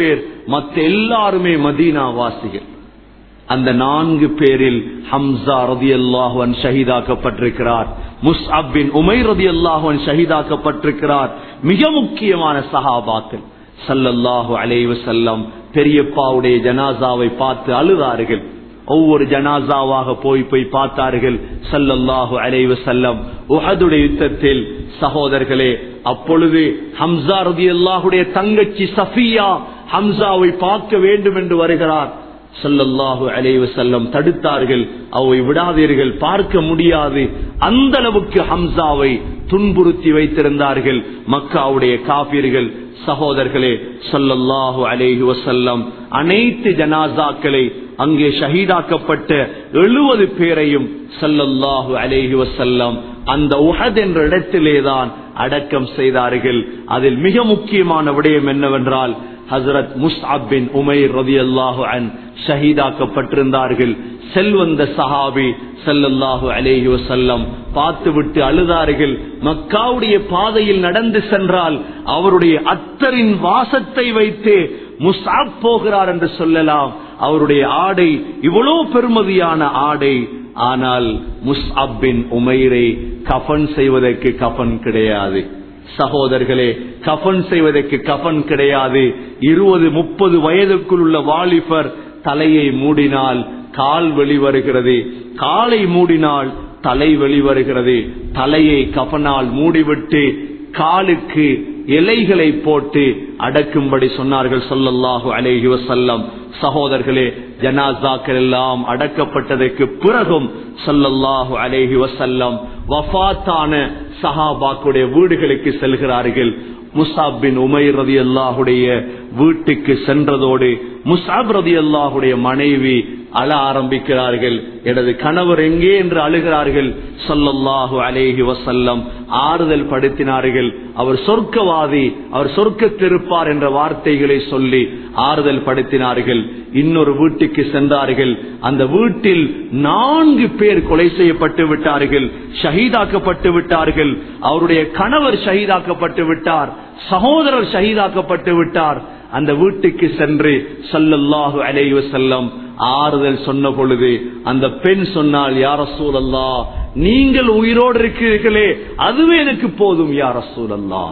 மற்ற எல்லாருமே மதீனா வாசிகள். அந்த நான்கு பேரில் ஹம்சா ரலியல்லாஹு அன்ஹு ஷஹீதாக்கப்பட்டிருக்கிறார். முஸ்அப் பின் உமைர் ரலியல்லாஹு அன்ஹு ஷஹீதாக்கப்பட்டிருக்கிறார். மிக முக்கியமான சஹாபாக்கள். ஸல்லல்லாஹு அலைஹி வஸல்லம் பெரியப்பாவுடைய ஜனாசாவை பார்த்து அழுதார்கள். ஒவ்வொரு ஜனாசாவாக போய் போய் பார்த்தார்கள். ஸல்லல்லாஹு அலைஹி வஸல்லம் உஹதுடைய யுத்தத்தில் சகோதரர்களே, அப்பொழுது ஹம்சா ரலியல்லாஹுடைய தங்கச்சி சஃபியா ஹம்சாவை பார்க்க வேண்டும் என்று வருகிறார். ஸல்லல்லாஹு அலைஹி வஸல்லம் தடுத்தார்கள். அவரை விடாதீர்கள், பார்க்க முடியாது. அந்த அளவுக்கு ஹம்சாவை துன்புறுத்தி வைத்திருந்தார்கள் மக்காவுடைய காபிர்கள். சகோதரர்களே, ஸல்லல்லாஹு அலைஹி வஸல்லம் அனைத்து ஜனாசாக்களை அங்கே ஷஹீதாக்கப்பட்ட எழுபது பேரையும் ஸல்லல்லாஹு அலைஹி வஸல்லம் அந்த உஹத் என்ற இடத்திலேதான் அடக்கம் செய்தார்கள். அதில் மிக முக்கியமான விடயம் என்னவென்றால், ஹஜ்ரத் முஸ்அப் பின் உமைர் ரலியல்லாஹு அன்ஹு ஷஹீதாக்கப்பட்டிருந்தார்கள். செல்வந்த சஹாபி ஸல்லல்லாஹு அலைஹி வஸல்லம் பார்த்துவிட்டு அழுதார்கள். மக்காவுடைய பாதையில் நடந்து சென்றால் அவருடைய அத்தரின் வாசத்தை வைத்து முஸ்அப் போகிறார் என்று சொல்லலாம். அவருடைய ஆடை இவ்வளவு பெருமதியான ஆடை, ஆனால் முஸ்அப் பின் உமைரை கஃன் செய்வதற்கு கஃன் கிடையாது. சகோதரர்களே, கஃன் செய்வதற்கு கஃன் கிடையாது. இருபது முப்பது வயதுக்குள் உள்ள வாலிபர் தலையை மூடினால் கால் வெளிவருகிறது, காலை மூடினால் தலை வெளிவருகிறது. தலையை கஃனால் மூடிவிட்டு காலுக்கு இலைகளை போட்டு அடக்கும்படி சொன்னார்கள் ஸல்லல்லாஹு அலைஹி வஸல்லம். சகோதரர்களே, ஜனாசாக்கள் எல்லாம் அடக்கப்பட்டதற்கு பிறகும் ஸல்லல்லாஹு அலைஹி வஸல்லம் வஃபாத்தான சஹாபாக்களுடைய வீடுகளுக்கு செல்கிறார்கள். முஸ்அப் பின் உமைர் ரலியல்லாஹுடைய வீட்டுக்கு சென்றதோடு முஸ்அப் ரலியல்லாஹுடைய மனைவி அழ ஆரம்பிக்கிறார்கள். எனது கணவர் எங்கே என்று அழுகிறார்கள். ஸல்லல்லாஹு அலைஹி வஸல்லம் ஆறுதல் படுத்தினார்கள். அவர் சொர்க்கவாதி, அவர் சொர்க்கத்தில் இருப்பார் என்ற வார்த்தைகளை சொல்லி ஆறுதல் படுத்தினார்கள். இன்னொரு வீட்டுக்கு சென்றார்கள். அந்த வீட்டில் நான்கு பேர் கொலை செய்யப்பட்டு விட்டார்கள், ஷஹீதாக்கப்பட்டு விட்டார்கள். அவருடைய கணவர் ஷஹீதாக்கப்பட்டு விட்டார், சகோதரர் ஷஹீதாக்கப்பட்டு விட்டார். அந்த வீட்டுக்கு சென்று ஸல்லல்லாஹு அலைஹி வஸல்லம் ஆறுதல் சொன்ன பொழுது அந்த பெண் சொன்னால், யா ரசூலல்லாஹ், நீங்கள் உயிரோடு இருக்கிறீர்களே, அதுவே எனக்கு போதும் யா ரசூலல்லாஹ்.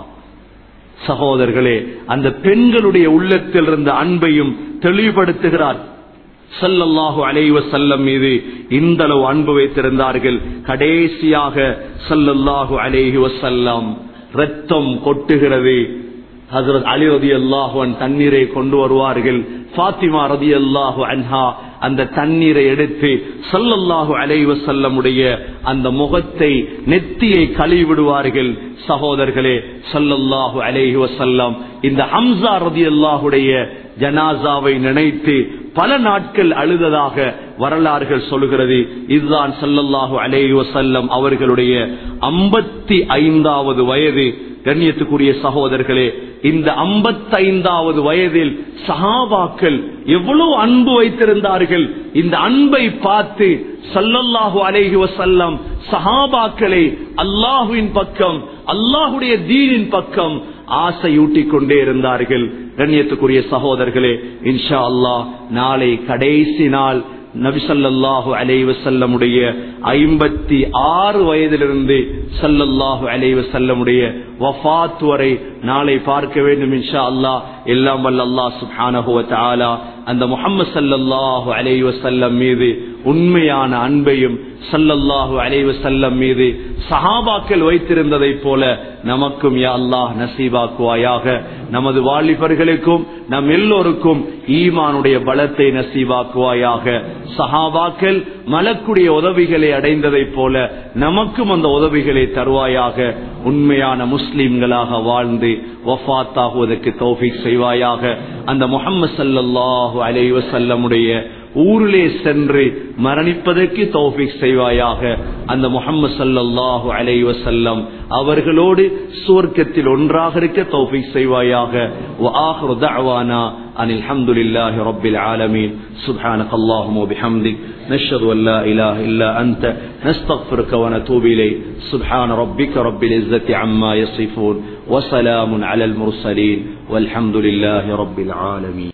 சகோதரர்களே, அந்த பெண்களுடைய உள்ளத்தில் இருந்த அன்பையும் தெளிவுபடுத்துகிறார். ஸல்லல்லாஹு அலைஹி வஸல்லம் மீது இந்த அளவு அன்பு வைத்திருந்தார்கள். கடைசியாக ஸல்லல்லாஹு அலைஹி வஸல்லம் ரத்தம் கொட்டுகிறது. ஹஜ்ரத் அலி ரலியல்லாஹு அன்ஹு தண்ணீரை கொண்டு வருவார்கள். ஃபாத்திமா ரலியல்லாஹு அன்ஹா அந்த தண்ணீரை எடுத்து ஸல்லல்லாஹு அலைஹி வஸல்லமுடைய அந்த முகத்தை, நெத்தியை கழுவி விடுவார்கள். சகோதரர்களே, ஸல்லல்லாஹு அலைஹி வஸல்லம் இந்த ஹம்ஸா ரலியல்லாஹுடைய ஜனாசாவை நினைத்து பல நாட்கள் அழுததாக வரலாறுகள் சொல்கிறது. இதுதான் ஸல்லல்லாஹு அலைஹி வஸல்லம் அவர்களுடைய ஐம்பத்தி ஐந்தாவது வயது. கண்ணியத்துக்குரிய சகோதரர்களே, இந்த ஐம்பத்தி ஐந்தாவது வயதில் சஹாபாக்கள் எவ்வளவு அன்பு வைத்திருந்தார்கள். இந்த அன்பை பார்த்து ஸல்லல்லாஹு அலைஹி வஸல்லம் சஹாபாக்களை அல்லாஹுவின் பக்கம், அல்லாஹுடைய தீனின் பக்கம் ஆசையூட்டிக் கொண்டே இருந்தார்கள். கண்ணியத்துக்குரிய சகோதரர்களே, இன்ஷா அல்லாஹ் நாளை கடைசி நாள். நபி ஸல்லல்லாஹு அலைஹி வஸல்லமுடைய ஐம்பத்தி ஆறு வயதிலிருந்து ஸல்லல்லாஹு அலைஹி வஸல்லமுடைய வஃபாத் வரை நாளை பார்க்க வேண்டும் இன்ஷா அல்லாஹ். எல்லாம் வல்ல அல்லாஹ் சுப்ஹானஹு வ தஆலா அந்த முஹம்மது ஸல்லல்லாஹு அலைஹி வஸல்லம் மீது உண்மையான அன்பையும் ஸல்லல்லாஹு அலைஹி வஸல்லம் மீது சஹாபாக்கள் வைத்திருந்ததை போல நமக்கும் யா அல்லாஹ் நசீபாக்குவாயாக. நமது வாலிபர்களுக்கும் நம் எல்லோருக்கும் ஈமானுடைய பலத்தை நசீபாக்குவாயாக. சஹாபாக்கள் மலக்குடைய உதவிகளை அடைந்ததை போல நமக்கும் அந்த உதவிகளை தருவாயாக. உண்மையான முஸ்லிம்களாக வாழ்ந்து வஃபாத்தாகுவதற்கு தௌஃபீக் செய்வாயாக. அந்த முஹம்மது ஸல்லல்லாஹு அலைஹி வஸல்லமுடைய ஊரிலே சென்று மரணிப்பதற்கு தௌஃபீக் செய்வாயாக. அந்த முஹம்மது ஸல்லல்லாஹு அலைஹி வஸல்லம் அவர்களோடு சுவர்க்கத்தில் ஒன்றாக இருக்க தௌஃபீக் செய்வாயாக. வ ஆகிரு தஅவானா அனில் ஹம்துலில்லாஹி ரப்பில் ஆலமீன். சுப்ஹானக அல்லாஹும்ம வ பிஹம்திக் நஷ்ஹது அன் லா இலாஹ இல்லா அன்த நஸ்தக்ஃபிருக வ நதூபு இலைக். சுப்ஹான ரப்பிக ரப்பில் இஸ்ஸத்தி அம்மா யசிஃபூன் வ ஸலாமுன் அலல் முர்ஸலீன் வல்ஹம்துலில்லாஹி ரப்பில் ஆலமீன்.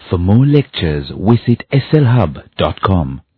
For more lectures, visit s l hub dot com.